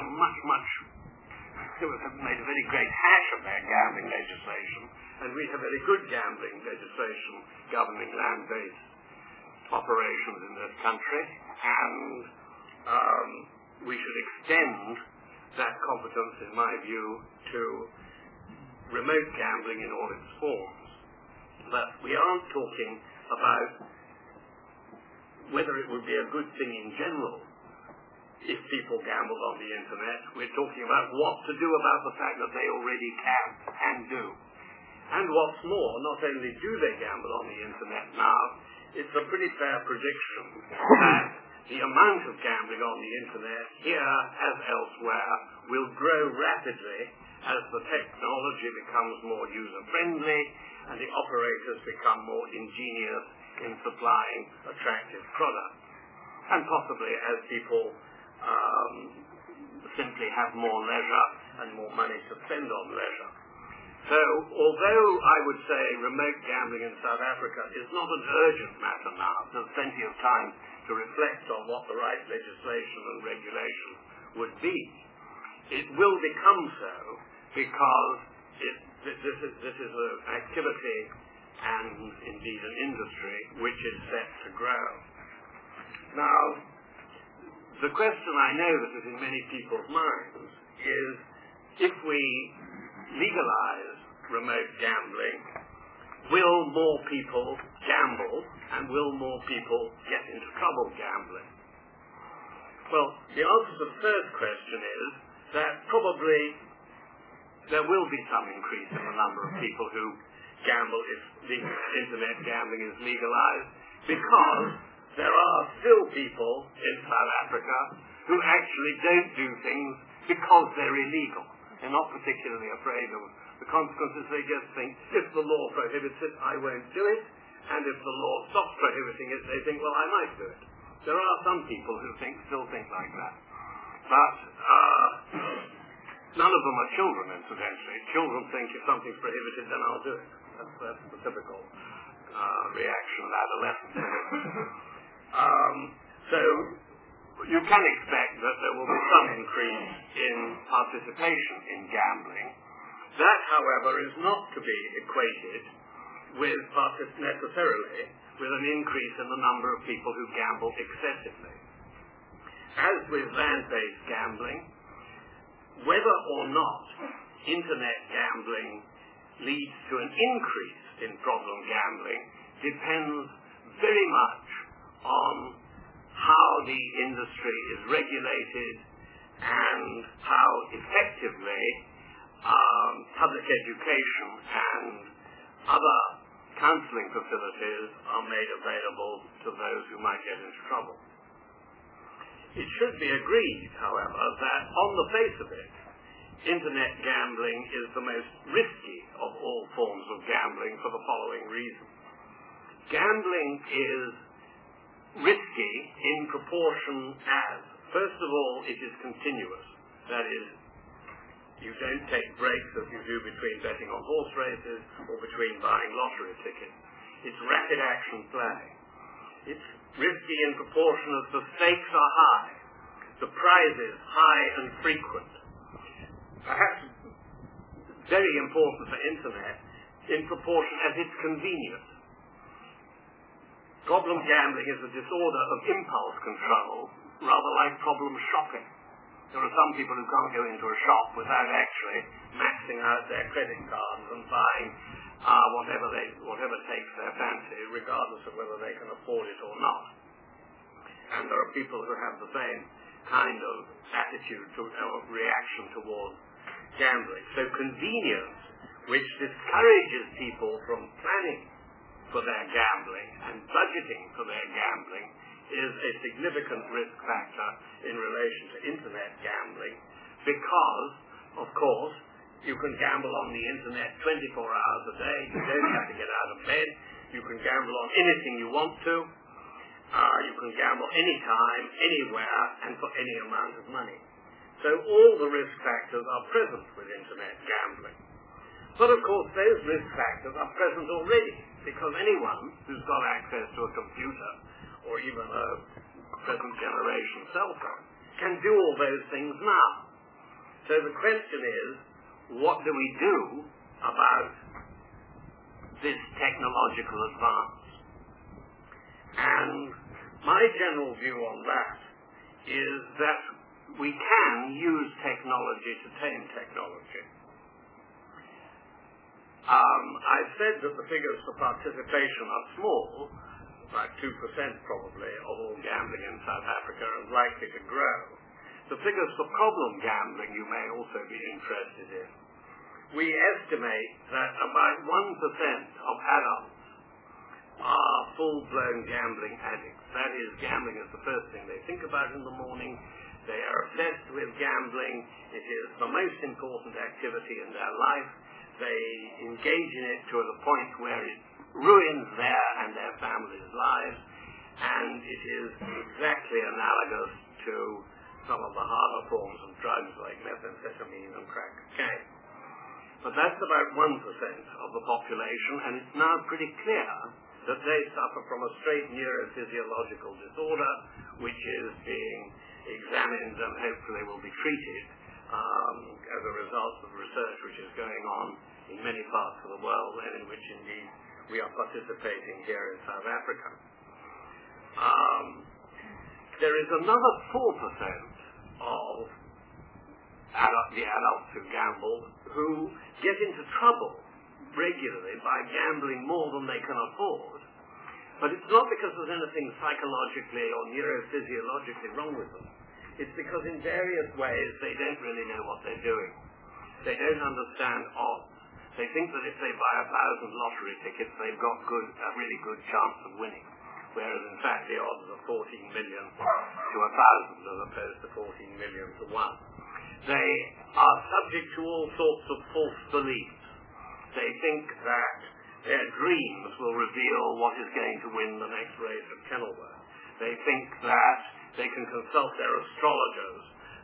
very great hash of their gambling legislation, and we have very good gambling legislation governing land-based operations in this country, and we should extend that competence, in my view, to remote gambling in all its forms. But we aren't talking about whether it would be a good thing in general if people gambled on the internet. We're talking about what to do about the fact that they already can and do. And what's more, not only do they gamble on the internet now, it's a pretty fair prediction that the amount of gambling on the internet, here as elsewhere, will grow rapidly as the technology becomes more user-friendly and the operators become more ingenious in supplying attractive products. And possibly as people simply have more leisure and more money to spend on leisure. So So, although I would say remote gambling in South Africa is not an urgent matter now, there's plenty of time to reflect on what the right legislation and regulation would be, it will become so because this is an activity and indeed an industry which is set to grow. Now, the question I know that is in many people's minds is, if we legalize remote gambling, will more people gamble and will more people get into trouble gambling? Well, the answer to the first question is that probably there will be some increase in the number of people who gamble if the internet gambling is legalized, because there are still people in South Africa who actually don't do things because they're illegal. They're not particularly afraid of the consequences. They just think, if the law prohibits it, I won't do it, and if the law stops prohibiting it, they think, well, I might do it. There are some people who still think like that. But none of them are children, incidentally. Children think if something's prohibited, then I'll do it. That's the typical reaction of adolescents. So you can expect that there will be some increase in participation in gambling. That, however, is not to be equated with necessarily with an increase in the number of people who gamble excessively. As with land-based gambling, whether or not internet gambling leads to an increase in problem gambling depends very much on how the industry is regulated and how effectively public education and other counseling facilities are made available to those who might get into trouble. It should be agreed, however, that on the face of it, internet gambling is the most risky of all forms of gambling for the following reason. Gambling is risky in proportion as, first of all, it is continuous. That is, you don't take breaks as you do between betting on horse races or between buying lottery tickets. It's rapid action play. It's risky in proportion as the stakes are high, the prizes high and frequent. Perhaps very important for internet in proportion as it's convenient. Problem gambling is a disorder of impulse control, rather like problem shopping. There are some people who can't go into a shop without actually maxing out their credit cards and buying whatever takes their fancy, regardless of whether they can afford it or not. And there are people who have the same kind of attitude or reaction towards gambling. So convenience, which discourages people from planning for their gambling and budgeting for their gambling, is a significant risk factor in relation to internet gambling, because, of course, you can gamble on the internet 24 hours a day. You don't have to get out of bed. You can gamble on anything you want to. You can gamble anytime, anywhere, and for any amount of money. So all the risk factors are present with internet gambling. But of course, those risk factors are present already, because anyone who's got access to a computer or even a present generation cell phone can do all those things now. So the question is, what do we do about this technological advance? And my general view on that is that we can use technology to tame technology. I've said that the figures for participation are small, about 2% probably of all gambling in South Africa, and likely to grow. The figures for problem gambling you may also be interested in. We estimate that about 1% of adults are full-blown gambling addicts. That is, gambling is the first thing they think about in the morning. They are obsessed with gambling. It is the most important activity in their life. They engage in it to the point where it ruins their and their families' lives, and it is exactly analogous to some of the harder forms of drugs like methamphetamine and crack cocaine. But that's about 1% of the population, and it's now pretty clear that they suffer from a straight neurophysiological disorder, which is being examined and hopefully will be treated as a result of research which is going on in many parts of the world, and in which indeed we are participating here in South Africa. There is another 4% of the adults who gamble who get into trouble regularly by gambling more than they can afford. But it's not because there's anything psychologically or neurophysiologically wrong with them. It's because in various ways they don't really know what they're doing. They don't understand odds. They think that if they buy 1,000 lottery tickets, they've got a really good chance of winning. Whereas in fact the odds are 14 million to 1,000 as opposed to 14 million to 1. They are subject to all sorts of false beliefs. They think that their dreams will reveal what is going to win the next race at Kenilworth. They think that they can consult their astrologers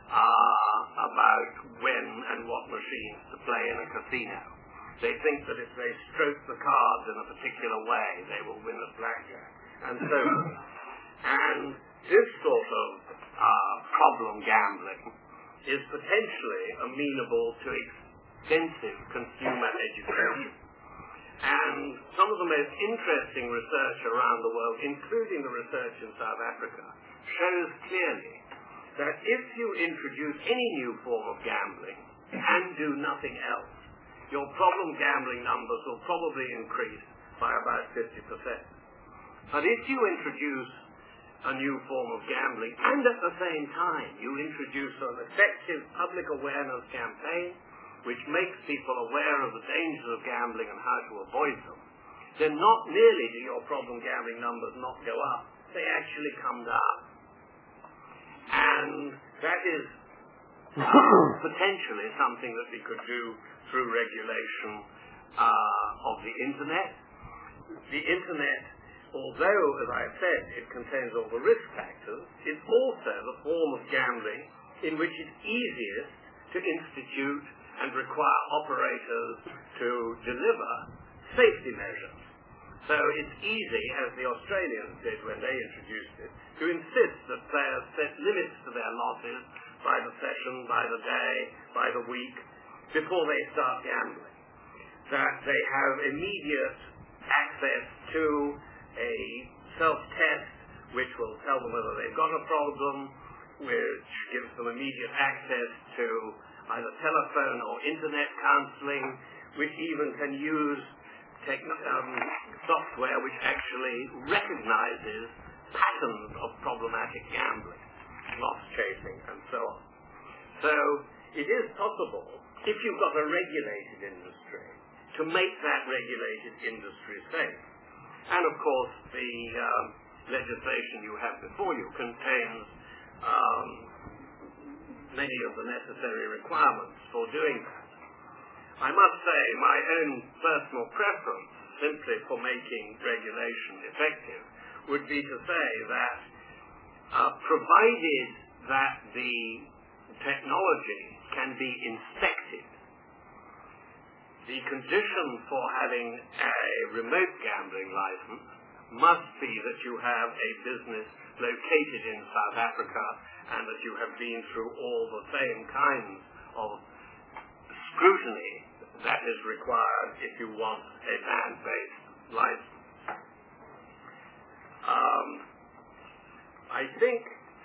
about when and what machines to play in a casino. They think that if they stroke the cards in a particular way, they will win at blackjack, and so forth. And this sort of problem gambling is potentially amenable to extensive consumer education. And some of the most interesting research around the world, including the research in South Africa, shows clearly that if you introduce any new form of gambling and do nothing else, your problem gambling numbers will probably increase by about 50%. But if you introduce a new form of gambling and at the same time you introduce an effective public awareness campaign which makes people aware of the dangers of gambling and how to avoid them, then not merely do your problem gambling numbers not go up, they actually come down. And that is potentially something that we could do through regulation of the Internet. The Internet, although, as I said, it contains all the risk factors, is also the form of gambling in which it's easiest to institute and require operators to deliver safety measures. So it's easy, as the Australians did when they introduced it, to insist that players set limits to their losses by the session, by the day, by the week, before they start gambling. That they have immediate access to a self-test which will tell them whether they've got a problem, which gives them immediate access to either telephone or internet counseling, which even can use software which actually recognizes patterns of problematic gambling, loss chasing, and so on. So it is possible, if you've got a regulated industry, to make that regulated industry safe. And of course, the legislation you have before you contains many of the necessary requirements for doing that. I must say my own personal preference, simply for making regulation effective, would be to say that provided that the technology can be inspected, the condition for having a remote gambling license must be that you have a business located in South Africa and that you have been through all the same kinds of scrutiny that is required if you want a land-based license. I think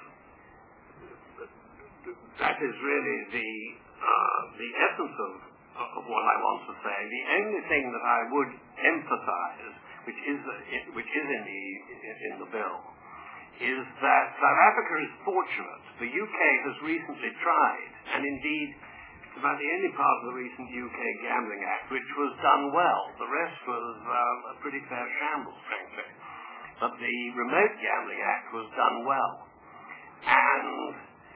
that is really the essence of what I want to say. The only thing that I would emphasize, which is in the bill, is that South Africa is fortunate. The UK has recently tried, and indeed it's about the only part of the recent UK Gambling Act which was done well. The rest was a pretty fair shambles, frankly. But the Remote Gambling Act was done well. And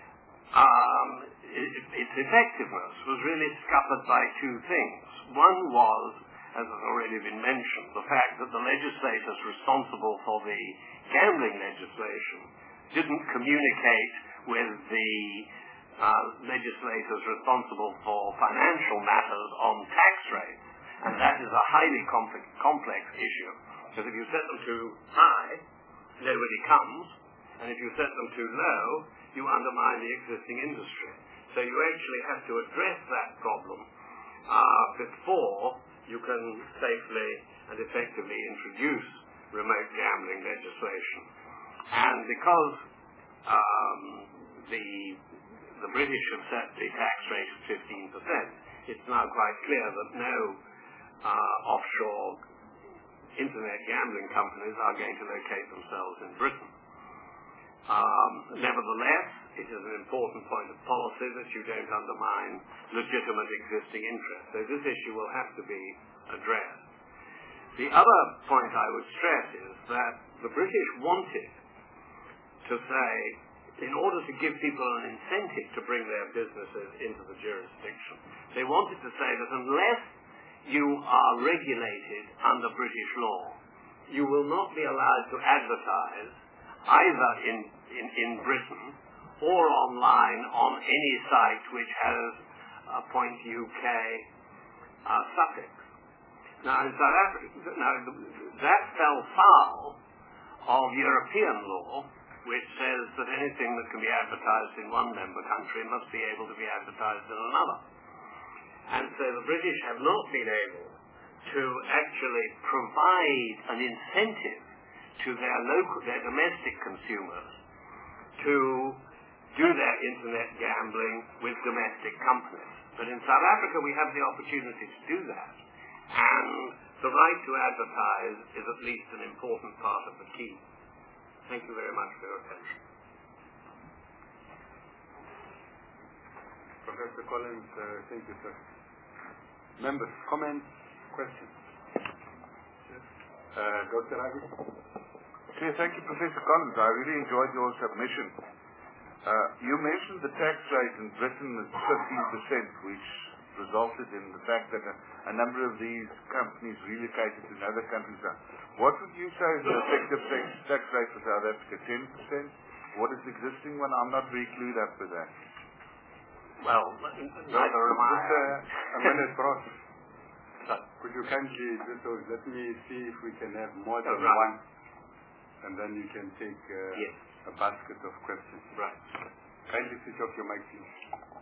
its effectiveness was really scuppered by two things. One was, as has already been mentioned, the fact that the legislators responsible for the gambling legislation didn't communicate with the legislators responsible for financial matters on tax rates, and that is a highly complex issue. Because if you set them too high, nobody comes, and if you set them too low, you undermine the existing industry. So you actually have to address that problem before you can safely and effectively introduce remote gambling legislation. And because the British have set the tax rate at 15%, it's now quite clear that no offshore internet gambling companies are going to locate themselves in Britain. Nevertheless, it is an important point of policy that you don't undermine legitimate existing interests. So this issue will have to be addressed. The other point I would stress is that the British wanted to say, in order to give people an incentive to bring their businesses into the jurisdiction, they wanted to say that unless you are regulated under British law, you will not be allowed to advertise either in Britain or online on any site which has a .uk suffix. Now, in South Africa, that fell foul of European law, which says that anything that can be advertised in one member country must be able to be advertised in another. And so the British have not been able to actually provide an incentive to their domestic consumers to do their internet gambling with domestic companies. But in South Africa we have the opportunity to do that. And the right to advertise is at least an important part of the key. Thank you very much for your attention. Professor Collins, thank you, sir. Members, comments, questions? Dr. Ravi? Okay, thank you, Professor Collins. I really enjoyed your submission. You mentioned the tax rate in Britain is 15%, which resulted in the fact that a number of these companies relocated to other countries. What would you say is the effective tax rate for South Africa? 10%? What is the existing one? I'm not very clued up with that. Well, neither am I. A minute, Ross. Could you kindly let me see if we can have more than one, and then you can take a basket of questions. Right. Kindly switch off your mic, please.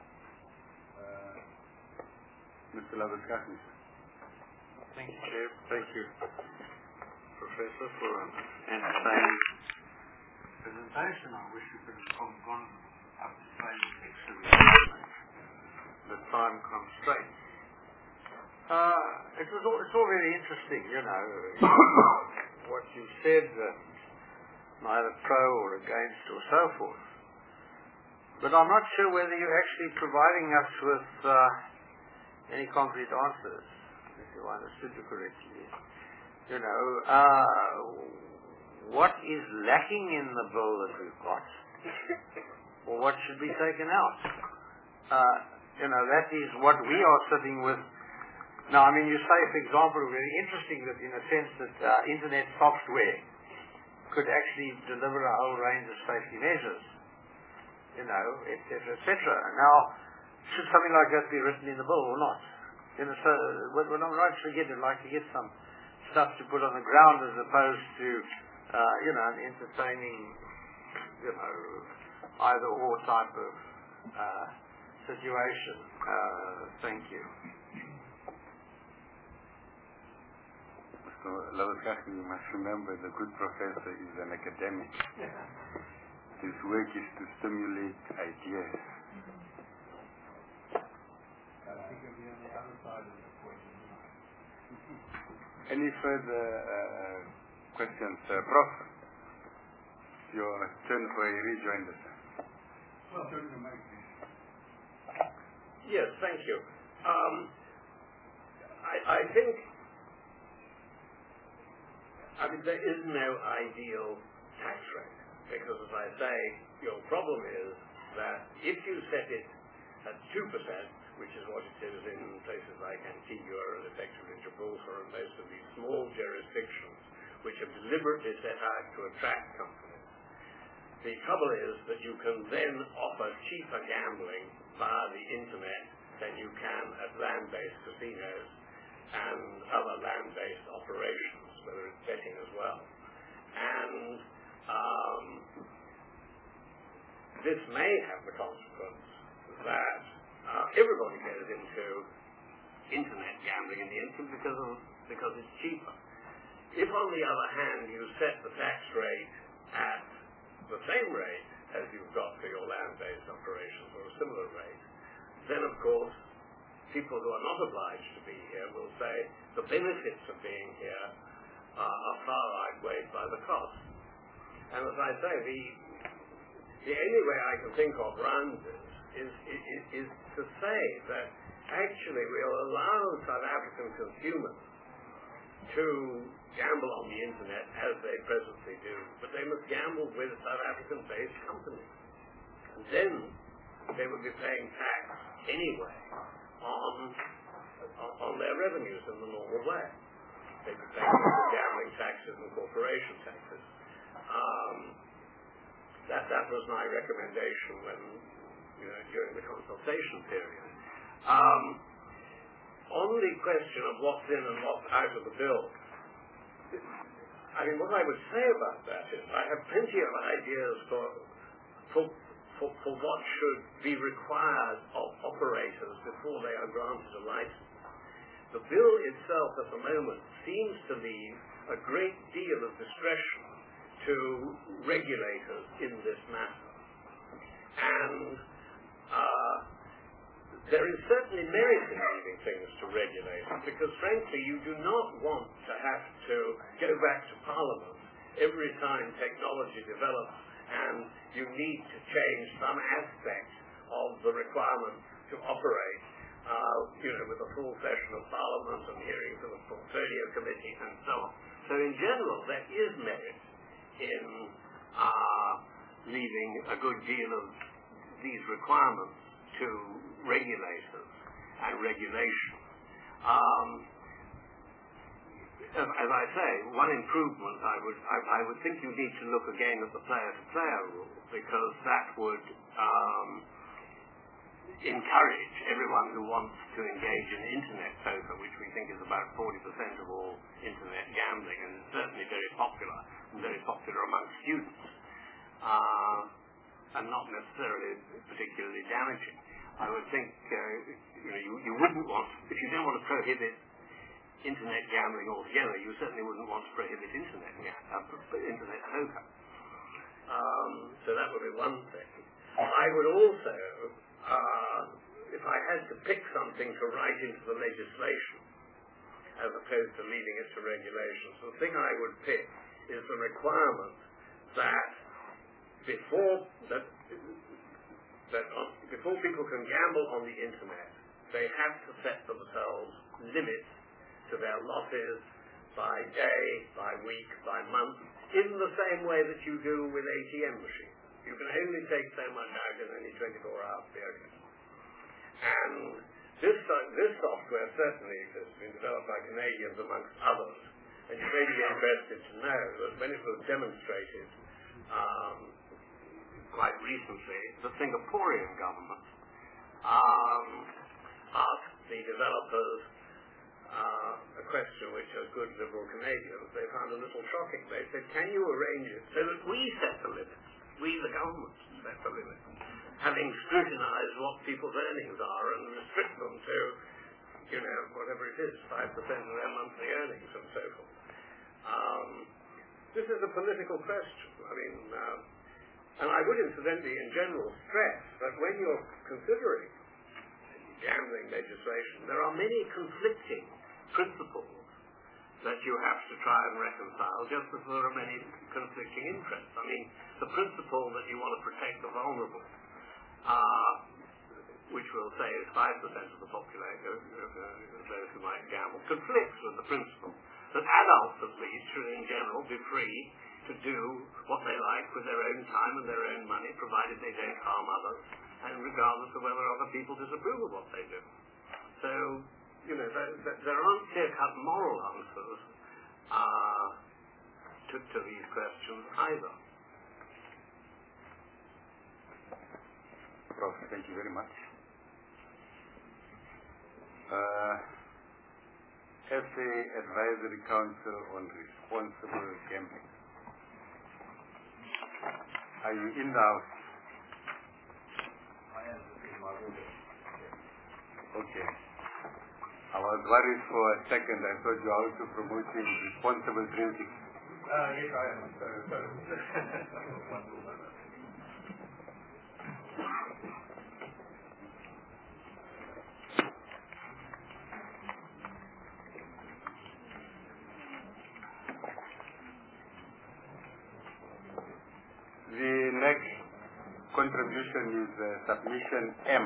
Mr. Labuskaghni. Thank you, Chair. Thank you, Professor, for an entertaining presentation. I wish you could have gone up the same picture the time constraints. It's all very interesting, what you said, neither pro or against or so forth. But I'm not sure whether you're actually providing us with any concrete answers, if you understood you correctly. What is lacking in the bill that we've got, or what should be taken out? That is what we are sitting with. Now, I mean, you say, for example, very interesting that in a sense that internet software could actually deliver a whole range of safety measures, et cetera, et cetera. Now, should something like that be written in the bill or not? So what I'm actually getting, I'd like to get some stuff to put on the ground as opposed to, an entertaining, either or type of situation. Thank you. So, Labuskaghni, you must remember the good professor is an academic. His work is to stimulate ideas. Any further questions? Prof, your turn for a rejoinder. Well, turn your mic, please. Yes, thank you. I think, there is no ideal tax rate, because as I say, your problem is that if you set it at 2%, which is what it is in places like Antigua and effectively Gibraltar and most of these small jurisdictions, which have deliberately set out to attract companies, The trouble is that you can then offer cheaper gambling via the internet than you can at land-based casinos and other land-based operations, whether it's betting as well. And this may have the consequence that everybody goes into internet gambling in the instant because it's cheaper. If, on the other hand, you set the tax rate at the same rate as you've got for your land-based operations, or a similar rate, then, of course, people who are not obliged to be here will say the benefits of being here are far outweighed by the cost. And as I say, the only way I can think of around this is to say that actually we'll allow South African consumers to gamble on the internet as they presently do, but they must gamble with South African-based companies. And then they would be paying tax anyway on their revenues in the normal way. They'd be paying gambling taxes and corporation taxes. That was my recommendation when, during the consultation period. On the question of what's in and what's out of the bill, I mean, what I would say about that is I have plenty of ideas for what should be required of operators before they are granted a license. The bill itself at the moment seems to leave a great deal of discretion to regulators in this matter. And there is certainly merit in leaving things to regulators, because frankly you do not want to have to go back to Parliament every time technology develops and you need to change some aspect of the requirement to operate, with a full session of Parliament and hearings of the Portfolio Committee and so on. So in general, there is merit in leaving a good deal of these requirements to regulators and regulation. As I say, one improvement I would think you need to look again at the player-to-player rule, because that would encourage everyone who wants to engage in internet poker, which we think is about 40% of all internet gambling, and it's certainly very popular among students, and not necessarily particularly damaging. I would think you wouldn't want, if you don't want to prohibit internet gambling altogether, you certainly wouldn't want to prohibit internet poker. So that would be one thing. I would also, if I had to pick something to write into the legislation, as opposed to leaving it to regulations, the thing I would pick is the requirement that before people can gamble on the internet, they have to set themselves limits to their losses by day, by week, by month, in the same way that you do with ATM machines. You can only take so much out in any 24-hour period. And this software certainly has been developed by Canadians amongst others, and you may be interested to know that when it was demonstrated quite recently, the Singaporean government asked the developers a question which, as good liberal Canadians, they found a little shocking. They said, can you arrange it so that we set the limits, we the government set the limits, having scrutinized what people's earnings are and restrict them to, whatever it is, 5% of their monthly earnings and so forth. This is a political question. I mean, and I would incidentally in general stress that when you're considering gambling legislation, there are many conflicting principles that you have to try and reconcile, just as there are many conflicting interests. I mean, the principle that you want to protect the vulnerable, which we'll say is 5% of the population, those who might gamble, conflicts with the principle that adults, at least, should in general be free to do what they like with their own time and their own money, provided they don't harm others, and regardless of whether other people disapprove of what they do. So, there aren't clear-cut moral answers to these questions either. Prof. Thank you very much. SA Advisory Council on Responsible Gambling. Are you in the house? I am in my room. Okay. I was worried for a second. I thought you were also promoting responsible drinking. Yes, I am. The next contribution is submission M.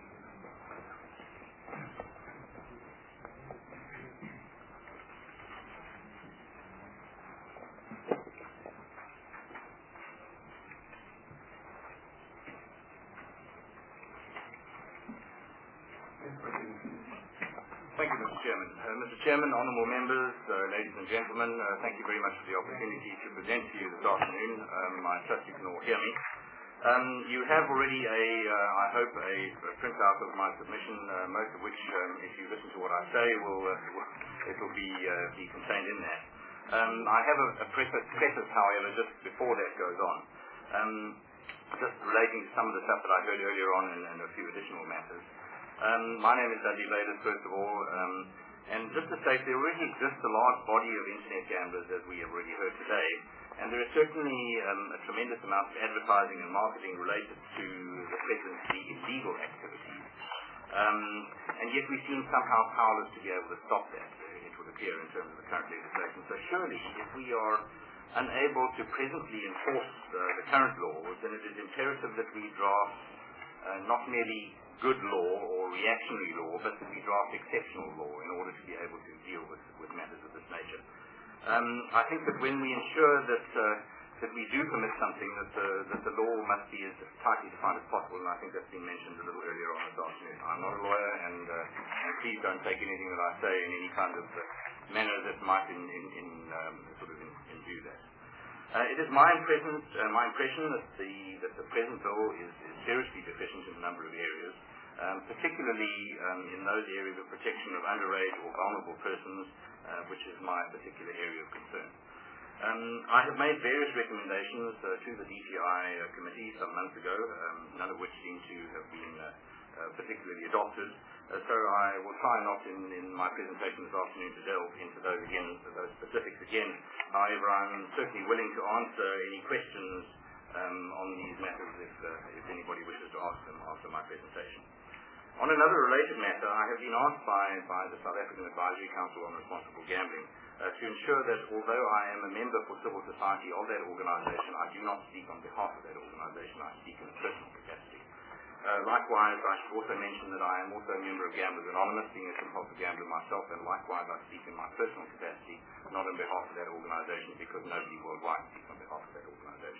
Thank you, Mr. Chairman. Mr. Chairman, honourable members, ladies and gentlemen, thank you very much for the opportunity to present to you this afternoon. I trust you can all hear me. You have already I hope, a printout of my submission, most of which, if you listen to what I say, it will be contained in that. I have a preface, however, just before that goes on, just relating to some of the stuff that I heard earlier on and a few additional matters. My name is Dudley Bayless, first of all, and just to state, there already exists a large body of internet gamblers, as we have already heard today, and there is certainly a tremendous amount of advertising and marketing related to the presently illegal activities. And yet we seem somehow powerless to be able to stop that, it would appear, in terms of the current legislation. So surely, if we are unable to presently enforce the current laws, then it is imperative that we draft not merely good law or reactionary law, but that we draft exceptional law in order to be able to deal with matters of this nature. I think that when we ensure that we do commit something, that the law must be as tightly defined as possible, and I think that's been mentioned a little earlier on this afternoon. I'm not a lawyer, and please don't take anything that I say in any kind of manner that might indue that. It is my impression that the present bill is seriously deficient in a number of areas, particularly in those areas of protection of underage or vulnerable persons, which is my particular area of concern. I have made various recommendations to the DPI committee some months ago, none of which seem to have been particularly adopted. So I will try not in my presentation this afternoon to delve into those specifics again. However, I'm certainly willing to answer any questions on these matters if anybody wishes to ask them after my presentation. On another related matter, I have been asked by the South African Advisory Council on Responsible Gambling to ensure that although I am a member for civil society of that organisation, I do not speak on behalf of that organisation, I speak in a personal capacity. Likewise, I should also mention that I am also a member of Gamblers Anonymous, being a compulsive gambler myself, and likewise I speak in my personal capacity, not on behalf of that organisation, because nobody worldwide speaks on behalf of that organisation.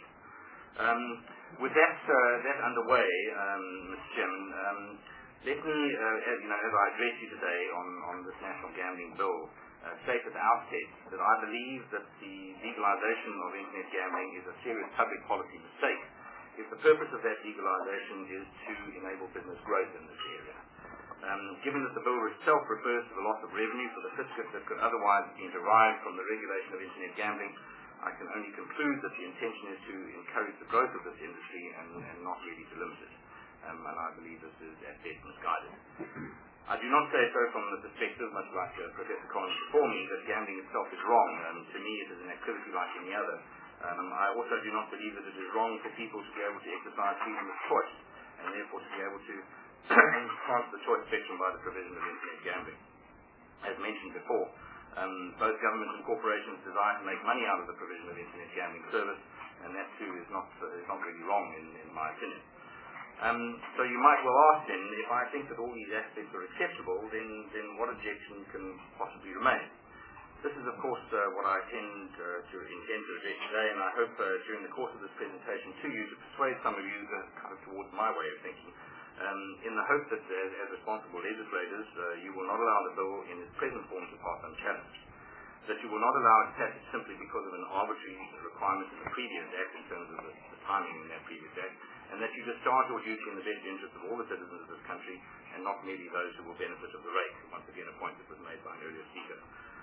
With that underway, Mr. Chairman, let me, as I address you today on this National Gambling Bill, state at the outset that I believe that the legalisation of internet gambling is a serious public policy mistake if the purpose of that legalisation is to enable business growth in this area. Given that the bill itself refers to the loss of revenue for the fiscus that could otherwise be derived from the regulation of internet gambling, I can only conclude that the intention is to encourage the growth of this industry and not really to limit it. And I believe this is at best misguided. I do not say so from the perspective, much like Professor Collins before me, that gambling itself is wrong. To me, it is an activity like any other. I also do not believe that it is wrong for people to be able to exercise freedom of choice, and therefore to be able to enhance the choice spectrum by the provision of internet gambling. As mentioned before, both governments and corporations desire to make money out of the provision of internet gambling service, and that too is not really wrong in my opinion. So you might well ask then, if I think that all these aspects are acceptable, then what objection can possibly remain? This is, of course, what I intend to address today, and I hope during the course of this presentation to you to persuade some of you kind of towards my way of thinking, in the hope that as responsible legislators, you will not allow the bill in its present form to pass unchallenged. that you will not allow it passage simply because of an arbitrary requirement in the previous act in terms of the timing in that previous act, and that you discharge your duty in the best interest of all the citizens of this country and not merely those who will benefit of the rate. Once again, a point that was made by an earlier speaker.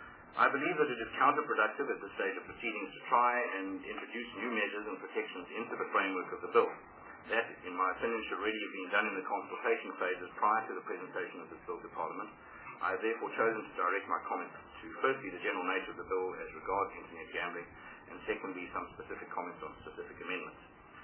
I believe that it is counterproductive at this stage of proceedings to try and introduce new measures and protections into the framework of the bill. That, in my opinion, should already have been done in the consultation phases prior to the presentation of this bill to Parliament. I have therefore chosen to direct my comments to, firstly, the general nature of the bill as regards internet gambling, and secondly, some specific comments on specific amendments.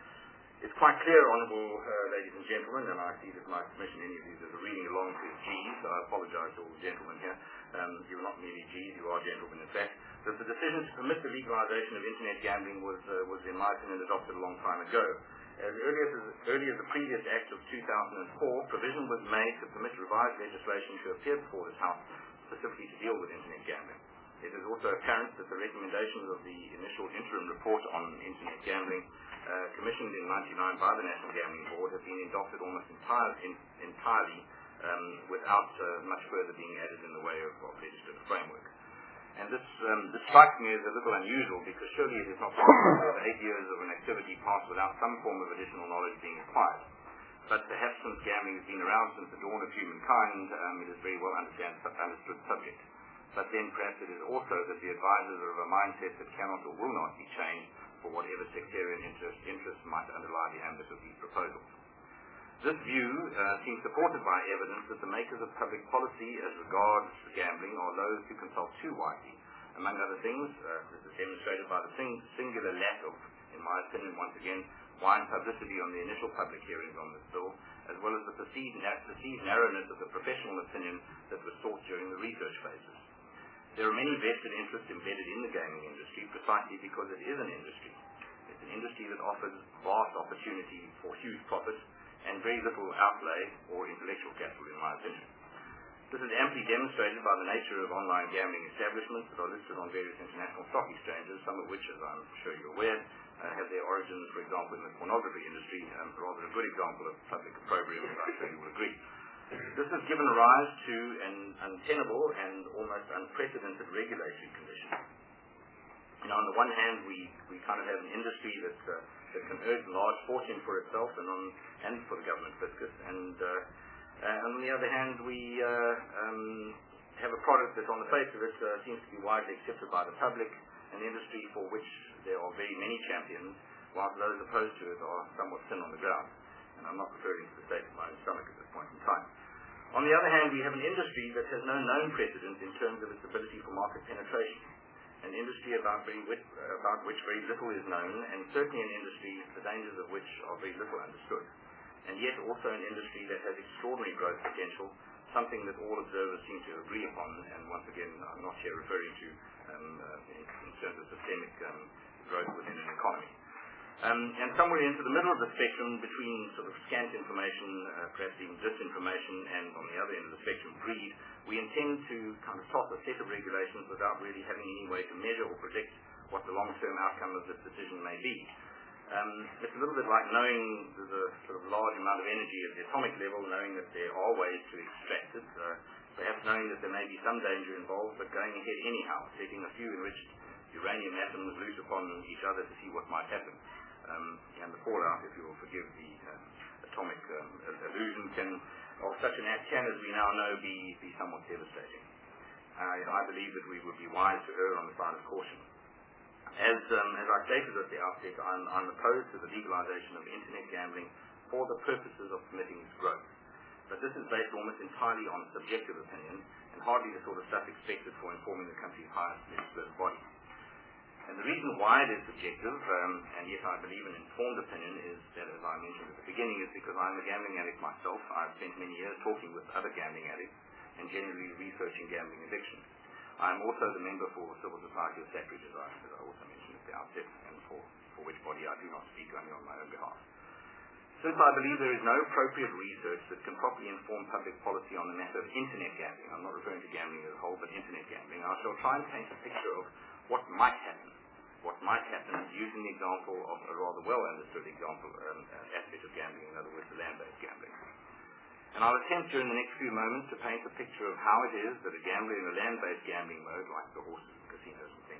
It's quite clear, honourable ladies and gentlemen, and I see that my commission, any of you that are reading along to G's, so I apologise to all the gentlemen here, you're not merely G's, you are gentlemen in fact, that the decision to permit the legalisation of internet gambling was in my opinion, adopted a long time ago. As early as the previous Act of 2004, provision was made to permit revised legislation to appear before this House, specifically to deal with internet gambling. It is also apparent that the recommendations of the initial interim report on internet gambling, commissioned in 1999 by the National Gambling Board, have been adopted almost entirely without much further being added in the way of legislative framework. And this strikes me as a little unusual, because surely it is not possible to have 8 years of an activity passed without some form of additional knowledge being acquired. But perhaps since gambling has been around since the dawn of humankind, it is very well understood subject. But then perhaps it is also that the advisors are of a mindset that cannot or will not be changed for whatever sectarian interests might underlie the ambit of these proposals. This view seems supported by evidence that the makers of public policy as regards gambling are loath to consult too widely. Among other things, this is demonstrated by the singular lack of, in my opinion, once again, wide publicity on the initial public hearings on this bill, as well as the perceived narrowness of the professional opinion that was sought during the research phases. There are many vested interests embedded in the gaming industry precisely because it is an industry. It's an industry that offers vast opportunity for huge profit and very little outlay or intellectual capital, in my opinion. This is amply demonstrated by the nature of online gambling establishments that are listed on various international stock exchanges, some of which, as I'm sure you're aware, have their origins, for example, in the pornography industry, rather a good example of public opprobrium, as I'm sure you will agree. This has given rise to an untenable and almost unprecedented regulatory condition. On the one hand, we kind of have an industry that can earn large fortune for itself and for the government fiscus, and on the other hand, we have a product that, on the face of it, seems to be widely accepted by the public, an industry for which there are very many champions, whilst those opposed to it are somewhat thin on the ground. And I'm not referring to the state of my own stomach at this point in time. On the other hand, we have an industry that has no known precedent in terms of its ability for market penetration. An industry about which very little is known, and certainly an industry the dangers of which are very little understood. And yet also an industry that has extraordinary growth potential, something that all observers seem to agree upon, and once again, I'm not here referring to in terms of systemic growth within an economy. And somewhere into the middle of the spectrum between sort of scant information, perhaps even disinformation, and on the other end of the spectrum, greed, we intend to kind of toss a set of regulations without really having any way to measure or predict what the long-term outcome of this decision may be. It's a little bit like knowing there's a sort of large amount of energy at the atomic level, knowing that there are ways to extract it, perhaps knowing that there may be some danger involved, but going ahead anyhow, setting a few enriched uranium atoms loose upon each other to see what might happen. And the fallout, if you will forgive the atomic illusion, of such an act can, as we now know, be somewhat devastating. I believe that we would be wise to err on the side of caution. As I stated at the outset, I'm opposed to the legalization of internet gambling for the purposes of permitting its growth. But this is based almost entirely on subjective opinion, and hardly the sort of stuff expected for informing the country's highest legislative body. And the reason why it is subjective, and yet I believe an informed opinion, is that, as I mentioned at the beginning, is because I'm a gambling addict myself. I've spent many years talking with other gambling addicts and generally researching gambling addiction. I'm also the member for Civil Society of Sacrilege, as I also mentioned at the outset, and for which body I do not speak only on my own behalf. Since I believe there is no appropriate research that can properly inform public policy on the matter of internet gambling, I'm not referring to gambling as a whole, but internet gambling, I shall try and paint a picture of what might happen using the example of a rather well-understood aspect of gambling, in other words, the land-based gambling. And I'll attempt during the next few moments to paint a picture of how it is that a gambler in a land-based gambling mode, like the horses and casino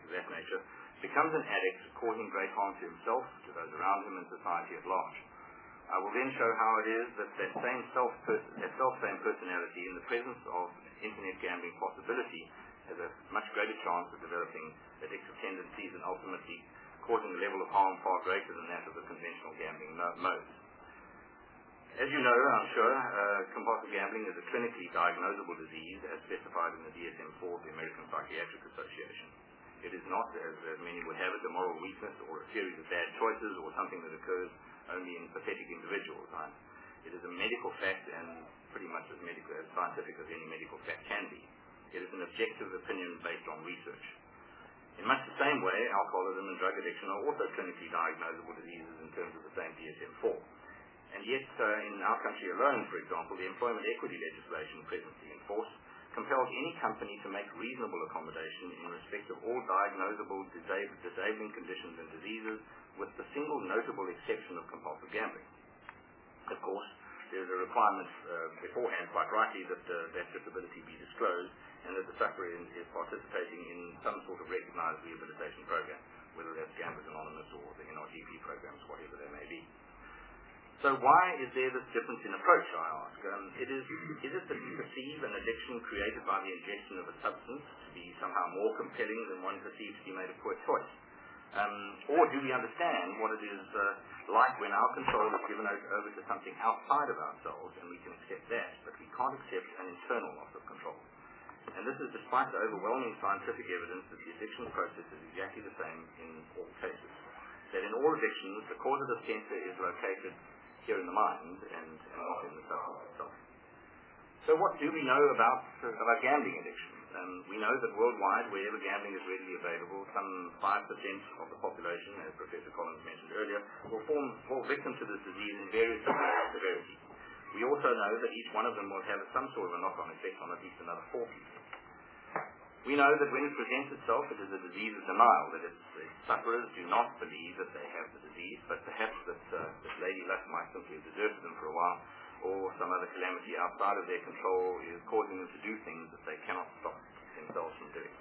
of that nature, becomes an addict, causing great harm to himself, to those around him, and society at large. I will then show how it is that that self-same personality, in the presence of internet gambling possibility, has a much greater chance of developing addictive tendencies and ultimately causing a level of harm far greater than that of the conventional gambling modes. As you know, I'm sure, compulsive gambling is a clinically diagnosable disease as specified in the DSM-4 of the American Psychiatric Association. It is not, as many would have it, a moral weakness or a series of bad choices or something that occurs only in pathetic individuals. It is a medical fact, and pretty much as scientific as any medical fact can be. It is an objective opinion based on research. In much the same way, alcoholism and drug addiction are also clinically diagnosable diseases in terms of the same DSM-4. And yet, in our country alone, for example, the employment equity legislation presently in force compels any company to make reasonable accommodation in respect of all diagnosable disabling conditions and diseases, with the single notable exception of compulsive gambling. Of course, there is a requirement beforehand, quite rightly, that that disability be disclosed and that the sufferer is participating in some sort of recognized rehabilitation program, whether that's Gamblers Anonymous or the NRGP programs, whatever they may be. So why is there this difference in approach, I ask? Is it that we perceive an addiction created by the ingestion of a substance to be somehow more compelling than one perceives to be made a poor choice? Or do we understand what it is like when our control is given over to something outside of ourselves, and we can accept that, but we can't accept an internal loss of control? And this is despite the overwhelming scientific evidence that the addiction process is exactly the same in all cases. That in all addictions, the causative center is located here in the mind and not in the substance itself. So what do we know about gambling addiction? We know that worldwide, wherever gambling is readily available, some 5% of the population, as Professor Collins mentioned earlier, will fall victim to this disease in various degrees of severity. We also know that each one of them will have some sort of a knock-on effect on at least another 4 people. We know that when it presents itself, it is a disease of denial, that its sufferers do not believe that they have the disease, but perhaps that Lady Luck might simply have deserted them for a while, or some other calamity outside of their control is causing them to do things that they cannot stop themselves from doing.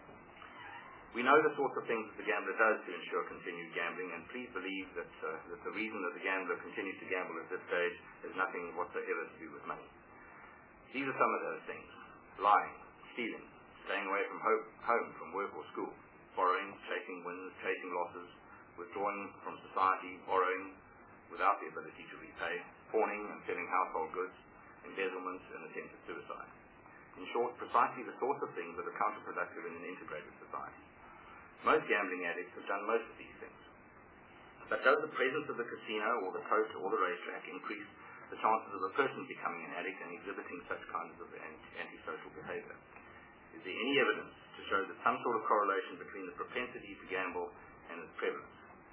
We know the sorts of things that the gambler does to ensure continued gambling, and please believe that the reason that the gambler continues to gamble at this stage has nothing whatsoever to do with money. These are some of those things: lying, stealing, staying away from home, from work or school, borrowing, chasing wins, chasing losses, withdrawing from society, borrowing without the ability to repay, pawning and selling household goods, embezzlement, and attempted suicide. In short, precisely the sorts of things that are counterproductive in an integrated society. Most gambling addicts have done most of these things. But does the presence of the casino or the post or the racetrack increase the chances of a person becoming an addict and exhibiting such kinds of antisocial behavior? Is there any evidence to show that some sort of correlation between the propensity to gamble and its prevalence?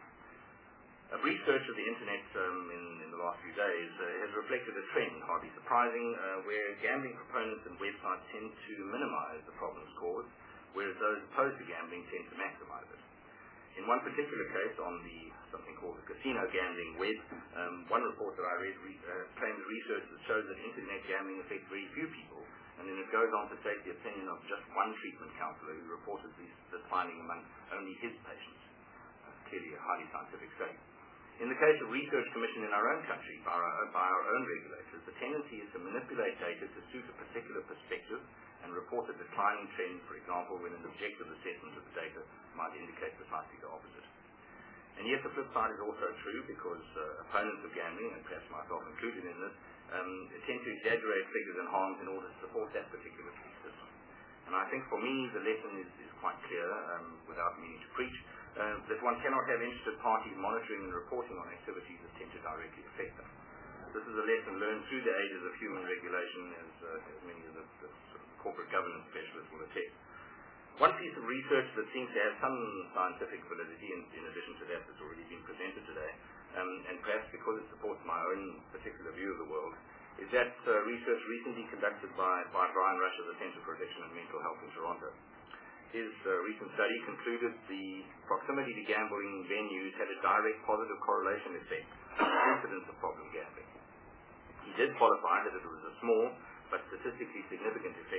A brief search of the internet in the last few days has reflected a trend, hardly surprising, where gambling proponents and websites tend to minimize the problems caused, whereas those opposed to gambling tend to maximize it. In one particular case, on something called the casino gambling web, one report that I read claimed research that shows that internet gambling affects very few people, and then it goes on to take the opinion of just one treatment counselor who reported this finding among only his patients. Clearly a highly scientific study. In the case of research commissioned in our own country by our own regulators, the tendency is to manipulate data to suit a particular perspective and report a declining trend, for example, when an objective assessment of the data might indicate precisely the opposite. And yet the flip side is also true, because opponents of gambling, and perhaps myself included in this, tend to exaggerate figures and harms in order to support that particular thesis. And I think for me the lesson is quite clear, without meaning to preach, that one cannot have interested parties monitoring and reporting on activities that tend to directly affect them. This is a lesson learned through the ages of human regulation, as many of the sort of corporate governance specialists will attest. One piece of research that seems to have some scientific validity, in addition to that that's already been presented today, and perhaps because it supports my own particular view of the world, is that research recently conducted by Brian Rush of the Centre for Addiction and Mental Health in Toronto. His recent study concluded the proximity to gambling venues had a direct positive correlation effect on the incidence of problem gambling. He did qualify that it was a small but statistically significant effect,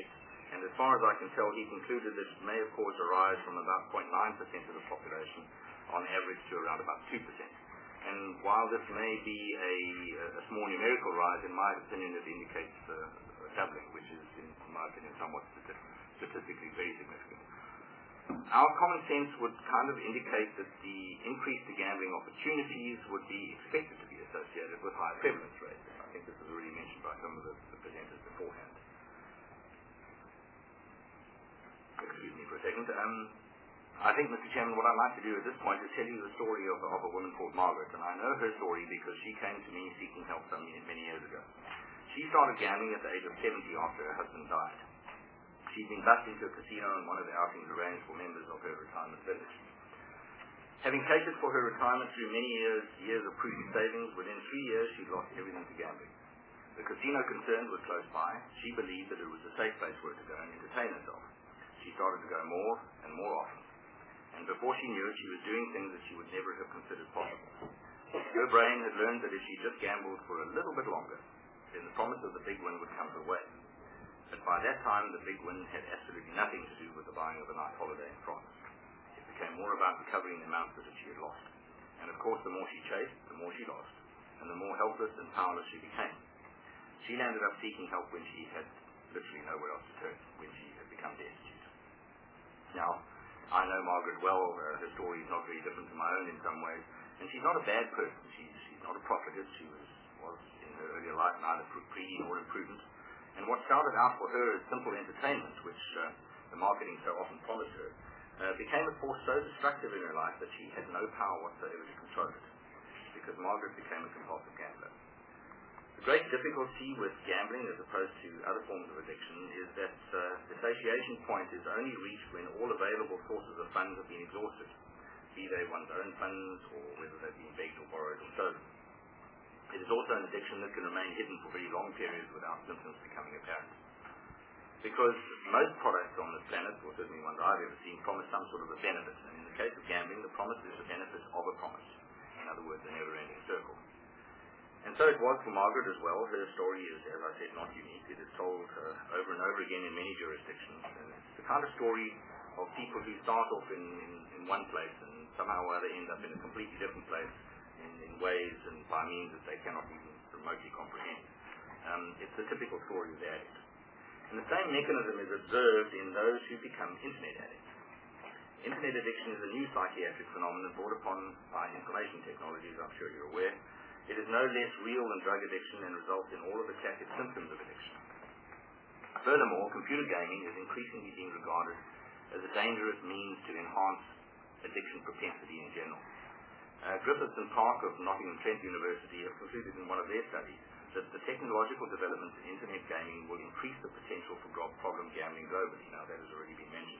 And as far as I can tell, he concluded this may have caused a rise from about 0.9% of the population on average to around about 2%. And while this may be a small numerical rise, in my opinion it indicates a doubling, which is, in my opinion, somewhat statistically very significant. Our common sense would kind of indicate that the increase to gambling opportunities would be expected to be associated with higher prevalence rates. I think this was already mentioned by some of the presenters beforehand. Excuse me for a second. I think, Mr. Chairman, what I'd like to do at this point is tell you the story of a woman called Margaret, and I know her story because she came to me seeking help many years ago. She started gambling at the age of 70 after her husband died. She'd been bussed into a casino on one of the outings arranged for members of her retirement village. Having catered for her retirement through many years of prudent savings, within 3 years she'd lost everything to gambling. The casino concerned was close by. She believed that it was a safe place for her to go and entertain herself. She started to go more and more often. And before she knew it, she was doing things that she would never have considered possible. Her brain had learned that if she just gambled for a little bit longer, then the promise of the big win would come her way. But by that time, the big win had absolutely nothing to do with the buying of a nice holiday in France. It became more about recovering the amounts that she had lost. And of course, the more she chased, the more she lost, and the more helpless and powerless she became. She landed up seeking help when she had literally nowhere else to turn, when she had become destitute. Now, I know Margaret well. Her story is not very different to my own in some ways. And she's not a bad person. She's not a profligate. She was in her earlier life neither greedy nor imprudent. And what started out for her as simple entertainment, which the marketing so often promised her, became a force so destructive in her life that she had no power whatsoever to control it, because Margaret became a compulsive gambler. The great difficulty with gambling, as opposed to other forms of addiction, is that the satiation point is only reached when all available sources of funds have been exhausted, be they one's own funds or whether they've been begged or borrowed or stolen. It is also an addiction that can remain hidden for very long periods without symptoms becoming apparent. Because most products on this planet, or certainly ones I've ever seen, promise some sort of a benefit. And in the case of gambling, the promise is the benefit of a promise. In other words, a never-ending circle. And so it was for Margaret as well. Her story is, as I said, not unique. It is told over and over again in many jurisdictions. And it's the kind of story of people who start off in one place and somehow or other end up in a completely different place in ways and by means that they cannot even remotely comprehend. It's the typical story of the addict. And the same mechanism is observed in those who become internet addicts. Internet addiction is a new psychiatric phenomenon brought upon by information technologies, I'm sure you're aware. It is no less real than drug addiction and results in all of the classic symptoms of addiction. Furthermore, computer gaming is increasingly being regarded as a dangerous means to enhance addiction propensity in general. Griffiths and Park of Nottingham Trent University have concluded in one of their studies that the technological developments in internet gaming will increase the potential for problem gambling globally. Now, that has already been mentioned.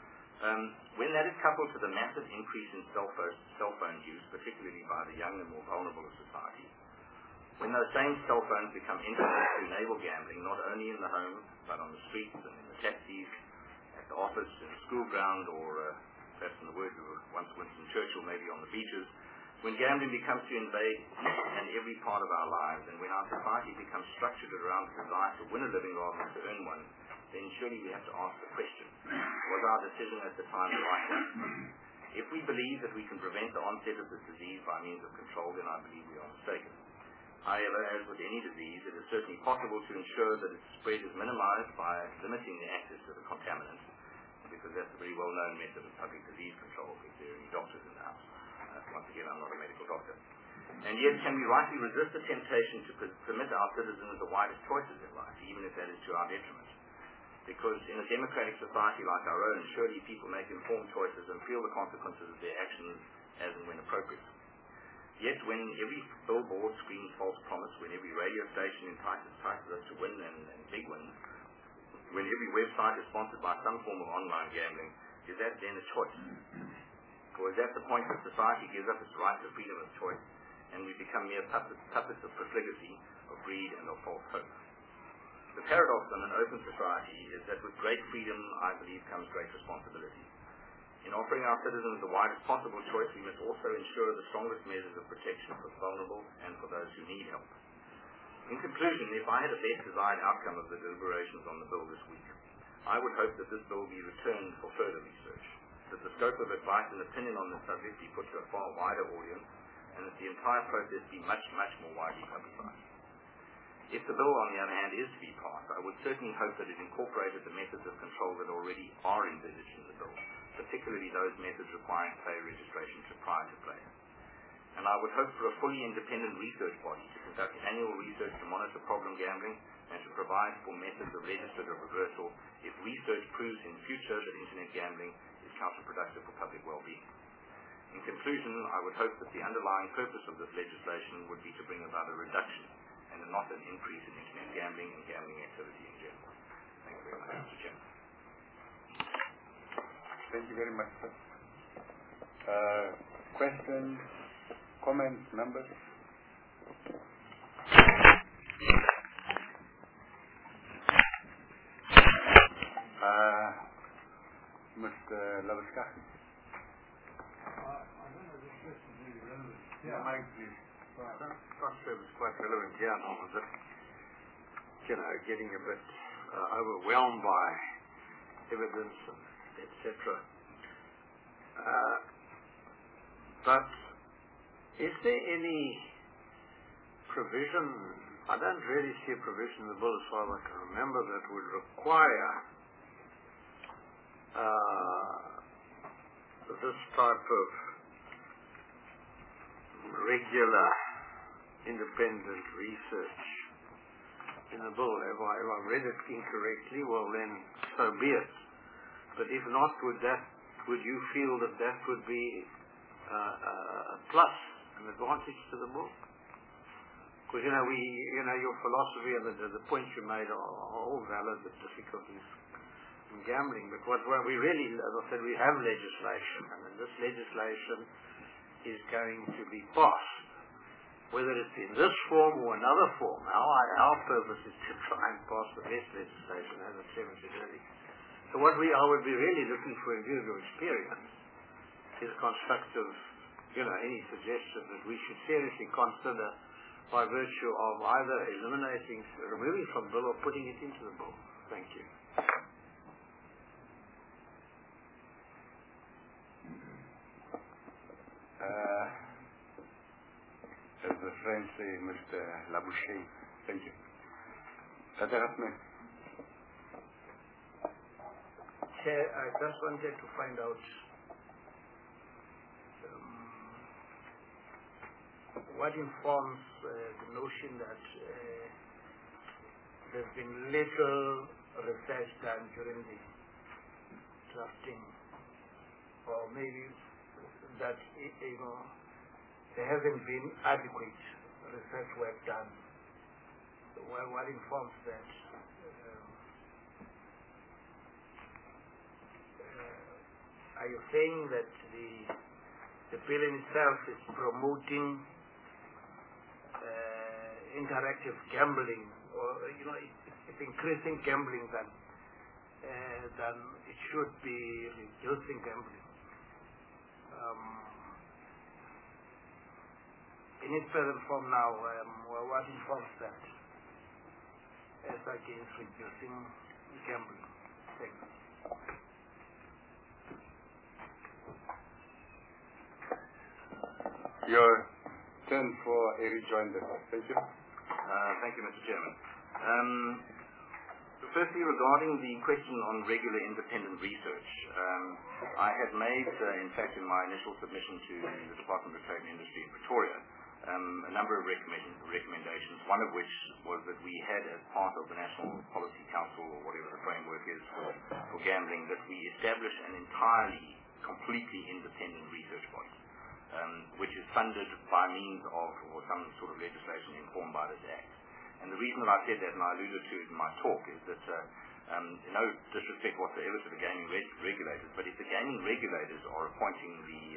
When that is coupled to the massive increase in cell phone use, particularly by the young and more vulnerable of society, when those same cell phones become instruments to enable gambling, not only in the home, but on the streets and in the taxis, at the office, in the school ground, or perhaps in the words of once Winston Churchill, maybe on the beaches, when gambling becomes to invade each and every part of our lives, and when our society becomes structured around the desire to win a living rather than to earn one, then surely we have to ask the question, was our decision at the time the right one? If we believe that we can prevent the onset of this disease by means of control, then I believe we are mistaken. However, as with any disease, it is certainly possible to ensure that its spread is minimized by limiting the access to the contaminant, because that's a very well-known method of public disease control if there are any doctors in the house. Once again, I'm not a medical doctor. And yet, can we rightly resist the temptation to permit our citizens the widest choices in life, even if that is to our detriment? Because in a democratic society like our own, surely people make informed choices and feel the consequences of their actions as and when appropriate. Yet when every billboard screams false promise, when every radio station entices us to win and big wins, when every website is sponsored by some form of online gambling, is that then a choice? Or is that the point that society gives up its right to freedom of choice and we become mere puppets of profligacy, of greed and of false hope? The paradox in an open society is that with great freedom, I believe, comes great responsibility. In offering our citizens the widest possible choice, we must also ensure the strongest measures of protection for the vulnerable and for those who need help. In conclusion, if I had a best desired outcome of the deliberations on the bill this week, I would hope that this bill be returned for further research, that the scope of advice and opinion on the subject be put to a far wider audience, and that the entire process be much, much more widely publicized. If the bill, on the other hand, is to be passed, I would certainly hope that it incorporated the methods of control that already are envisaged in the bill, particularly those methods requiring player registration prior to play. And I would hope for a fully independent research body to conduct annual research to monitor problem gambling and to provide for methods of registered or reversal if research proves in future that internet gambling is counterproductive for public well-being. In conclusion, I would hope that the underlying purpose of this legislation would be to bring about a reduction and not an increase in internet gambling and gambling activity in general. Thank you very much, Mr. Chairman. Thank you very much, sir. Questions, comments, members? Mr. Labuskaghni. Yeah, Mike, please. It was quite relevant here now, that, getting a bit overwhelmed by evidence and etc. But is there any provision, I don't really see a provision in the bill as far as I can remember, that would require this type of regular independent research in the bill. If I read it incorrectly, well then so be it. But if not, would you feel that would be a plus, an advantage to the bill? Because your philosophy and the points you made are all valid, the difficulties in gambling. But what we really, as I said, we have legislation, and this legislation is going to be passed, whether it's in this form or another form. Our purpose is to try and pass the best legislation, as I said earlier. So I would be really looking for, in view of your experience, is constructive, any suggestion that we should seriously consider by virtue of either removing from the bill or putting it into the bill. Thank you. As the French say, Mr. Labouche. Thank you. Chair, I just wanted to find out what informs the notion that there's been little research done during the drafting, or maybe that there hasn't been adequate research work done. Well, what informs that? Are you saying that the bill in itself is promoting interactive gambling, or it's increasing gambling than it should be reducing gambling? In its present form now, what informs that as against reducing gambling? Thanks. Your turn for a rejoinder. Thank you. Thank you, Mr. Chairman. Firstly, regarding the question on regular independent research, I had made, in fact, in my initial submission to the Department of Trade and Industry in Pretoria, a number of recommendations, one of which was that we had, as part of the National Policy Council, or whatever the framework is for gambling, that we establish an entirely, completely independent research body, which is funded by means of, or some sort of legislation informed by this Act. And the reason that I said that, and I alluded to it in my talk, is that no disrespect whatsoever to the gaming regulators, but if the gaming regulators are appointing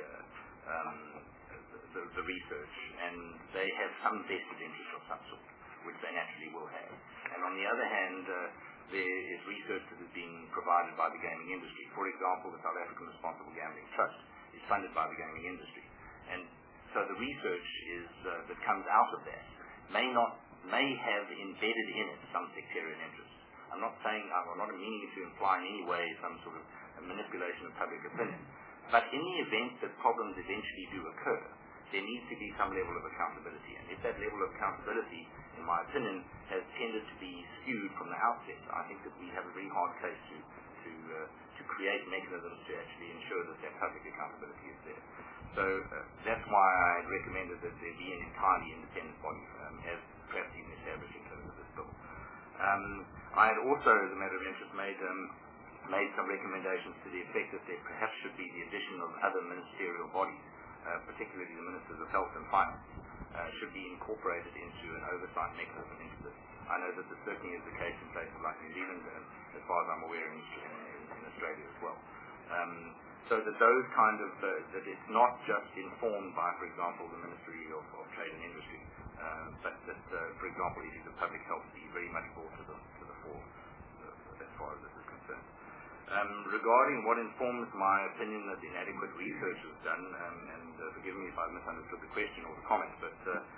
the research, and they have some vested interest of some sort, which they naturally will have. And on the other hand, there is research that is being provided by the gaming industry. For example, the South African Responsible Gambling Trust is funded by the gaming industry. And so the research that comes out of that may have embedded in it some sectarian interests. I'm not meaning to imply in any way some sort of a manipulation of public opinion. But in the event that problems eventually do occur, there needs to be some level of accountability. And if that level of accountability, in my opinion, has tended to be skewed from the outset, I think that we have a very hard case to create mechanisms to actually ensure that public accountability is there. So that's why I recommended that there be an entirely independent body, as perhaps even established in terms of this bill. I had also, as a matter of interest, made some recommendations to the effect that there perhaps should be the addition of other ministerial bodies, particularly the Ministers of Health and Finance, should be incorporated into an oversight mechanism into this. I know that this certainly is the case in places like New Zealand, and as far as I'm aware in Australia as well. So that those kind of, that it's not just informed by, for example, the Ministry of Trade and Industry, but that, for example, issues of public health be very much brought to the fore as far as this is concerned. Regarding what informs my opinion that inadequate research was done, and forgive me if I misunderstood the question or the comment, but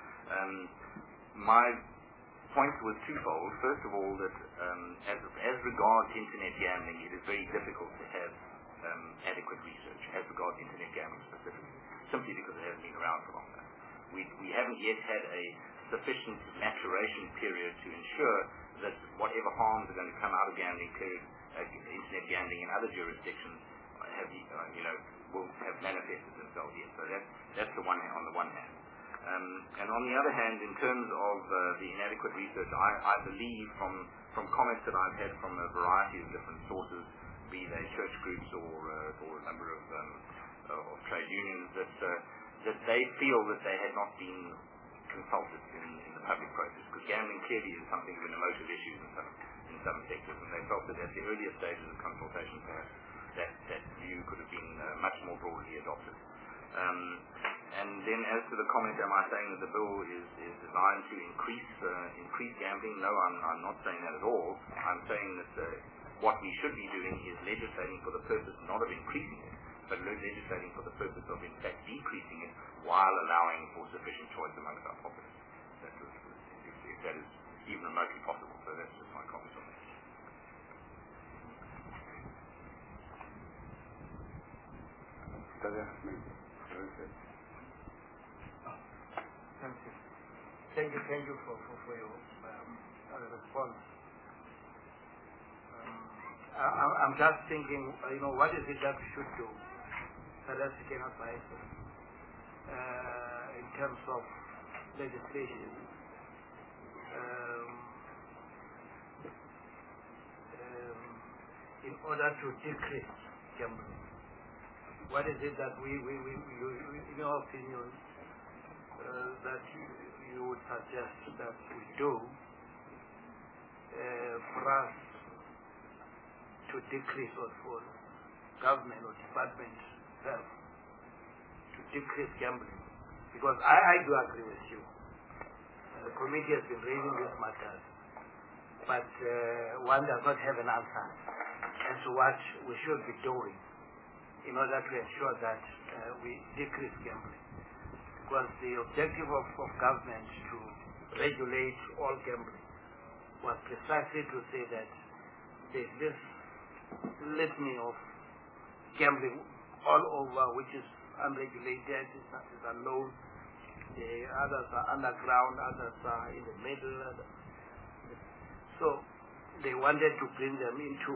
my point was twofold. First of all, that as regards internet gambling, it is very difficult to have adequate research as regards internet gambling specifically, simply because it hasn't been around for long enough. We haven't yet had a sufficient maturation period to ensure that whatever harms are going to come out of gambling period, internet gambling in other jurisdictions will have manifested themselves yet. So that's the one on the one hand. And on the other hand, in terms of the inadequate research, I believe from comments that I've had from a variety of different sources, be they church groups or a number of trade unions, that they feel that they had not been consulted in the public process, because gambling clearly is something of an emotive issue in some sectors, and they felt that at the earlier stages of consultation, perhaps that view could have been much more broadly adopted. And then as to the comment, am I saying that the bill is designed to increase gambling? No, I'm not saying that at all. I'm saying that what we should be doing is legislating for the purpose not of increasing it, but legislating for the purpose of in fact decreasing it while allowing for sufficient choice amongst our populace. If that is even remotely possible. So that's just my comment on that. Thank you for your response. I'm just thinking, what is it that we should do? South African advisors, in terms of legislation, in order to decrease gambling. What is it that we in your opinion, that you would suggest that we do for us to decrease, or for government or department itself to decrease gambling? Because I do agree with you. The committee has been raising these matters, but one does not have an answer as to what we should be doing in order to ensure that we decrease gambling. Because the objective of government to regulate all gambling was precisely to say that there's this litany of gambling all over, which is unregulated, is unknown. The others are underground, others are in the middle. So they wanted to bring them into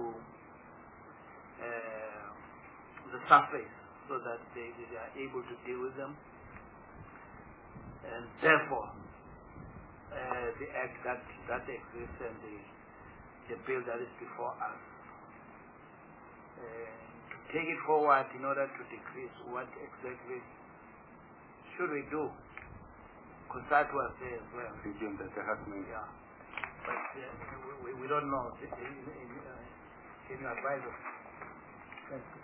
the surface so that they are able to deal with them. And therefore, the act that exists and the bill that is before us, to take it forward in order to decrease, what exactly should we do? Because that was there as well. Yeah. But we don't know. Can you advise us? Thank you.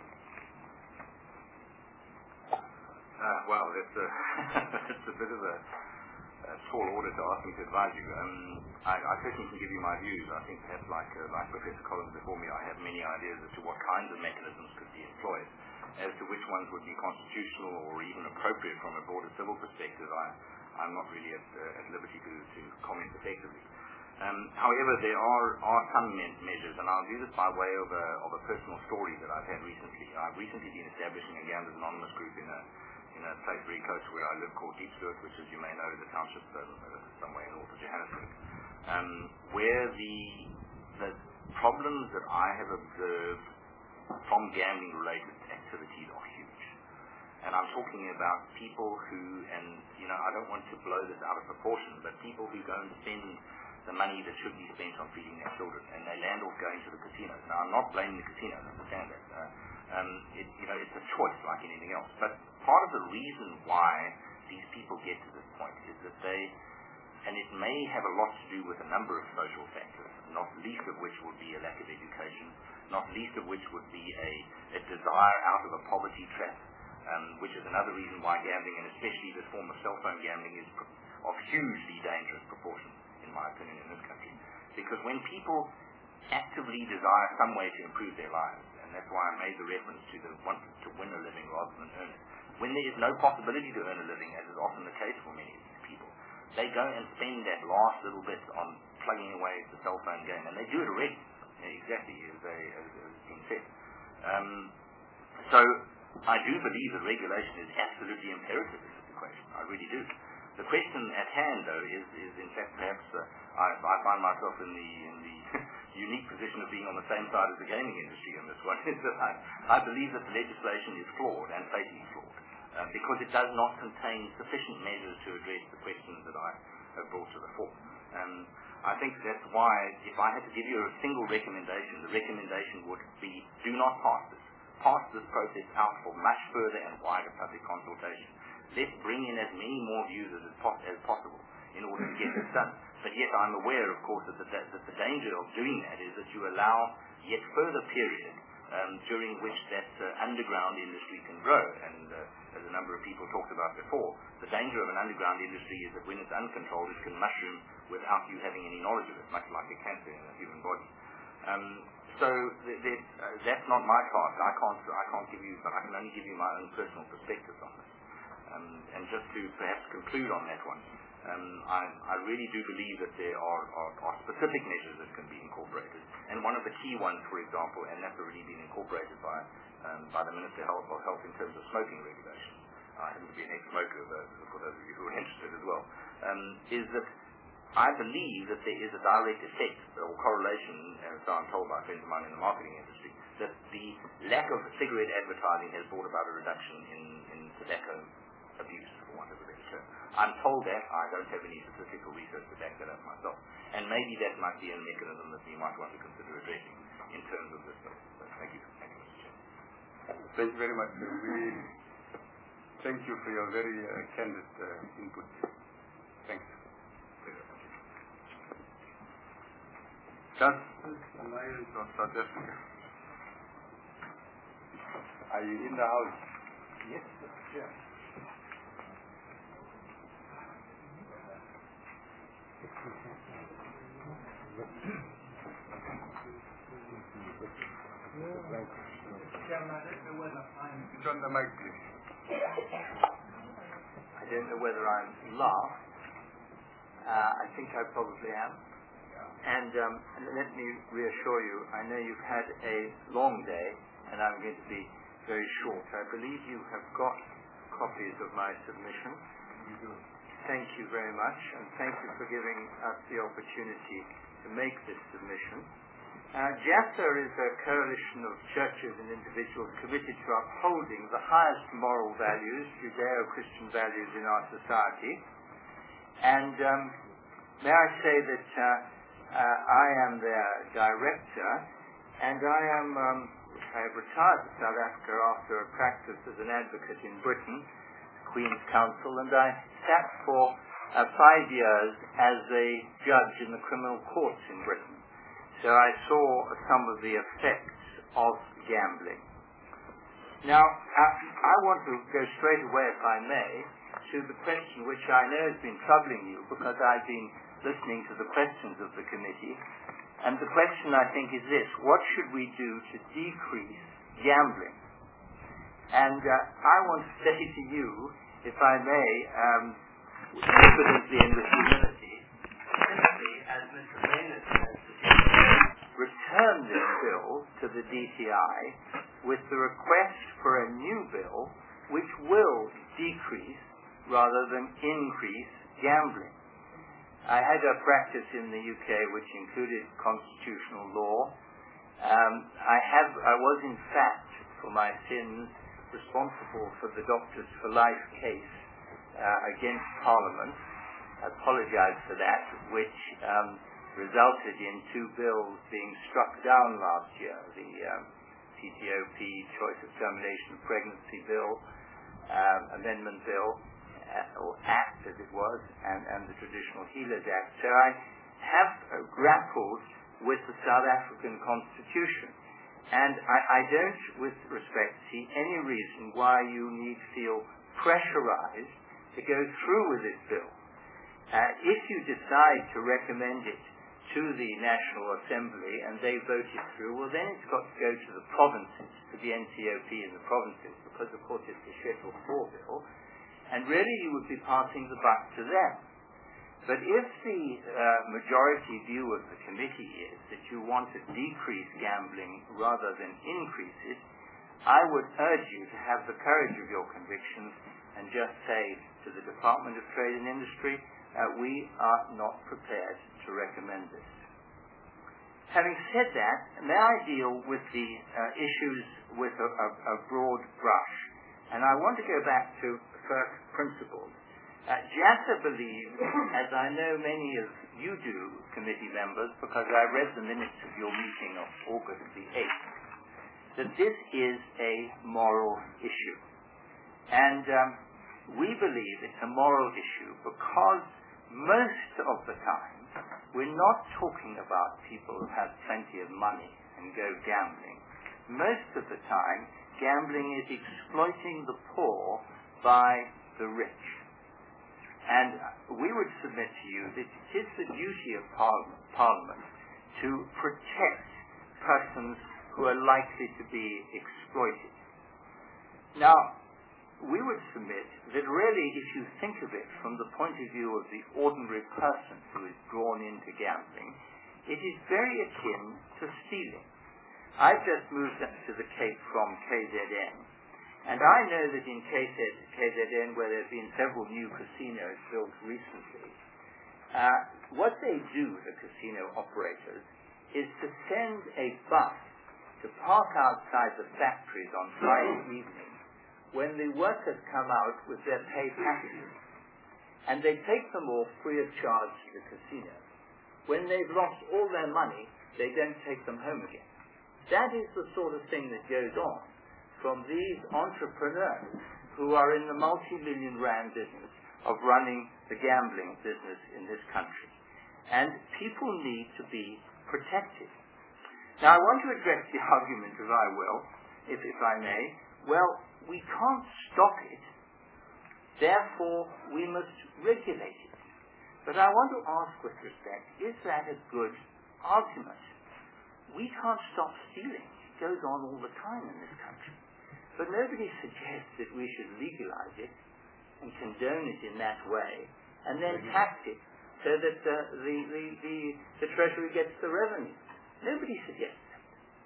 Well, it's a bit of a tall order to ask me to advise you. I certainly can give you my views. I think perhaps like Professor Collins before me, I have many ideas as to what kinds of mechanisms could be employed. As to which ones would be constitutional or even appropriate from a broader civil perspective, I'm not really at liberty to comment effectively. However, there are some measures, and I'll do this by way of a personal story that I've had recently. I've recently been establishing a Gamblers Anonymous group in a place very close to where I live called Diepsloot, which, as you may know, is a township somewhere north of Johannesburg, where the problems that I have observed from gambling-related activities are huge. And I'm talking about people who, and I don't want to blow this out of proportion, but people who go and spend the money that should be spent on feeding their children, and they land off going to the casinos. Now, I'm not blaming the casinos, I understand that. It's a choice like anything else. But part of the reason why these people get to this point is that and it may have a lot to do with a number of social factors, not least of which would be a lack of education, not least of which would be a desire out of a poverty trap, which is another reason why gambling, and especially this form of cell phone gambling, is of hugely dangerous proportions, in my opinion, in this country. Because when people actively desire some way to improve their lives, and that's why I made the reference to the want to win a living rather than earn it, when there is no possibility to earn a living, as is often the case for many of these people, they go and spend that last little bit on plugging away at the cell phone game, and they do it already, exactly as been said. So I do believe that regulation is absolutely imperative in this equation. I really do. The question at hand, though, is in fact perhaps I find myself in the unique position of being on the same side as the gaming industry in this one. Is that I believe that the legislation is flawed and fatally flawed because it does not contain sufficient measures to address the questions that I have brought to the fore. I think that's why, if I had to give you a single recommendation, the recommendation would be: do not pass this. Pass this process out for much further and wider public consultation. Let's bring in as many more views as possible in order to get this done. But yet I'm aware, of course, that the danger of doing that is that you allow yet further period during which that underground industry can grow. And as a number of people talked about before, the danger of an underground industry is that when it's uncontrolled, it can mushroom without you having any knowledge of it, much like a cancer in the human body. So that's not my task. I can't give you, but I can only give you my own personal perspectives on this. And just to perhaps conclude on that one, I really do believe that there are specific measures that can be incorporated. And one of the key ones, for example, and that's already been incorporated by the Minister of Health in terms of smoking regulation. I happen to be an ex-smoker, for those of you who are interested as well, is that I believe that there is a direct effect or correlation, and so I'm told by friends of mine in the marketing industry, that the lack of cigarette advertising has brought about a reduction in tobacco abuse, for want of a better term. I'm told that. I don't have any statistical research to back that up myself. And maybe that might be a mechanism that we might want to consider addressing in terms of this bill. So thank you. Thank you, Mr. Chairman. Thank you very much. We thank you for your very candid input. Thanks. Justice Alliance of South Africa. Are you in the house? Yes, sir. It's on the mic, please. I don't know whether I'm live. I think I probably am. And let me reassure you, I know you've had a long day, and I'm going to be very short. I believe you have got copies of my submission. We do. Thank you very much, and thank you for giving us the opportunity to make this submission. JASA is a coalition of churches and individuals committed to upholding the highest moral values, Judeo-Christian values in our society. And may I say that I am their director, and I have retired to South Africa after a practice as an advocate in Britain, Queen's Counsel, and I sat for 5 years as a judge in the criminal courts in Britain. So I saw some of the effects of gambling. Now, I want to go straight away, if I may, to the question which I know has been troubling you, because I've been listening to the questions of the committee. And the question, I think, is this: what should we do to decrease gambling? And I want to say to you, if I may, evidently in with humility, simply as Mr. Mayor bill to the DTI with the request for a new bill which will decrease rather than increase gambling. I had a practice in the UK which included constitutional law. I was in fact, for my sins, responsible for the Doctors for Life case against Parliament. I apologize for that, which resulted in two bills being struck down last year, the CTOP Choice of Termination of Pregnancy Bill, Amendment Bill, or Act as it was, and the Traditional Healers Act. So I have grappled with the South African Constitution, and I don't, with respect, see any reason why you need feel pressurized to go through with this bill. If you decide to recommend it to the National Assembly and they vote it through, well then it's got to go to the provinces, to the NCOP in the provinces, because of course it's a Schedule 4 bill, and really you would be passing the buck to them. But if the majority view of the committee is that you want to decrease gambling rather than increase it, I would urge you to have the courage of your convictions and just say to the Department of Trade and Industry, we are not prepared to recommend this. Having said that, may I deal with the issues with a broad brush? And I want to go back to first principles. JASA believes, as I know many of you do, committee members, because I read the minutes of your meeting of August the 8th, that this is a moral issue. And we believe it's a moral issue because most of the time we're not talking about people who have plenty of money and go gambling. Most of the time, gambling is exploiting the poor by the rich. And we would submit to you that it is the duty of Parliament to protect persons who are likely to be exploited. Now, we would submit that really, if you think of it from the point of view of the ordinary person who is drawn into gambling, it is very akin to stealing. I've just moved up to the Cape from KZN, and I know that in KZN, where there have been several new casinos built recently, what they do, the casino operators, is to send a bus to park outside the factories on Friday evening when the workers come out with their pay packages, and they take them off free of charge to the casino. When they've lost all their money, they don't take them home again. That is the sort of thing that goes on from these entrepreneurs who are in the multi-million rand business of running the gambling business in this country. And people need to be protected. Now, I want to address the argument, if I will, if I may. Well, we can't stop it, therefore we must regulate it. But I want to ask with respect, is that a good argument? We can't stop stealing. It goes on all the time in this country. But nobody suggests that we should legalize it and condone it in that way and then tax it so that the Treasury gets the revenue. Nobody suggests that.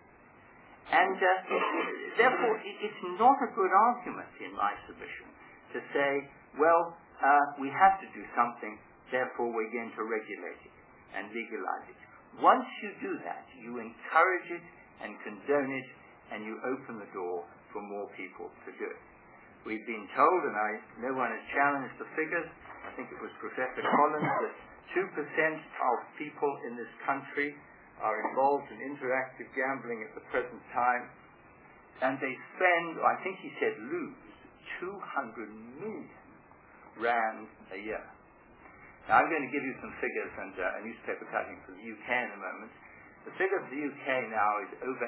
And therefore, it's not a good argument in my submission to say, well, we have to do something, therefore we're going to regulate it and legalize it. Once you do that, you encourage it and condone it, and you open the door for more people to do it. We've been told, and no one has challenged the figures, I think it was Professor Collins, that 2% of people in this country are involved in interactive gambling at the present time, and they spend, I think he said lose, 200 million rand a year. Now I'm going to give you some figures and a newspaper cutting from the UK in a moment. The figure for the UK now is over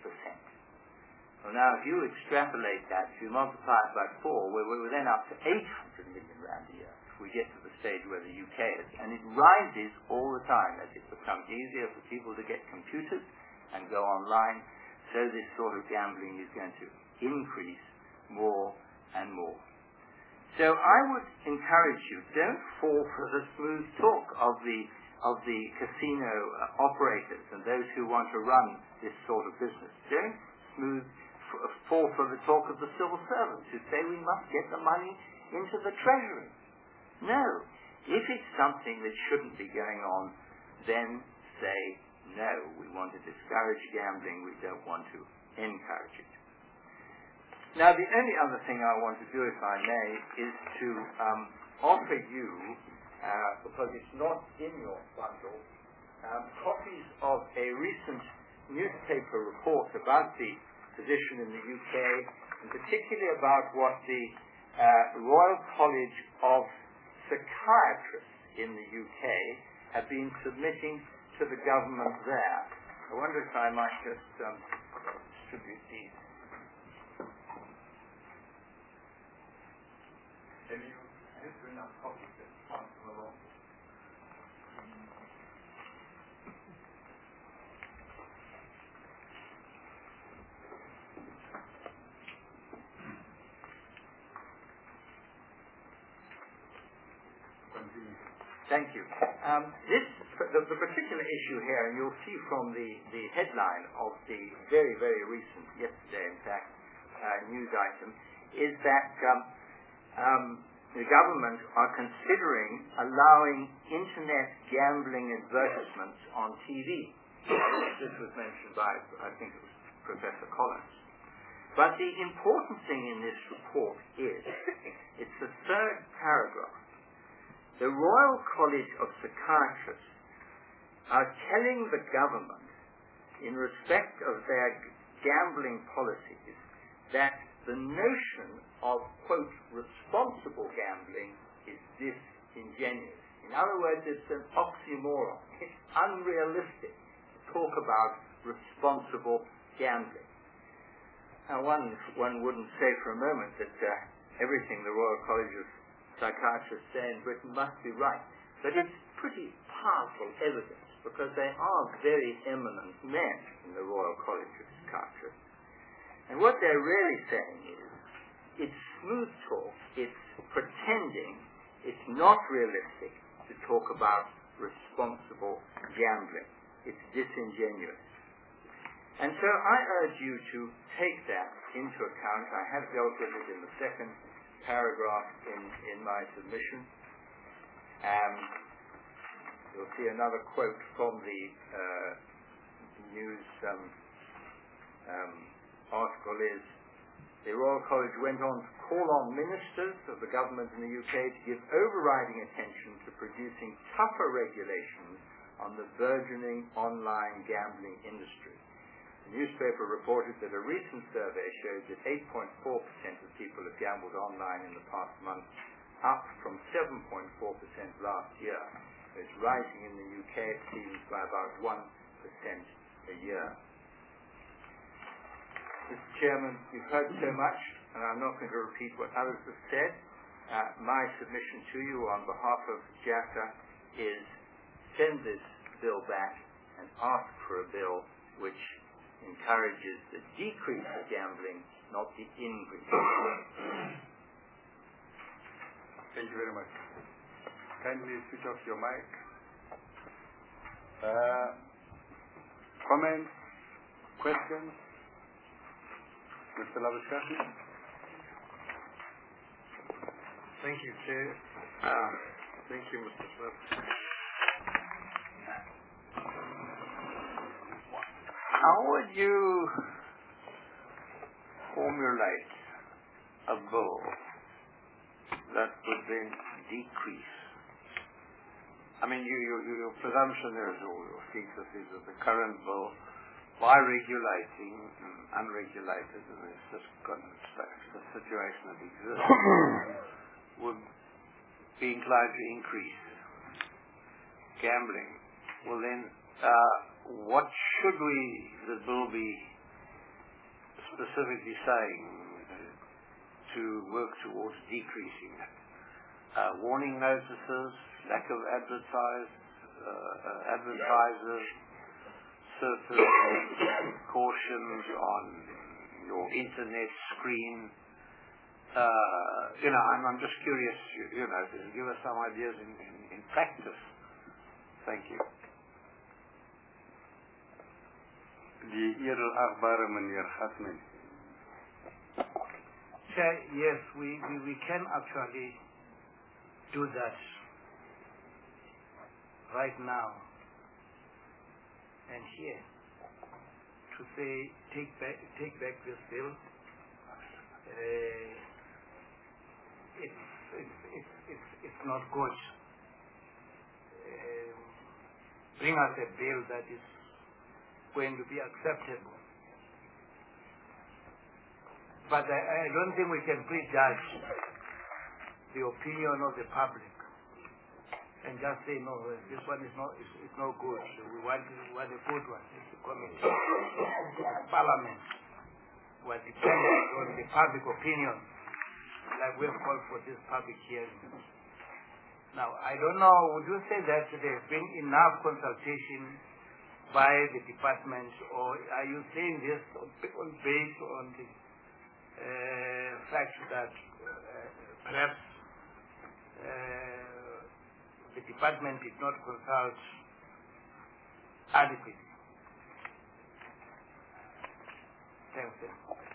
8%. Well, now if you extrapolate that, if you multiply it by 4, we're then up to 800 million rand a year if we get to the stage where the UK is. And it rises all the time as it becomes easier for people to get computers and go online. So this sort of gambling is going to increase more and more. So I would encourage you, don't fall for the smooth talk of the of the casino operators and those who want to run this sort of business don't fall for the talk of the civil servants who say we must get the money into the treasury. No. If it's something that shouldn't be going on, then say, no, we want to discourage gambling, we don't want to encourage it. Now, the only other thing I want to do, if I may, is to offer you, because it's not in your bundle, copies of a recent newspaper report about the position in the UK, and particularly about what the Royal College of Psychiatrists in the UK have been submitting to the government there. I wonder if I might just distribute these. Can you just bring up copies that pass them along? Thank you. The particular issue here, and you'll see from the headline of the very, very recent, yesterday in fact, news item, is that the government are considering allowing internet gambling advertisements on TV. This was mentioned by, I think it was Professor Collins. But the important thing in this report is, it's the third paragraph. The Royal College of Psychiatrists are telling the government, in respect of their gambling policies, that the notion of, quote, responsible gambling is disingenuous. In other words, it's an oxymoron. It's unrealistic to talk about responsible gambling. Now, one wouldn't say for a moment that everything the Royal College of Psychiatrists say in Britain must be right. But it's pretty powerful evidence, because they are very eminent men in the Royal College of Psychiatrists. And what they're really saying is, it's smooth talk, it's pretending, it's not realistic to talk about responsible gambling. It's disingenuous. And so I urge you to take that into account. I have dealt with it in the second paragraph in my submission. You'll see another quote from the news article is, the Royal College went on to call on ministers of the government in the UK to give overriding attention to producing tougher regulations on the burgeoning online gambling industry. The newspaper reported that a recent survey showed that 8.4% of people have gambled online in the past month, up from 7.4% last year. It's rising in the UK, it seems, by about 1% a year. Mr. Chairman, you've heard so much, and I'm not going to repeat what others have said. My submission to you on behalf of JASA is send this bill back and ask for a bill which encourages the decrease of gambling, not the increase. Thank you very much. Kindly switch off your mic. Comments? Questions? Mr. Labuschagne? Thank you, Chair. Thank you, Mr. Smith. How would you formulate a bill that would then decrease? I mean, your presumption is, or your thesis is that the current bill, by regulating unregulated, and it's just got the situation that exists, would be inclined to increase gambling. Well then, what should the bill be specifically saying to work towards decreasing it? Warning notices, lack of advertisers, certain cautions on your internet screen. I'm just curious, to give us some ideas in practice Thank you. Die edelachtbare meneer Gasman. Chair, yes, we can actually do that right now and here to say take back this bill. It's not good. Bring us a bill that is going to be acceptable. But I don't think we can prejudge the opinion of the public and just say, no, this one is no good. We want a good one. It's the committee. Parliament was dependent on the public opinion, like we have called for this public hearing. Now, I don't know, would you say that there's been enough consultation by the department, or are you saying this based on the fact that perhaps the department did not consult adequately? Thanks, sir.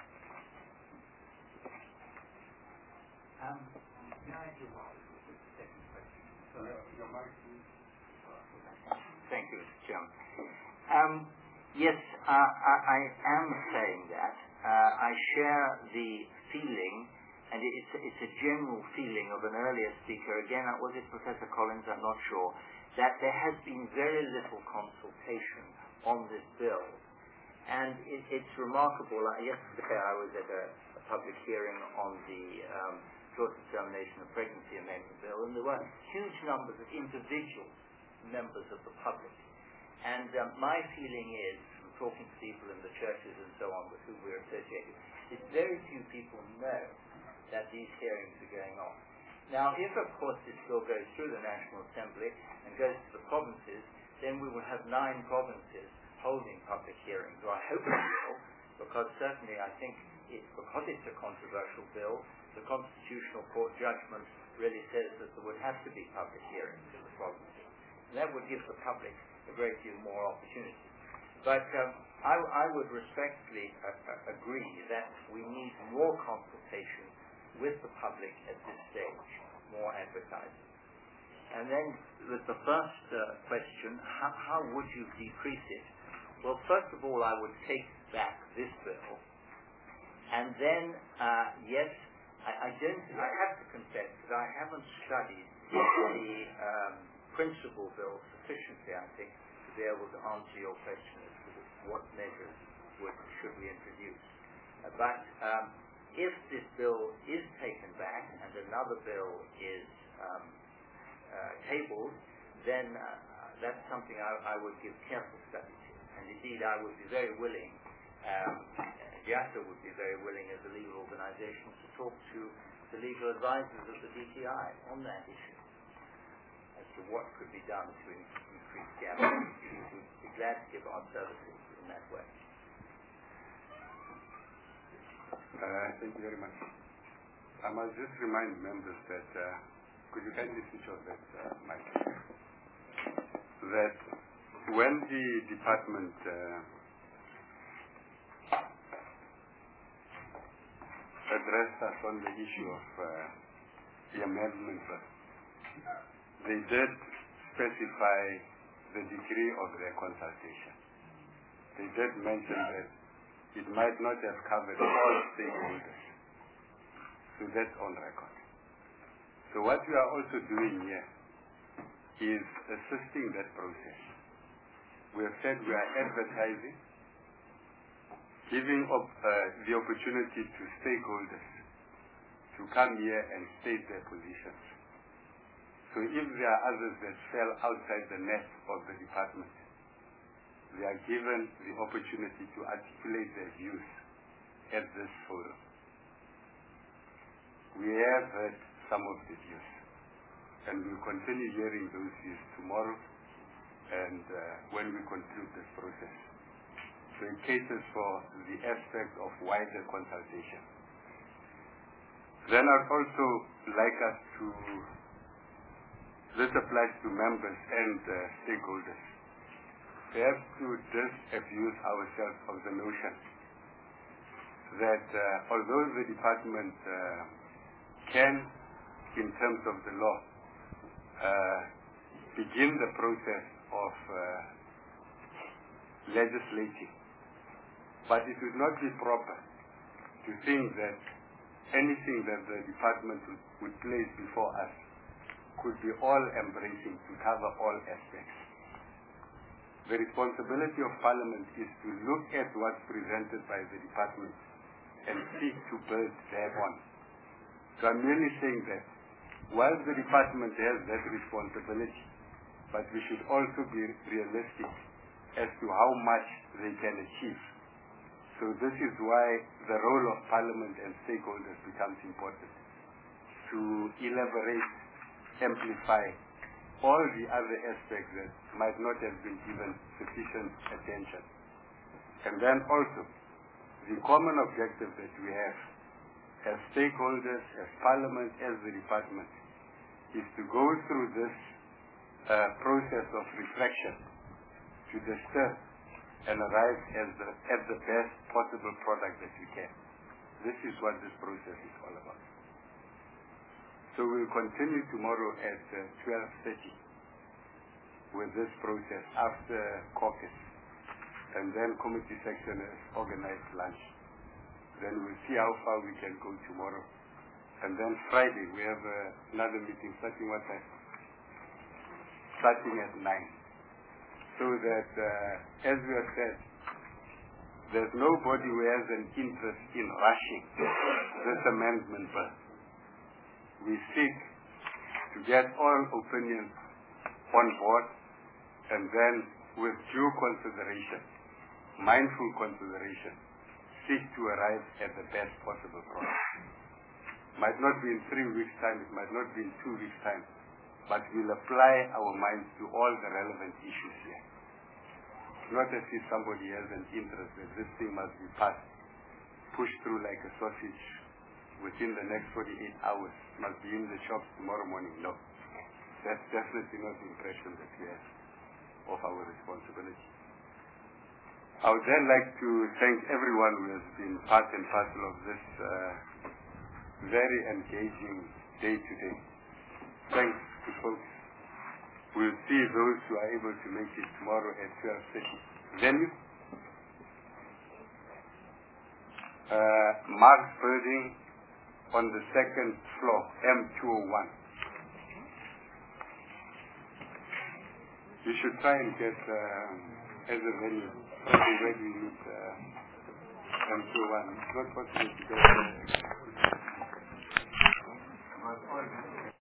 Thank you, Mr. Chairman. Yes, I am saying that. I share the feeling, and it's a general feeling of an earlier speaker, again, was it Professor Collins, I'm not sure, that there has been very little consultation on this bill. And it's remarkable. Yesterday I was at a public hearing on the short termination of pregnancy amendment bill, and there were huge numbers of individual members of the public. And my feeling is, from talking to people in the churches and so on with whom we're associated, is very few people know that these hearings are going on. Now, if of course this bill goes through the National Assembly and goes to the provinces, then we will have 9 provinces holding public hearings. Or I hope we will, because certainly I think because it's a controversial bill, the Constitutional Court judgment really says that there would have to be public hearings in the provinces. And that would give the public a great deal more opportunity. But I would respectfully agree that we need more consultation with the public at this stage, more advertising. And then with the first question, how would you decrease it? Well, first of all, I would take back this bill. And then, yes, I have to confess that I haven't studied the principal bill sufficiently, I think, to be able to answer your question as to what measures should we introduce. But if this bill is taken back and another bill is tabled, then that's something I would give careful study to. And indeed, I would be very willing, JASA would be very willing as a legal organization to talk to the legal advisors of the DTI on that issue as to what could be done to increase gambling. We'd be glad to give our services in that way. Thank you very much. I must just remind members that, could you kindly switch off that mic? That when the department addressed us on the issue of the amendment, they did specify the degree of their consultation. They did mention that it might not have covered all stakeholders. So that's on record. So what we are also doing here is assisting that process. We have said we are advertising, giving the opportunity to stakeholders to come here and state their positions. So if there are others that fell outside the net of the department, they are given the opportunity to articulate their views at this forum. We have heard some of the views, and we will continue hearing those views tomorrow and when we conclude this process. So it caters for the aspect of wider consultation. Then I'd also like us to this applies to members and stakeholders, perhaps to disabuse ourselves of the notion that although the department can, in terms of the law, begin the process of legislating, but it would not be proper to think that anything that the department would place before us could be all-embracing to cover all aspects. The responsibility of Parliament is to look at what's presented by the department and seek to build thereon. So I'm merely saying that while the department has that responsibility, but we should also be realistic as to how much they can achieve. So this is why the role of Parliament and stakeholders becomes important, to elaborate, amplify all the other aspects that might not have been given sufficient attention. And then also, the common objective that we have as stakeholders, as Parliament, as the department, is to go through this process of reflection to discern and arrive at the best possible product that we can. This is what this process is all about. So we'll continue tomorrow at 12:30 with this process after caucus. And then committee section has organized lunch. Then we'll see how far we can go tomorrow. And then Friday we have another meeting starting what time? Starting at 9. So that, as we have said, there's nobody who has an interest in rushing this amendment bill. We seek to get all opinions on board and then with due consideration, mindful consideration, seek to arrive at the best possible product. Might not be in 3 weeks' time, it might not be in 2 weeks' time, but we'll apply our minds to all the relevant issues here. Not as if somebody has an interest that this thing must be passed, pushed through like a sausage within the next 48 hours, must be in the shops tomorrow morning. No. That's definitely not the impression that we have of our responsibility. I would then like to thank everyone who has been part and parcel of this very engaging day today. Thanks to folks. We'll see those who are able to make it tomorrow at 12:30. Venue? Mark's Building on the 2nd floor, M201. You should try and get as a venue where we meet M201. It's not possible to go there.